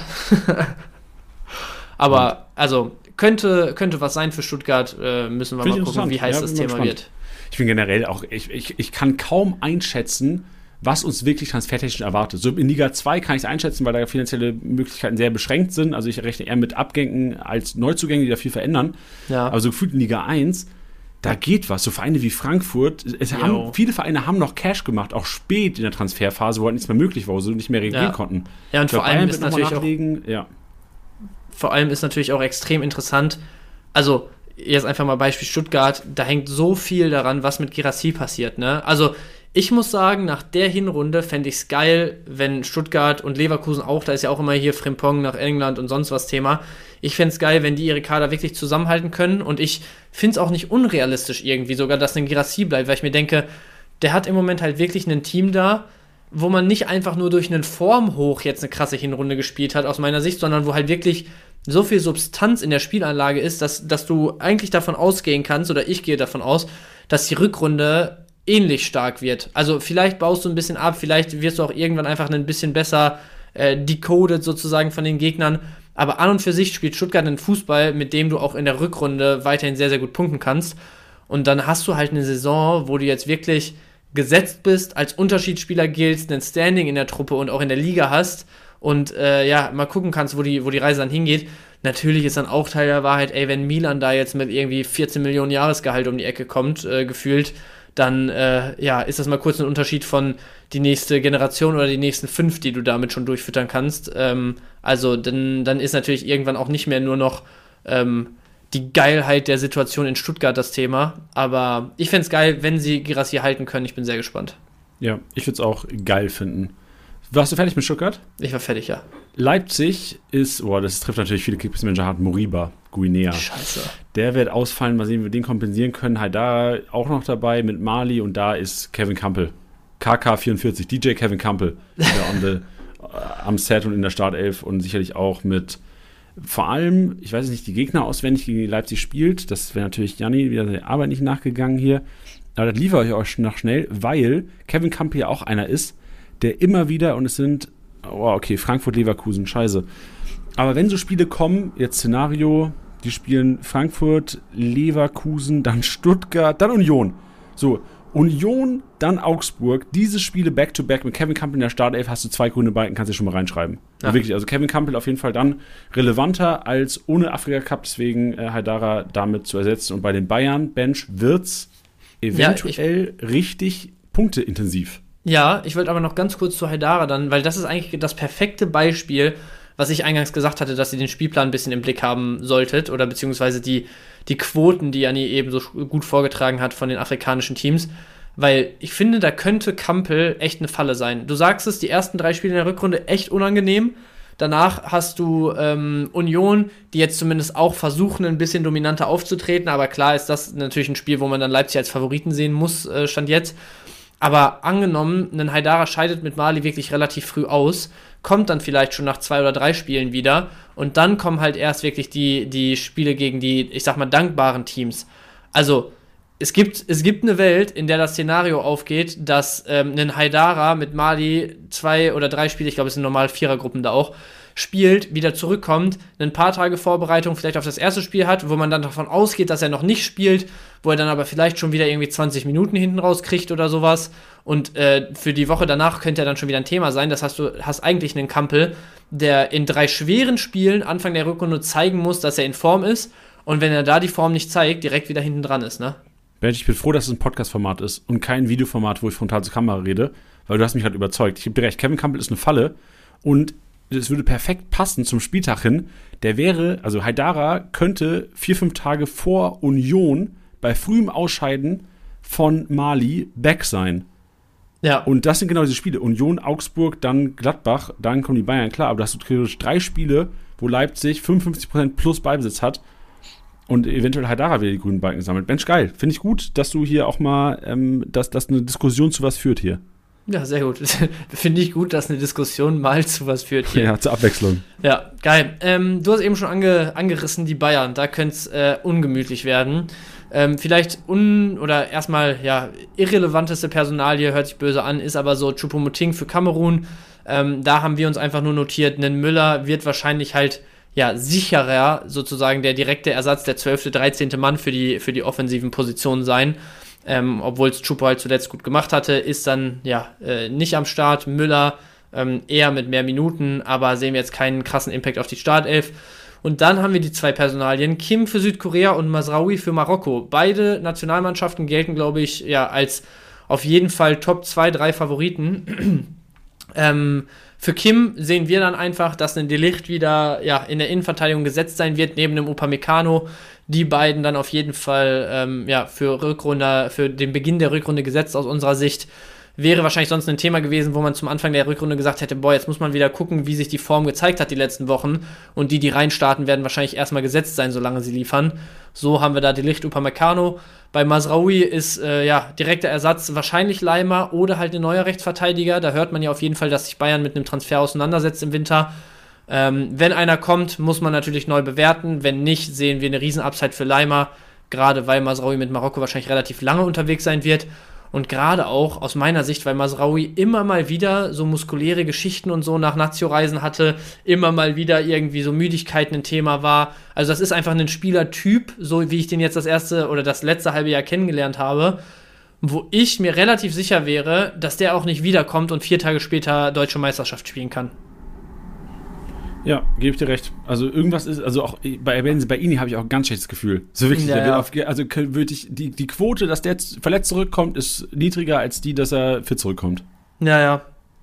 Aber, also, könnte, könnte was sein für Stuttgart. Äh, müssen wir Finde mal ich gucken, wie heiß ja, das bin mal Thema gespannt. wird. Ich bin generell auch, ich, ich, ich kann kaum einschätzen, was uns wirklich transfertechnisch erwartet. So in Liga zwei kann ich es einschätzen, weil da finanzielle Möglichkeiten sehr beschränkt sind. Also ich rechne eher mit Abgängen als Neuzugängen, die da viel verändern. Ja. Aber so gefühlt in Liga eins, da geht was. So Vereine wie Frankfurt, es Jo. haben, viele Vereine haben noch Cash gemacht, auch spät in der Transferphase, wo halt nichts mehr möglich war, wo sie nicht mehr reagieren Ja. konnten. Ja, und Ich glaub, vor allem Bayern ist wird noch mal natürlich auch nachlegen. Ja. vor allem ist natürlich auch extrem interessant, also jetzt einfach mal Beispiel Stuttgart, da hängt so viel daran, was mit Guirassy passiert, ne? Also ich muss sagen, nach der Hinrunde fände ich es geil, wenn Stuttgart und Leverkusen auch, da ist ja auch immer hier Frimpong nach England und sonst was Thema, ich fände es geil, wenn die ihre Kader wirklich zusammenhalten können, und ich finde es auch nicht unrealistisch irgendwie sogar, dass ein Guirassy bleibt, weil ich mir denke, der hat im Moment halt wirklich ein Team da, wo man nicht einfach nur durch einen Formhoch jetzt eine krasse Hinrunde gespielt hat, aus meiner Sicht, sondern wo halt wirklich so viel Substanz in der Spielanlage ist, dass, dass du eigentlich davon ausgehen kannst, oder ich gehe davon aus, dass die Rückrunde ähnlich stark wird. Also vielleicht baust du ein bisschen ab, vielleicht wirst du auch irgendwann einfach ein bisschen besser äh, decoded sozusagen von den Gegnern, aber an und für sich spielt Stuttgart einen Fußball, mit dem du auch in der Rückrunde weiterhin sehr, sehr gut punkten kannst, und dann hast du halt eine Saison, wo du jetzt wirklich gesetzt bist, als Unterschiedsspieler giltst, ein Standing in der Truppe und auch in der Liga hast und äh, ja, mal gucken kannst, wo die, wo die Reise dann hingeht. Natürlich ist dann auch Teil der Wahrheit, ey, wenn Milan da jetzt mit irgendwie vierzehn Millionen Jahresgehalt um die Ecke kommt, äh, gefühlt, dann äh, ja, ist das mal kurz ein Unterschied von die nächste Generation oder die nächsten fünf, die du damit schon durchfüttern kannst. Ähm, also dann, dann ist natürlich irgendwann auch nicht mehr nur noch ähm, die Geilheit der Situation in Stuttgart das Thema. Aber ich fände es geil, wenn sie Guirassy halten können. Ich bin sehr gespannt. Ja, ich würde es auch geil finden. Warst du fertig mit Stuttgart? Ich war fertig, ja. Leipzig ist, boah, das trifft natürlich viele Kickbase-Manager hart, Moriba, Guinea. Scheiße. Der wird ausfallen, mal sehen, wie wir den kompensieren können. Halt da auch noch dabei mit Mali, und da ist Kevin Campbell. K K vierundvierzig, D J Kevin Campbell. Der on the, äh, am Set und in der Startelf, und sicherlich auch mit vor allem, ich weiß nicht, die Gegner auswendig, gegen die Leipzig spielt. Das wäre natürlich Janni wieder der Arbeit nicht nachgegangen hier. Aber das liefere ich euch noch schnell, weil Kevin Campbell ja auch einer ist, der immer wieder, und es sind, oh, okay, Frankfurt, Leverkusen, scheiße. Aber wenn so Spiele kommen, jetzt Szenario, die spielen Frankfurt, Leverkusen, dann Stuttgart, dann Union. So, Union, dann Augsburg, diese Spiele back-to-back mit Kevin Campbell in der Startelf, hast du zwei grüne Balken, kannst du schon mal reinschreiben. Ja. Also wirklich, also Kevin Campbell auf jeden Fall dann relevanter als ohne Afrika-Cup, deswegen äh, Haidara damit zu ersetzen. Und bei den Bayern, Bench, wird's eventuell ja, richtig punkteintensiv. Ja, ich wollte aber noch ganz kurz zu Haidara dann, weil das ist eigentlich das perfekte Beispiel, was ich eingangs gesagt hatte, dass ihr den Spielplan ein bisschen im Blick haben solltet oder beziehungsweise die, die Quoten, die Janni eben so gut vorgetragen hat von den afrikanischen Teams, weil ich finde, da könnte Kampel echt eine Falle sein. Du sagst es, die ersten drei Spiele in der Rückrunde echt unangenehm. Danach hast du ähm, Union, die jetzt zumindest auch versuchen, ein bisschen dominanter aufzutreten, aber klar ist das natürlich ein Spiel, wo man dann Leipzig als Favoriten sehen muss, äh, Stand jetzt. Aber angenommen, ein Haidara scheidet mit Mali wirklich relativ früh aus, kommt dann vielleicht schon nach zwei oder drei Spielen wieder und dann kommen halt erst wirklich die, die Spiele gegen die, ich sag mal, dankbaren Teams. Also es gibt, es gibt eine Welt, in der das Szenario aufgeht, dass ähm, ein Haidara mit Mali zwei oder drei Spiele, ich glaube es sind normal Vierergruppen da auch, spielt, wieder zurückkommt, ein paar Tage Vorbereitung vielleicht auf das erste Spiel hat, wo man dann davon ausgeht, dass er noch nicht spielt, wo er dann aber vielleicht schon wieder irgendwie zwanzig Minuten hinten rauskriegt oder sowas und äh, für die Woche danach könnte er dann schon wieder ein Thema sein. Das heißt, du hast eigentlich einen Kampel, der in drei schweren Spielen Anfang der Rückrunde zeigen muss, dass er in Form ist und wenn er da die Form nicht zeigt, direkt wieder hinten dran ist, ne? Bench, ich bin froh, dass es ein Podcast-Format ist und kein Videoformat, wo ich frontal zur Kamera rede, weil du hast mich gerade überzeugt. Ich gebe dir recht, Kevin Campbell ist eine Falle und das würde perfekt passen zum Spieltag hin. Der wäre, also Haidara könnte vier, fünf Tage vor Union bei frühem Ausscheiden von Mali back sein. Ja. Und das sind genau diese Spiele. Union, Augsburg, dann Gladbach, dann kommen die Bayern. Klar, aber da hast du theoretisch drei Spiele, wo Leipzig fünfundfünfzig Prozent plus Ballbesitz hat und eventuell Haidara wieder die grünen Balken sammelt. Mensch, geil. Finde ich gut, dass du hier auch mal, ähm, dass, dass eine Diskussion zu was führt hier. Ja, sehr gut. Finde ich gut, dass eine Diskussion mal zu was führt hier. Ja, zur Abwechslung. Ja, geil. Ähm, du hast eben schon ange, angerissen, die Bayern. Da könnte es äh, ungemütlich werden. Ähm, vielleicht un- oder erstmal, ja, irrelevanteste Personalie, hört sich böse an, ist aber so Choupo-Moting für Kamerun. Ähm, da haben wir uns einfach nur notiert, ein Müller wird wahrscheinlich halt, ja, sicherer sozusagen der direkte Ersatz, der zwölfte, dreizehnte Mann für die, für die offensiven Positionen sein. Ähm, obwohl es Choupo halt zuletzt gut gemacht hatte, ist dann ja äh, nicht am Start. Müller ähm, eher mit mehr Minuten, aber sehen wir jetzt keinen krassen Impact auf die Startelf. Und dann haben wir die zwei Personalien, Kim für Südkorea und Mazraoui für Marokko. Beide Nationalmannschaften gelten, glaube ich, ja als auf jeden Fall Top zwei, drei Favoriten. ähm, für Kim sehen wir dann einfach, dass ein De Ligt wieder ja, in der Innenverteidigung gesetzt sein wird, neben dem Upamecano. Die beiden dann auf jeden Fall ähm, ja, für Rückrunde, für den Beginn der Rückrunde gesetzt aus unserer Sicht. Wäre wahrscheinlich sonst ein Thema gewesen, wo man zum Anfang der Rückrunde gesagt hätte, boah, jetzt muss man wieder gucken, wie sich die Form gezeigt hat die letzten Wochen. Und die, die reinstarten, werden wahrscheinlich erstmal gesetzt sein, solange sie liefern. So haben wir da De Ligt, Upamecano. Bei Mazraoui ist äh, ja direkter Ersatz wahrscheinlich Leimer oder halt ein neuer Rechtsverteidiger. Da hört man ja auf jeden Fall, dass sich Bayern mit einem Transfer auseinandersetzt im Winter. Ähm, wenn einer kommt, muss man natürlich neu bewerten. Wenn nicht, sehen wir eine Riesen-Upside für Leimer. Gerade weil Mazraoui mit Marokko wahrscheinlich relativ lange unterwegs sein wird. Und gerade auch aus meiner Sicht, weil Mazraoui immer mal wieder so muskuläre Geschichten und so nach Nazio-Reisen hatte, immer mal wieder irgendwie so Müdigkeiten ein Thema war. Also das ist einfach ein Spielertyp, so wie ich den jetzt das erste oder das letzte halbe Jahr kennengelernt habe, wo ich mir relativ sicher wäre, dass der auch nicht wiederkommt und vier Tage später Deutsche Meisterschaft spielen kann. Ja, gebe ich dir recht. Also irgendwas ist, also auch bei, bei Ini habe ich auch ein ganz schlechtes Gefühl. So wirklich, Ja, der wird ja. auf, also wirklich, die, die Quote, dass der jetzt verletzt zurückkommt, ist niedriger als die, dass er fit zurückkommt. Ja, ja.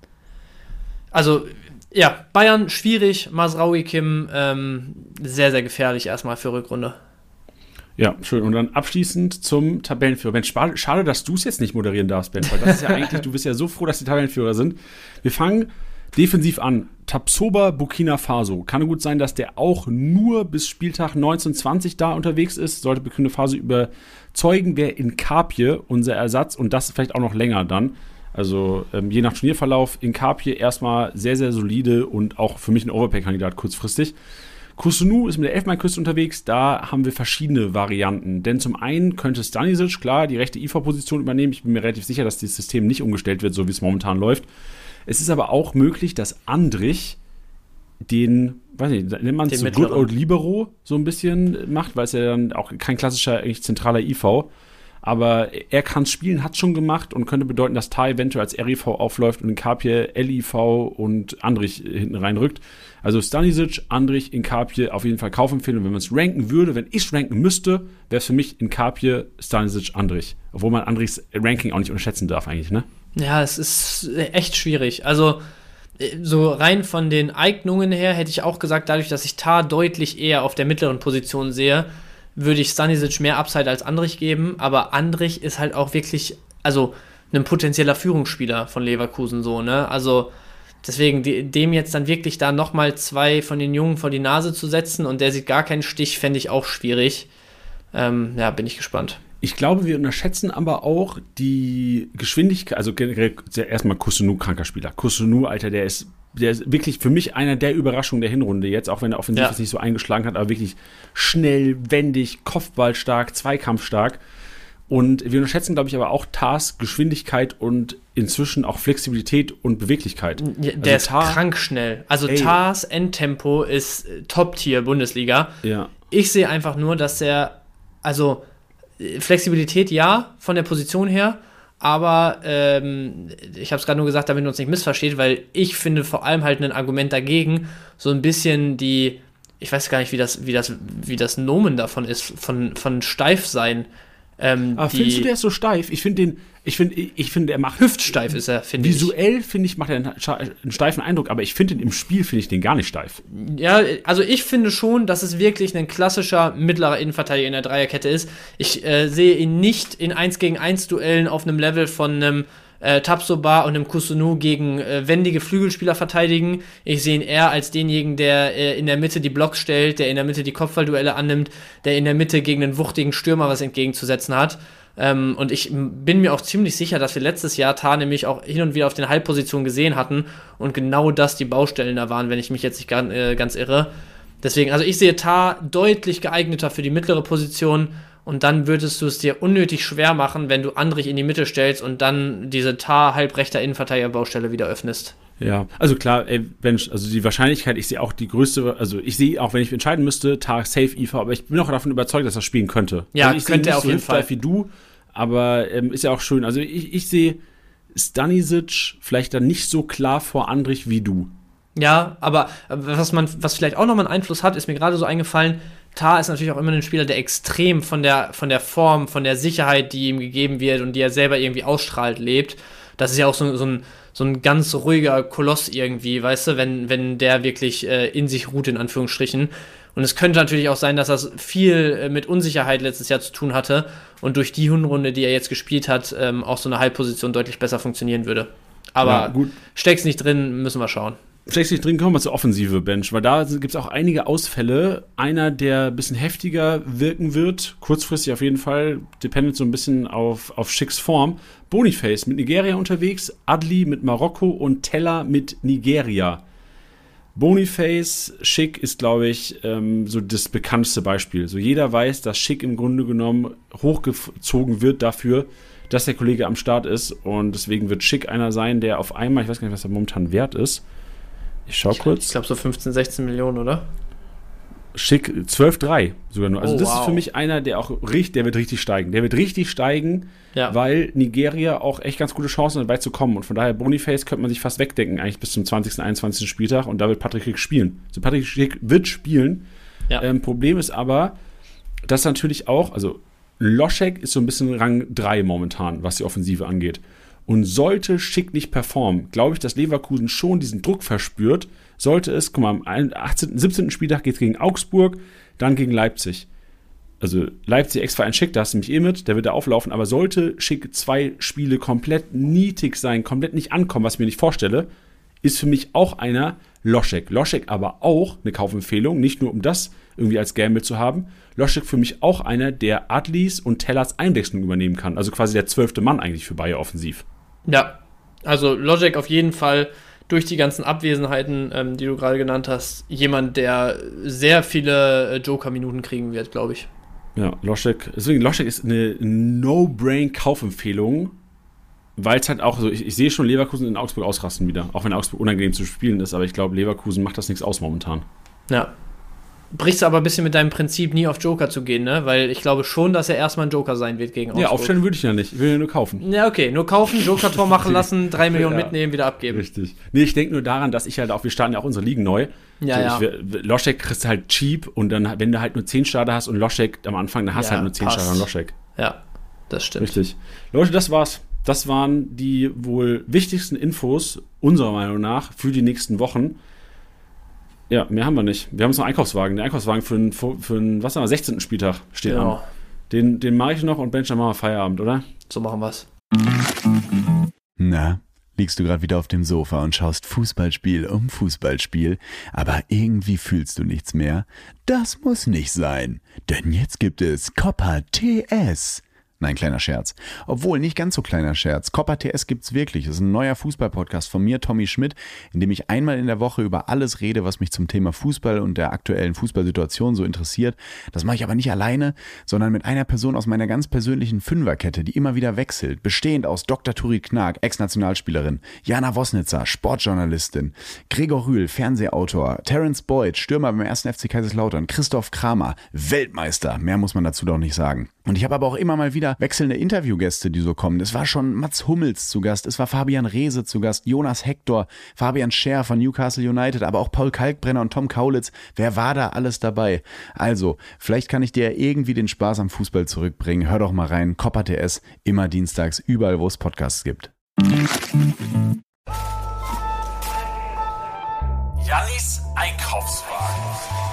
Also, ja, Bayern schwierig, Mazraoui, Kim, ähm, sehr, sehr gefährlich erstmal für Rückrunde. Ja, schön. Und dann abschließend zum Tabellenführer. Mensch, schade, schade, dass du es jetzt nicht moderieren darfst, Ben, weil das ist ja eigentlich, du bist ja so froh, dass die Tabellenführer sind. Wir fangen defensiv an. Tapsoba, Burkina Faso. Kann gut sein, dass der auch nur bis Spieltag neunzehn zwanzig da unterwegs ist. Sollte Burkina Faso überzeugen, wäre in Kapje unser Ersatz und das vielleicht auch noch länger dann. Also ähm, je nach Turnierverlauf in Kapje erstmal sehr, sehr solide und auch für mich ein Overpay-Kandidat kurzfristig. Kusunu ist mit der Elfmeinküste unterwegs, da haben wir verschiedene Varianten. Denn zum einen könnte Stanisic, klar, die rechte I V-Position übernehmen. Ich bin mir relativ sicher, dass das System nicht umgestellt wird, so wie es momentan läuft. Es ist aber auch möglich, dass Andrich den, weiß nicht, nennt man es so Good Old Libero so ein bisschen macht, weil es ja dann auch kein klassischer, eigentlich zentraler I V. Aber er kann es spielen, hat es schon gemacht und könnte bedeuten, dass Tah eventuell als R I V aufläuft und Inkapje, L I V und Andrich hinten reinrückt. Also Stanisic, Andrich, Inkapje auf jeden Fall Kaufempfehlung. Wenn man es ranken würde, wenn ich es ranken müsste, wäre es für mich Inkapje, Stanisic, Andrich. Obwohl man Andrichs Ranking auch nicht unterschätzen darf eigentlich, ne? Ja, es ist echt schwierig. Also so rein von den Eignungen her hätte ich auch gesagt, dadurch, dass ich Tah deutlich eher auf der mittleren Position sehe, würde ich Stanisic mehr Upside als Andrich geben, aber Andrich ist halt auch wirklich, also ein potenzieller Führungsspieler von Leverkusen so, ne? Also deswegen die, dem jetzt dann wirklich da nochmal zwei von den Jungen vor die Nase zu setzen und der sieht gar keinen Stich, fände ich auch schwierig. Ähm, ja, bin ich gespannt. Ich glaube, wir unterschätzen aber auch die Geschwindigkeit, also generell erstmal Kusunu, kranker Spieler. Kusunu, Alter, der ist, der ist wirklich für mich einer der Überraschungen der Hinrunde jetzt, auch wenn er offensiv ja. nicht so eingeschlagen hat, aber wirklich schnell, wendig, kopfballstark, zweikampfstark. Und wir unterschätzen, glaube ich, aber auch Tahs Geschwindigkeit und inzwischen auch Flexibilität und Beweglichkeit. Ja, der also ist Tah, krank schnell. Also ey. Tahs Endtempo ist Top-Tier-Bundesliga. Ja. Ich sehe einfach nur, dass er, also Flexibilität ja, von der Position her, aber ähm, ich habe es gerade nur gesagt, damit man uns nicht missversteht, weil ich finde vor allem halt ein Argument dagegen, so ein bisschen die, ich weiß gar nicht, wie das, wie das, wie das Nomen davon ist, von, von steif sein. Ähm, aber die, findest du, der ist so steif? Ich finde den, ich finde, ich finde, er macht hüftsteif ist er, finde ich. Visuell, finde ich, macht er einen, einen steifen Eindruck, aber ich finde ihn im Spiel, finde ich den gar nicht steif. Ja, also ich finde schon, dass es wirklich ein klassischer mittlerer Innenverteidiger in der Dreierkette ist. Ich äh, sehe ihn nicht in eins gegen eins Duellen auf einem Level von einem äh, Tapsoba und einem Kusunu gegen äh, wendige Flügelspieler verteidigen. Ich sehe ihn eher als denjenigen, der äh, in der Mitte die Blocks stellt, der in der Mitte die Kopfballduelle annimmt, der in der Mitte gegen einen wuchtigen Stürmer was entgegenzusetzen hat. Ähm, und ich bin mir auch ziemlich sicher, dass wir letztes Jahr Tah nämlich auch hin und wieder auf den Halbpositionen gesehen hatten und genau das die Baustellen da waren, wenn ich mich jetzt nicht ganz, äh, ganz irre. Deswegen, also ich sehe Tah deutlich geeigneter für die mittlere Position und dann würdest du es dir unnötig schwer machen, wenn du Andrich in die Mitte stellst und dann diese Tah halbrechter Innenverteidiger-Baustelle wieder öffnest. Ja, also klar, ey, wenn, also die Wahrscheinlichkeit, ich sehe auch die größte, also ich sehe auch, wenn ich entscheiden müsste, Tah safe I V, aber ich bin auch davon überzeugt, dass er spielen könnte. Ja, also ich könnte er auf so jeden Fall. wie du, aber ähm, ist ja auch schön. Also ich, ich sehe Stanisic vielleicht dann nicht so klar vor Andrich wie du. Ja, aber was man, was vielleicht auch nochmal einen Einfluss hat, ist mir gerade so eingefallen, Tah ist natürlich auch immer ein Spieler, der extrem von der, von der Form, von der Sicherheit, die ihm gegeben wird und die er selber irgendwie ausstrahlt, lebt. Das ist ja auch so, so, ein, so ein ganz ruhiger Koloss irgendwie, weißt du, wenn, wenn der wirklich äh, in sich ruht, in Anführungsstrichen. Und es könnte natürlich auch sein, dass das viel äh, mit Unsicherheit letztes Jahr zu tun hatte und durch die Hinrunde, die er jetzt gespielt hat, ähm, auch so eine Halbposition deutlich besser funktionieren würde. Aber ja, gut. Steck's nicht drin, müssen wir schauen. Steck's nicht drin, kommen wir zur Offensive, Bench, weil da gibt es auch einige Ausfälle. Einer, der ein bisschen heftiger wirken wird, kurzfristig auf jeden Fall, dependent so ein bisschen auf, auf Schicks Form. Boniface mit Nigeria unterwegs, Adli mit Marokko und Teller mit Nigeria. Boniface, Schick ist, glaube ich, ähm, so das bekannteste Beispiel. So jeder weiß, dass Schick im Grunde genommen hochgezogen wird dafür, dass der Kollege am Start ist und deswegen wird Schick einer sein, der auf einmal, ich weiß gar nicht, was er momentan wert ist. Ich schau kurz. Ich glaube so fünfzehn, sechzehn Millionen, oder? Schick zwölf drei sogar nur. Also oh, das wow. ist für mich einer, der auch richtig, der wird richtig steigen. Der wird richtig steigen, ja. weil Nigeria auch echt ganz gute Chancen hat, weit zu kommen. Und von daher Boniface könnte man sich fast wegdenken, eigentlich bis zum zwanzigsten, einundzwanzigsten Spieltag. Und da wird Patrick Schick spielen. So Patrick Schick wird spielen. Ja. Ähm, Problem ist aber, dass natürlich auch, also Loschek ist so ein bisschen Rang drei momentan, was die Offensive angeht. Und sollte Schick nicht performen, glaube ich, dass Leverkusen schon diesen Druck verspürt. Sollte es, guck mal, am achtzehnten, siebzehnten Spieltag geht es gegen Augsburg, dann gegen Leipzig. Also Leipzig extra ein Schick, da hast du mich eh mit, der wird da auflaufen. Aber sollte Schick zwei Spiele komplett nietig sein, komplett nicht ankommen, was ich mir nicht vorstelle, ist für mich auch einer Loschek. Loschek aber auch eine Kaufempfehlung, nicht nur um das irgendwie als Gamble zu haben. Loschek für mich auch einer, der Adlis und Tellers Einwechslung übernehmen kann. Also quasi der zwölfte Mann eigentlich für Bayer offensiv. Ja, also Loschek auf jeden Fall durch die ganzen Abwesenheiten, ähm, die du gerade genannt hast, jemand, der sehr viele äh, Joker-Minuten kriegen wird, glaube ich. Ja, Loschek, deswegen Loschek ist eine No-Brain-Kaufempfehlung, weil es halt auch so, ich, ich sehe schon Leverkusen in Augsburg ausrasten wieder, auch wenn Augsburg unangenehm zu spielen ist, aber ich glaube, Leverkusen macht das nichts aus momentan. Ja. brichst du aber ein bisschen mit deinem Prinzip, nie auf Joker zu gehen, ne? Weil ich glaube schon, dass er erstmal ein Joker sein wird gegen Augsburg. Ja, aufstellen würde ich ja nicht. Ich will ja nur kaufen. Ja, okay. Nur kaufen, Joker-Tor machen lassen, drei Millionen ja. mitnehmen, wieder abgeben. Richtig. Nee, ich denke nur daran, dass ich halt auch, wir starten ja auch unsere Ligen neu. Ja, so, ja. Ich, Loschek kriegst du halt cheap und dann, wenn du halt nur zehn Starter hast und Loschek am Anfang, dann hast du ja, halt nur zehn passt. Starter und Loschek. Ja, das stimmt. Richtig. Leute, das war's. Das waren die wohl wichtigsten Infos, unserer Meinung nach, für die nächsten Wochen. Ja, mehr haben wir nicht. Wir haben jetzt noch einen Einkaufswagen. Der Einkaufswagen für den, für den was haben wir, sechzehnten Spieltag steht genau. an. Den, den mache ich noch und Bench, dann machen wir Feierabend, oder? So machen wir's. Na, liegst du gerade wieder auf dem Sofa und schaust Fußballspiel um Fußballspiel, aber irgendwie fühlst du nichts mehr? Das muss nicht sein, denn jetzt gibt es Copa T S. Nein, kleiner Scherz. Obwohl, nicht ganz so kleiner Scherz. Copa T S gibt's wirklich. Das ist ein neuer Fußball-Podcast von mir, Tommy Schmidt, in dem ich einmal in der Woche über alles rede, was mich zum Thema Fußball und der aktuellen Fußballsituation so interessiert. Das mache ich aber nicht alleine, sondern mit einer Person aus meiner ganz persönlichen Fünferkette, die immer wieder wechselt. Bestehend aus Doktor Turit Knag, Ex-Nationalspielerin, Jana Wosnitzer, Sportjournalistin, Gregor Rühl, Fernsehautor, Terence Boyd, Stürmer beim ersten F C Kaiserslautern, Christoph Kramer, Weltmeister. Mehr muss man dazu doch nicht sagen. Und ich habe aber auch immer mal wieder wechselnde Interviewgäste, die so kommen. Es war schon Mats Hummels zu Gast, es war Fabian Reese zu Gast, Jonas Hector, Fabian Scher von Newcastle United, aber auch Paul Kalkbrenner und Tom Kaulitz. Wer war da alles dabei? Also, vielleicht kann ich dir irgendwie den Spaß am Fußball zurückbringen. Hör doch mal rein. Copa T S, immer dienstags, überall, wo es Podcasts gibt. Jannis Einkaufswagen.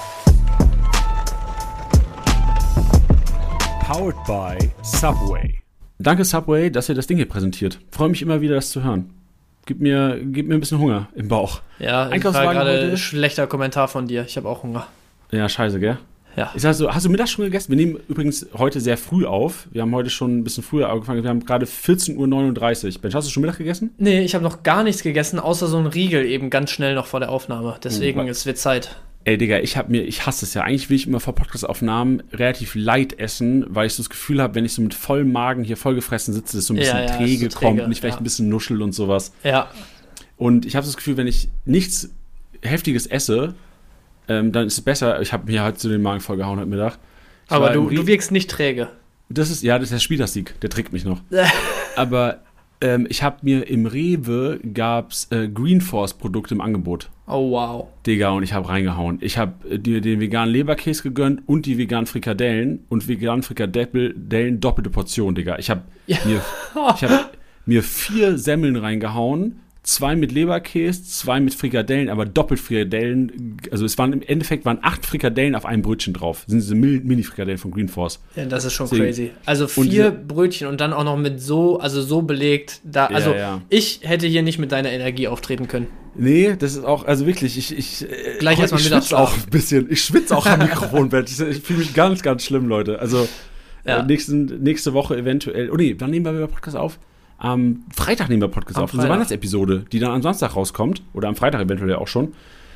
Powered by Subway. Danke Subway, dass ihr das Ding hier präsentiert. Freue mich immer wieder, das zu hören. Gib mir, gib mir ein bisschen Hunger im Bauch. Ja, das war gerade ein schlechter Kommentar von dir. Ich habe auch Hunger. Ja, scheiße, gell? Ja. Ist also, hast du Mittag schon gegessen? Wir nehmen übrigens heute sehr früh auf. Wir haben heute schon ein bisschen früher angefangen. Wir haben gerade vierzehn Uhr neununddreißig. Ben, hast du schon Mittag gegessen? Nee, ich habe noch gar nichts gegessen, außer so einen Riegel eben ganz schnell noch vor der Aufnahme. Deswegen, uh, es wird Zeit. Ey, Digga, ich hab mir, ich hasse es ja. Eigentlich will ich immer vor Podcast-Aufnahmen relativ light essen, weil ich so das Gefühl habe, wenn ich so mit vollem Magen hier vollgefressen sitze, dass so ein bisschen ja, ja, träge so kommt träge, und ich vielleicht ja. ein bisschen nuschel und sowas. Ja. Und ich habe das Gefühl, wenn ich nichts Heftiges esse, ähm, dann ist es besser. Ich habe mir halt so den Magen vollgehauen heute Mittag. Ich Aber du, du wirkst nicht träge. Das ist, ja, das ist der Spieltagssieg. Der trägt mich noch. Aber ähm, ich habe mir im Rewe gab's äh, Green Force Produkte im Angebot. Oh, wow. Digga, und ich habe reingehauen. Ich habe dir den veganen Leberkäse gegönnt und die veganen Frikadellen und veganen Frikadellen doppelte Portion, Digga. Ich habe ja. mir, ich hab mir vier Semmeln reingehauen, zwei mit Leberkäse, zwei mit Frikadellen, aber doppelt Frikadellen. Also es waren im Endeffekt waren acht Frikadellen auf einem Brötchen drauf. Das sind diese Mini-Frikadellen von Green Force. Ja, das ist schon Deswegen. Crazy. Also vier Brötchen und dann auch noch mit so, also so belegt. Da, also ja, ja. ich hätte hier nicht mit deiner Energie auftreten können. Nee, das ist auch, also wirklich, ich, ich, Gleich erstmal ich schwitze auch ein bisschen. Ich schwitze auch am Mikrofonbett. Ich, ich fühle mich ganz, ganz schlimm, Leute. Also ja. äh, nächsten, nächste Woche eventuell. Oh nee, wann nehmen wir wieder Podcast auf? Am Freitag nehmen wir Podcast am auf. Unsere Weihnachtsepisode, die dann am Samstag rauskommt. Oder am Freitag eventuell auch schon.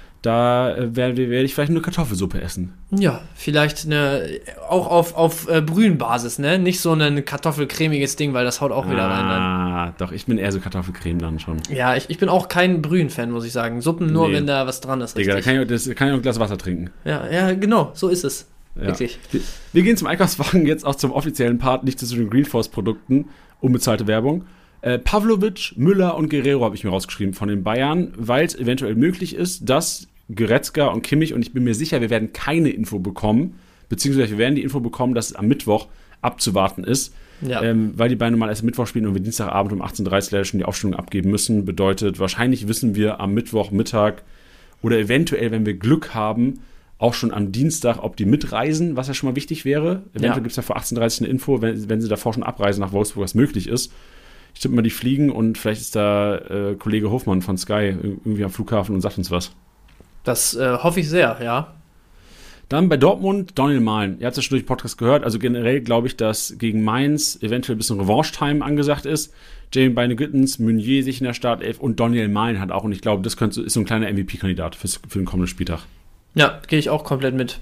Da äh, werde werd ich vielleicht eine Kartoffelsuppe essen. Ja, vielleicht eine, auch auf, auf äh, Brühenbasis, ne? Nicht so ein kartoffelcremiges Ding, weil das haut auch wieder ah, rein dann. Ah, doch, ich bin eher so Kartoffelcreme dann schon. Ja, ich, ich bin auch kein Brühen-Fan, muss ich sagen. Suppen nur, nee. wenn da was dran ist. Digga, da kann ich, das, kann ich auch ein Glas Wasser trinken. Ja, ja, genau, so ist es. Ja. Wirklich. Wir, wir gehen zum Einkaufswagen jetzt auch zum offiziellen Part, nicht zu den Green Force-Produkten, unbezahlte Werbung. Äh, Pavlovic, Müller und Guerrero habe ich mir rausgeschrieben von den Bayern, weil es eventuell möglich ist, dass Goretzka und Kimmich, und ich bin mir sicher, wir werden keine Info bekommen, beziehungsweise wir werden die Info bekommen, dass es am Mittwoch abzuwarten ist, ja. ähm, weil die beiden normal erst Mittwoch spielen und wir Dienstagabend um achtzehn Uhr dreißig leider schon die Aufstellung abgeben müssen. Bedeutet, wahrscheinlich wissen wir am Mittwochmittag oder eventuell, wenn wir Glück haben, auch schon am Dienstag, ob die mitreisen, was ja schon mal wichtig wäre. Eventuell ja. gibt es ja vor achtzehn Uhr dreißig eine Info, wenn, wenn sie davor schon abreisen nach Wolfsburg, was möglich ist. Ich tippe mal, die fliegen und vielleicht ist da äh, Kollege Hofmann von Sky irgendwie am Flughafen und sagt uns was. Das äh, hoffe ich sehr, ja. Dann bei Dortmund, Daniel Mahlen. Ihr habt es ja schon durch den Podcast gehört. Also generell glaube ich, dass gegen Mainz eventuell ein bisschen Revanche-Time angesagt ist. Jamie Beine-Gittens, Meunier sich in der Startelf und Daniel Mahlen hat auch. Und ich glaube, das könnte, ist so ein kleiner M V P-Kandidat für den kommenden Spieltag. Ja, gehe ich auch komplett mit.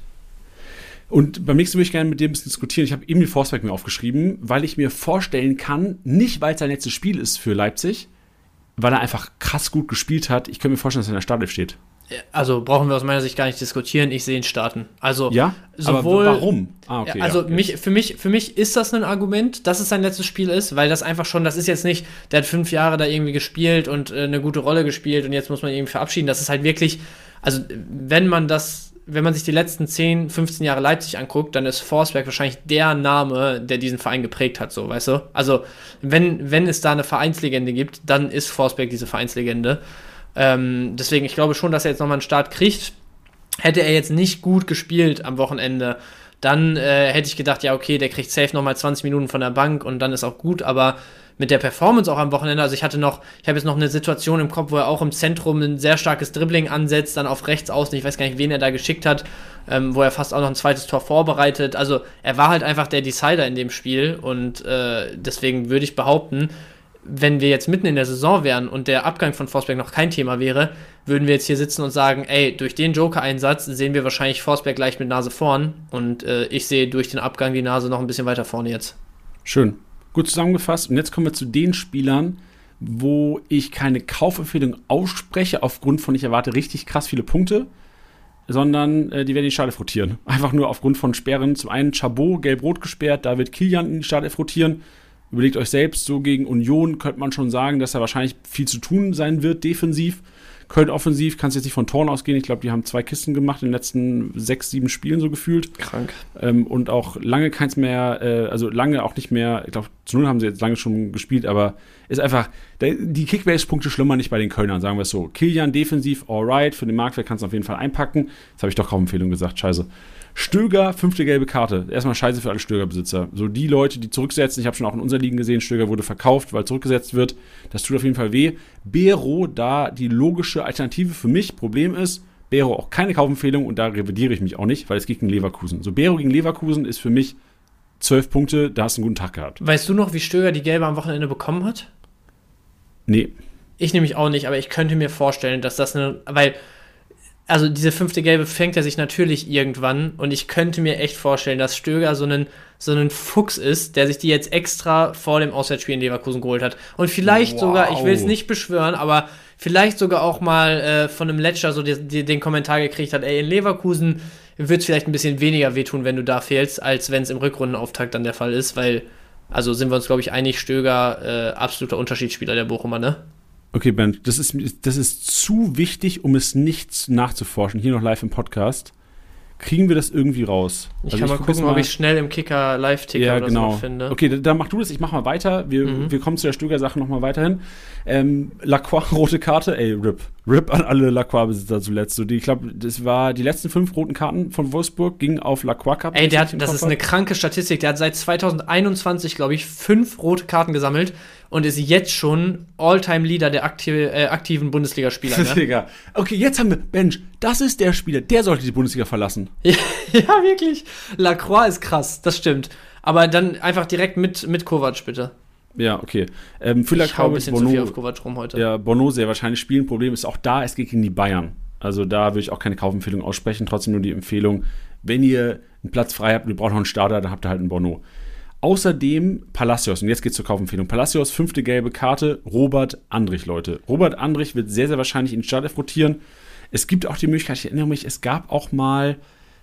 Und beim nächsten würde ich gerne mit dir ein bisschen diskutieren. Ich habe Emil Forsberg mir aufgeschrieben, weil ich mir vorstellen kann, nicht weil es sein letztes Spiel ist für Leipzig, weil er einfach krass gut gespielt hat. Ich könnte mir vorstellen, dass er in der Startelf steht. Also brauchen wir aus meiner Sicht gar nicht diskutieren. Ich sehe ihn starten. Also ja? sowohl. Aber warum? Ah, okay, also ja, okay. mich, für mich, für mich ist das ein Argument, dass es sein letztes Spiel ist, weil das einfach schon, das ist jetzt nicht, der hat fünf Jahre da irgendwie gespielt und äh, eine gute Rolle gespielt und jetzt muss man ihn irgendwie verabschieden. Das ist halt wirklich, also wenn man das, wenn man sich die letzten zehn, fünfzehn Jahre Leipzig anguckt, dann ist Forsberg wahrscheinlich der Name, der diesen Verein geprägt hat, so, weißt du? Also, wenn, wenn es da eine Vereinslegende gibt, dann ist Forsberg diese Vereinslegende. Ähm, deswegen, ich glaube schon, dass er jetzt nochmal einen Start kriegt. Hätte er jetzt nicht gut gespielt am Wochenende, dann äh, hätte ich gedacht, ja, okay, der kriegt safe nochmal zwanzig Minuten von der Bank und dann ist auch gut, aber mit der Performance auch am Wochenende, also ich hatte noch, ich habe jetzt noch eine Situation im Kopf, wo er auch im Zentrum ein sehr starkes Dribbling ansetzt, dann auf rechts außen, ich weiß gar nicht, wen er da geschickt hat, ähm, wo er fast auch noch ein zweites Tor vorbereitet, also er war halt einfach der Decider in dem Spiel und äh, deswegen würde ich behaupten, wenn wir jetzt mitten in der Saison wären und der Abgang von Forsberg noch kein Thema wäre, würden wir jetzt hier sitzen und sagen, ey, durch den Joker-Einsatz sehen wir wahrscheinlich Forsberg gleich mit Nase vorn und äh, ich sehe durch den Abgang die Nase noch ein bisschen weiter vorne jetzt. Schön. Gut zusammengefasst. Und jetzt kommen wir zu den Spielern, wo ich keine Kaufempfehlung ausspreche, aufgrund von, ich erwarte richtig krass viele Punkte, sondern äh, die werden in die Startelf rotieren. Einfach nur aufgrund von Sperren. Zum einen Chabot, gelb-rot gesperrt, da wird Kilian in die Startelf rotieren. Überlegt euch selbst, so gegen Union könnte man schon sagen, dass da wahrscheinlich viel zu tun sein wird, defensiv. Köln offensiv, kannst jetzt nicht von Toren ausgehen. Ich glaube, die haben zwei Kisten gemacht in den letzten sechs, sieben Spielen so gefühlt. Krank. Ähm, und auch lange keins mehr, äh, also lange auch nicht mehr, ich glaube, zu null haben sie jetzt lange schon gespielt, aber ist einfach, die Kickbase-Punkte schlummern nicht bei den Kölnern, sagen wir es so. Kilian defensiv, alright, für den Marktwert kannst du auf jeden Fall einpacken. Jetzt habe ich doch Kaufempfehlung gesagt, scheiße. Stöger, fünfte gelbe Karte. Erstmal scheiße für alle Stöger-Besitzer. So die Leute, die zurücksetzen, ich habe schon auch in unseren Ligen gesehen, Stöger wurde verkauft, weil zurückgesetzt wird. Das tut auf jeden Fall weh. Bero, da die logische Alternative für mich, Problem ist, Bero auch keine Kaufempfehlung und da revidiere ich mich auch nicht, weil es gegen Leverkusen. So Bero gegen Leverkusen ist für mich zwölf Punkte, da hast du einen guten Tag gehabt. Weißt du noch, wie Stöger die gelbe am Wochenende bekommen hat? Nee. Ich nämlich auch nicht, aber ich könnte mir vorstellen, dass das eine, weil also diese fünfte Gelbe fängt er sich natürlich irgendwann und ich könnte mir echt vorstellen, dass Stöger so ein so ein Fuchs ist, der sich die jetzt extra vor dem Auswärtsspiel in Leverkusen geholt hat. Und vielleicht wow. sogar, ich will es nicht beschwören, aber vielleicht sogar auch mal äh, von einem Letscher so die, die, den Kommentar gekriegt hat, ey, in Leverkusen wird es vielleicht ein bisschen weniger wehtun, wenn du da fehlst, als wenn es im Rückrundenauftakt dann der Fall ist, weil, also sind wir uns, glaube ich, einig, Stöger, äh, absoluter Unterschiedsspieler der Bochumer, ne? Okay, Ben, das ist, das ist zu wichtig, um es nicht nachzuforschen. Hier noch live im Podcast. Kriegen wir das irgendwie raus? Ich also kann ich mal gucken, mal, ob ich schnell im Kicker Live-Ticker ja, oder genau. so finde. Okay, dann mach du das, ich mach mal weiter. Wir, mhm. wir kommen zu der Stöger-Sache nochmal weiterhin. Ähm, Lacroix, rote Karte, ey, RIP. RIP an alle Lacroix-Besitzer zuletzt. So, die, ich glaube, das war die letzten fünf roten Karten von Wolfsburg, gingen auf Lacroix Cup. Ey, der hat, das ist eine kranke Statistik. Der hat seit zwanzig einundzwanzig, glaube ich, fünf rote Karten gesammelt und ist jetzt schon All-Time-Leader der aktive, äh, aktiven Bundesligaspieler. Ne? Okay, jetzt haben wir, Bench, das ist der Spieler, der sollte die Bundesliga verlassen. Ja, ja, wirklich. Lacroix ist krass, das stimmt. Aber dann einfach direkt mit, mit Kovac, bitte. Ja, okay. Ähm, für ich hau ein bisschen Bono, zu viel auf Kovac rum heute. Ja, Bono sehr wahrscheinlich spielen. Problem ist auch da, es geht gegen die Bayern. Also da würde ich auch keine Kaufempfehlung aussprechen. Trotzdem nur die Empfehlung, wenn ihr einen Platz frei habt und ihr braucht noch einen Starter, dann habt ihr halt einen Bono. Außerdem Palacios. Und jetzt geht's zur Kaufempfehlung. Palacios, fünfte gelbe Karte. Robert Andrich, Leute. Robert Andrich wird sehr, sehr wahrscheinlich in den Startelf rotieren. Es gibt auch die Möglichkeit, ich erinnere mich, es gab auch mal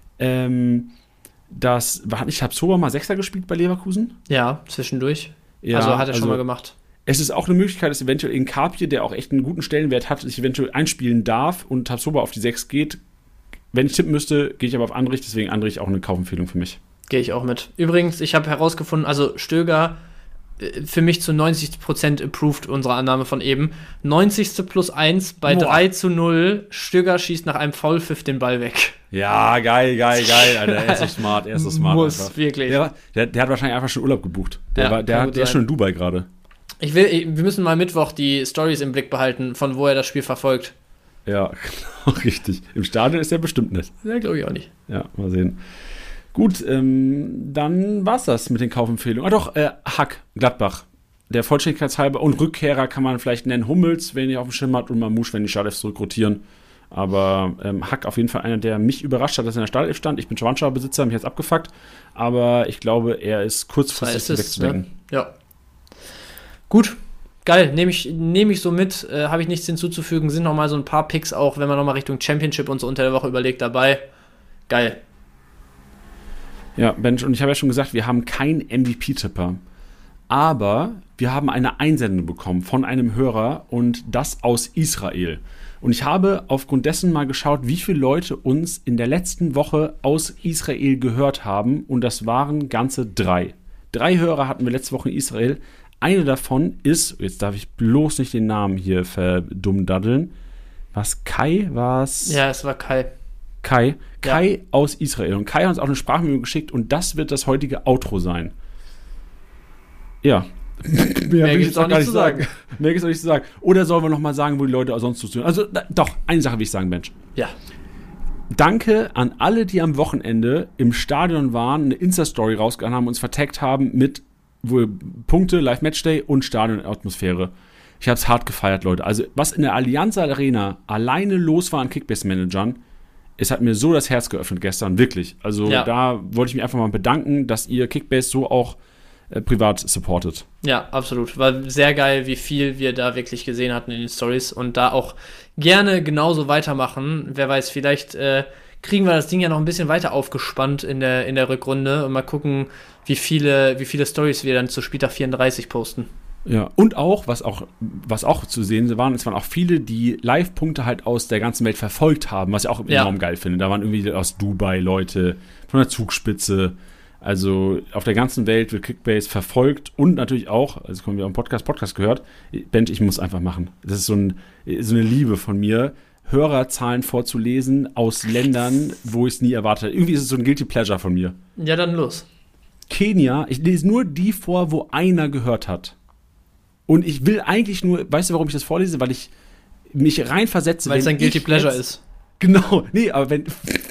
ähm, das, war nicht Tabsoba mal Sechser gespielt bei Leverkusen? Ja, zwischendurch. Ja, also hat er also, schon mal gemacht. Es ist auch eine Möglichkeit, dass eventuell in Carpie, der auch echt einen guten Stellenwert hat, sich eventuell einspielen darf und Tabsoba auf die sechs geht. Wenn ich tippen müsste, gehe ich aber auf Andrich, deswegen Andrich auch eine Kaufempfehlung für mich. Gehe ich auch mit. Übrigens, ich habe herausgefunden, also Stöger für mich zu neunzig Prozent approved, unsere Annahme von eben. neunzig plus eins bei Boah. drei zu null. Stöger schießt nach einem Foulpfiff den Ball weg. Ja, geil, geil, geil, Alter. Er ist so smart, er ist so smart. Muss, einfach. wirklich. Der, der, der hat wahrscheinlich einfach schon Urlaub gebucht. Der, ja, war, der, hat, der ist schon in Dubai gerade. Ich will, wir müssen mal Mittwoch die Stories im Blick behalten, von wo er das Spiel verfolgt. Ja, genau, richtig. Im Stadion ist er bestimmt nicht. Ja, glaube ich auch nicht. Ja, mal sehen. Gut, ähm, dann war's das mit den Kaufempfehlungen. Ah doch, äh, Hack, Gladbach. Der Vollständigkeitshalber und Rückkehrer kann man vielleicht nennen. Hummels, wenn ihr auf dem Schirm habt, und Mamouche, wenn die Startelf zurückrotieren. Aber ähm, Hack auf jeden Fall einer, der mich überrascht hat, dass er in der Startelf stand. Ich bin Schwanschauer-Besitzer, mich jetzt abgefuckt. Aber ich glaube, er ist kurzfristig wegzudenken. Ne? Ja. Gut. geil, nehme ich, nehm ich so mit, äh, habe ich nichts hinzuzufügen, sind nochmal so ein paar Picks auch, wenn man nochmal Richtung Championship und so unter der Woche überlegt, dabei. Geil. Ja, Bench, und ich habe ja schon gesagt, wir haben keinen M V P-Tipper. Aber wir haben eine Einsendung bekommen von einem Hörer und das aus Israel. Und ich habe aufgrund dessen mal geschaut, wie viele Leute uns in der letzten Woche aus Israel gehört haben. Und das waren ganze drei. Drei Hörer hatten wir letzte Woche in Israel. Eine davon ist, jetzt darf ich bloß nicht den Namen hier verdummdaddeln. Was, Kai? Was? Ja, es war Kai. Kai. Kai Ja. aus Israel. Und Kai hat uns auch eine Sprachmemo geschickt und das wird das heutige Outro sein. Ja. Mehr, Mehr will ich gibt's jetzt auch nicht zu sagen. Mehr gibt es auch nicht zu sagen. Oder sollen wir noch mal sagen, wo die Leute auch sonst zuhören? Also, da, doch, eine Sache will ich sagen, Mensch. Ja. Danke an alle, die am Wochenende im Stadion waren, eine Insta-Story rausgehauen haben, uns vertaggt haben mit wohl Punkte, Live-Matchday und Stadion-Atmosphäre. Ich habe es hart gefeiert, Leute. Also, was in der Allianz Arena alleine los war an Kickbase-Managern, es hat mir so das Herz geöffnet gestern, wirklich. Also, Ja. da wollte ich mich einfach mal bedanken, dass ihr Kickbase so auch äh, privat supportet. Ja, absolut. War sehr geil, wie viel wir da wirklich gesehen hatten in den Stories und da auch gerne genauso weitermachen. Wer weiß, vielleicht äh, kriegen wir das Ding ja noch ein bisschen weiter aufgespannt in der, in der Rückrunde und mal gucken, wie viele, wie viele Stories wir dann zu Spieltag vierunddreißig posten. Ja, und auch, was auch, was auch zu sehen waren, es waren auch viele, die Live-Punkte halt aus der ganzen Welt verfolgt haben, was ich auch Ja. enorm geil finde. Da waren irgendwie aus Dubai Leute, von der Zugspitze. Also auf der ganzen Welt wird Kickbase verfolgt und natürlich auch, also kommen wir am Podcast, Podcast gehört, Bench, ich muss einfach machen. Das ist so, ein, so eine Liebe von mir, Hörerzahlen vorzulesen aus Ländern, wo ich es nie erwartet habe. Irgendwie ist es so ein Guilty Pleasure von mir. Ja, dann los. Kenia, ich lese nur die vor, wo einer gehört hat. Und ich will eigentlich nur, weißt du, warum ich das vorlese? Weil ich mich reinversetze. Weil es wenn ein Guilty ich Pleasure jetzt, ist. Genau, nee, aber wenn,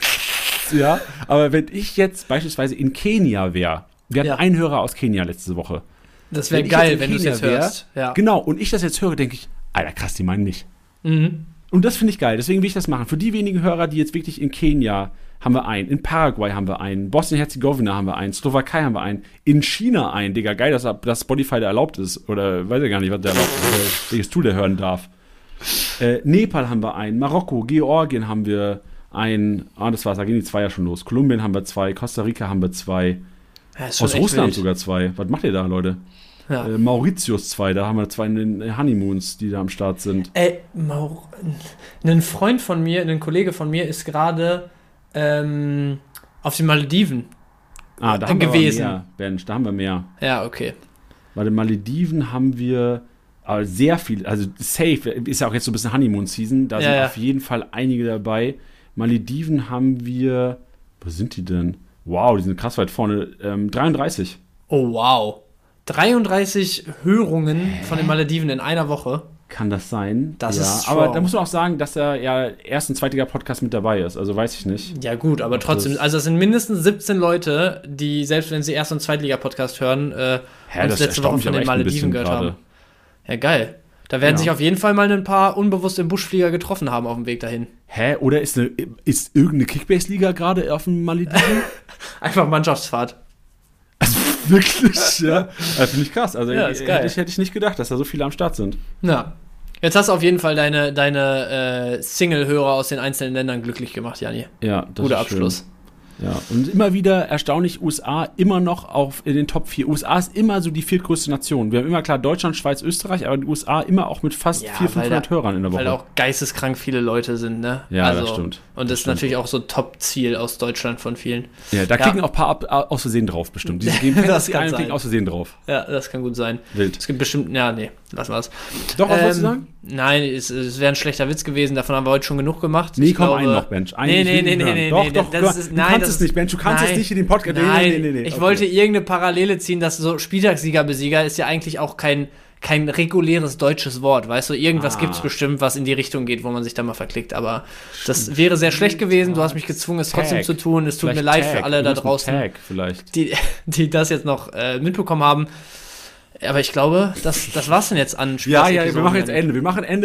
ja, aber wenn ich jetzt beispielsweise in Kenia wäre, wir hatten Ja. einen Hörer aus Kenia letzte Woche. Das wäre Wenn ich jetzt geil, in wenn du es Kenia jetzt wär, hörst. Ja. Genau, und ich das jetzt höre, denke ich, Alter, krass, die meinen mich. Mhm. Und das finde ich geil, deswegen will ich das machen. Für die wenigen Hörer, die jetzt wirklich in Kenia haben wir einen, in Paraguay haben wir einen, Bosnien-Herzegowina haben wir einen, Slowakei haben wir einen, in China einen, Digga, geil, dass, dass Spotify da erlaubt ist, oder weiß ich gar nicht, was der erlaubt ist, welches Tool der hören darf. Äh, Nepal haben wir einen, Marokko, Georgien haben wir einen, ah, das war's, da gehen die zwei ja schon los, Kolumbien haben wir zwei, Costa Rica haben wir zwei, Ja, ist schon aus echt Russland wild. sogar zwei, was macht ihr da, Leute? Ja. Äh, Mauritius zwei, da haben wir zwei in den Honeymoons, die da am Start sind. Ey, Maur ein Freund von mir, ein Kollege von mir ist gerade ähm, auf den Malediven. Ah, da haben gewesen. wir aber mehr, Bench, da haben wir mehr. Ja, okay. Bei den Malediven haben wir aber sehr viel, also safe, ist ja auch jetzt so ein bisschen Honeymoon-Season, da Ja, sind ja. auf jeden Fall einige dabei. Malediven haben wir, wo sind die denn? Wow, die sind krass weit vorne, ähm, dreiunddreißig. Oh, wow. dreiunddreißig Hörungen von den Malediven in einer Woche. Kann das sein? Das ja, ist aber strong. da muss man auch sagen, dass er ja erst ein zweitiger Podcast mit dabei ist, also weiß ich nicht. Ja, gut, aber trotzdem, das- also es sind mindestens siebzehn Leute, die, selbst wenn sie Erst- und Zweitliga-Podcast hören, äh, Hä, uns das letzte erstaunt Woche mich von aber den echt ein Malediven bisschen gehört gerade. haben. Ja, geil. Da werden Ja. sich auf jeden Fall mal ein paar unbewusst im Buschflieger getroffen haben auf dem Weg dahin. Hä, oder ist, eine, ist irgendeine Kickbase-Liga gerade auf dem Malediven? Einfach Mannschaftsfahrt. Also wirklich, ja. Das finde ich krass. Also Ja, ich, ist geil. hätte, ich, hätte ich nicht gedacht, dass da so viele am Start sind. Ja. Jetzt hast du auf jeden Fall deine, deine äh, Single-Hörer aus den einzelnen Ländern glücklich gemacht, Jani. Ja, das Guter ist schön. Abschluss. Ja, und immer wieder erstaunlich, U S A immer noch auf in den Top vier. U S A ist immer so die viertgrößte Nation. Wir haben immer klar Deutschland, Schweiz, Österreich, aber die U S A immer auch mit fast Ja, vierhundert, weil fünfhundert da- Hörern in der Woche. Weil auch geisteskrank viele Leute sind, ne? Ja, das stimmt. Und das, Das ist stimmt. natürlich auch so ein Top-Ziel aus Deutschland von vielen. ja, da Ja. klicken auch ein paar ab, aus Versehen drauf, bestimmt. Diese geben Das Fantasy kann ein und sein. klicken aus Versehen drauf. Ja, das kann gut sein. Wild. Es gibt bestimmt, ja, nee, lassen wir es. Doch, was wolltest du sagen? Nein, es, es wäre ein schlechter Witz gewesen, davon haben wir heute schon genug gemacht. Nee, Ich komm, glaube- einen noch, Bench. Einen, Nee, ich will nee, ihn nee, nee, hören. nee, Doch, nee, doch, das doch. ist- du nein, kannst das es ist- nicht, Bench. Du kannst nein. es nicht in den Podcast. Nein, nee, nee, nee, nee. ich Okay. wollte irgendeine Parallele ziehen, dass so Spieltagssieger, Besieger ist ja eigentlich auch kein, kein reguläres deutsches Wort, weißt du? Irgendwas Ah. gibt's bestimmt, was in die Richtung geht, wo man sich da mal verklickt, aber das wäre sehr schlecht gewesen. Du hast mich gezwungen, es trotzdem Tag. zu tun. Es tut Vielleicht mir leid Tag. für alle da Irgendwas mit draußen, Tag vielleicht. die, die das jetzt noch äh, mitbekommen haben. Aber ich glaube, das, das war's denn jetzt an Ja, ja, wir Spieltagsepisoden, machen jetzt Janik. Ende. Wir machen Ende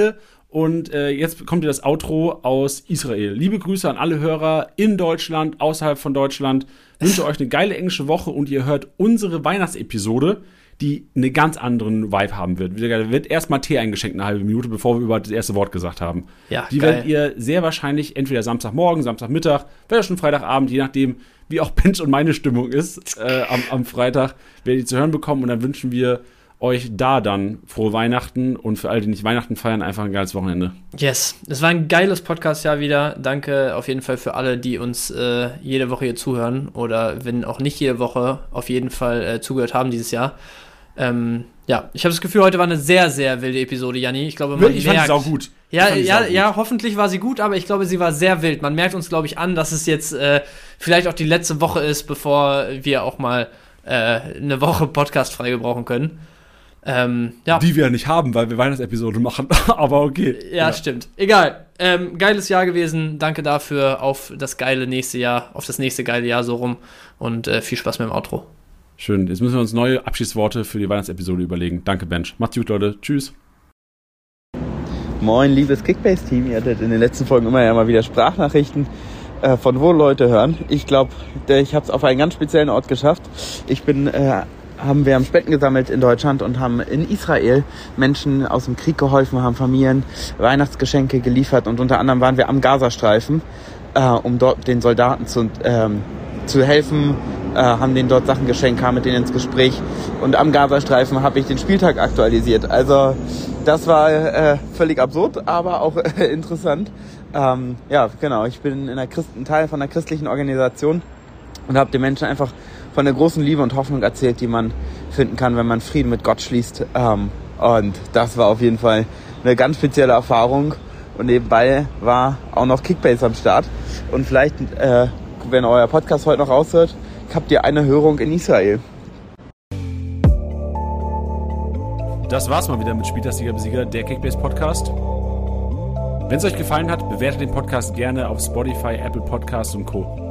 Und äh, jetzt kommt ihr das Outro aus Israel. Liebe Grüße an alle Hörer in Deutschland, außerhalb von Deutschland. Ich wünsche euch eine geile englische Woche und ihr hört unsere Weihnachtsepisode, die einen ganz anderen Vibe haben wird. Da wird erstmal Tee eingeschenkt, eine halbe Minute, bevor wir überhaupt das erste Wort gesagt haben. Ja, die geil. werdet ihr sehr wahrscheinlich entweder Samstagmorgen, Samstagmittag, vielleicht schon Freitagabend, je nachdem, wie auch Bench und meine Stimmung ist, äh, am, am Freitag, werdet ihr zu hören bekommen. Und dann wünschen wir euch da dann frohe Weihnachten und für alle, die nicht Weihnachten feiern, einfach ein geiles Wochenende. Yes, es war ein geiles Podcast-Jahr wieder. Danke auf jeden Fall für alle, die uns äh, jede Woche hier zuhören oder wenn auch nicht jede Woche, auf jeden Fall äh, zugehört haben dieses Jahr. Ähm, ja, ich habe das Gefühl, heute war eine sehr, sehr wilde Episode, Janni. Ich glaube, man ich fand merkt, die saugut. Ja, fand die ja, saugut. ja, hoffentlich war sie gut, aber ich glaube, sie war sehr wild. Man merkt uns, glaube ich, an, dass es jetzt äh, vielleicht auch die letzte Woche ist, bevor wir auch mal äh, eine Woche Podcast frei gebrauchen können. Ähm, ja. Die wir ja nicht haben, weil wir Weihnachtsepisode machen, aber okay. Ja, ja. stimmt. Egal. Ähm, geiles Jahr gewesen. Danke dafür. Auf das geile nächste Jahr, auf das nächste geile Jahr so rum. Und äh, viel Spaß mit dem Outro. Schön. Jetzt müssen wir uns neue Abschiedsworte für die Weihnachtsepisode überlegen. Danke, Bench. Macht's gut, Leute. Tschüss. Moin, liebes Kickbase-Team. Ihr hattet in den letzten Folgen immer ja mal wieder Sprachnachrichten, äh, von wo Leute hören. Ich glaube, ich habe es auf einen ganz speziellen Ort geschafft. Ich bin... Äh, haben wir haben Spenden gesammelt in Deutschland und haben in Israel Menschen aus dem Krieg geholfen, haben Familien Weihnachtsgeschenke geliefert und unter anderem waren wir am Gazastreifen, äh, um dort den Soldaten zu, ähm, zu helfen, äh, haben denen dort Sachen geschenkt, kamen mit denen ins Gespräch und am Gazastreifen habe ich den Spieltag aktualisiert. Also das war äh, völlig absurd, aber auch äh, interessant. Ähm, ja, genau, ich bin in einer Christ- ein Teil von einer christlichen Organisation und habe den Menschen einfach von der großen Liebe und Hoffnung erzählt, die man finden kann, wenn man Frieden mit Gott schließt. Ähm, und das war auf jeden Fall eine ganz spezielle Erfahrung. Und nebenbei war auch noch Kickbase am Start. Und vielleicht, äh, wenn euer Podcast heute noch raushört, habt ihr eine Hörung in Israel. Das war's mal wieder mit Spieltagssieger Besieger, der Kickbase Podcast. Wenn es euch gefallen hat, bewertet den Podcast gerne auf Spotify, Apple Podcasts und Co.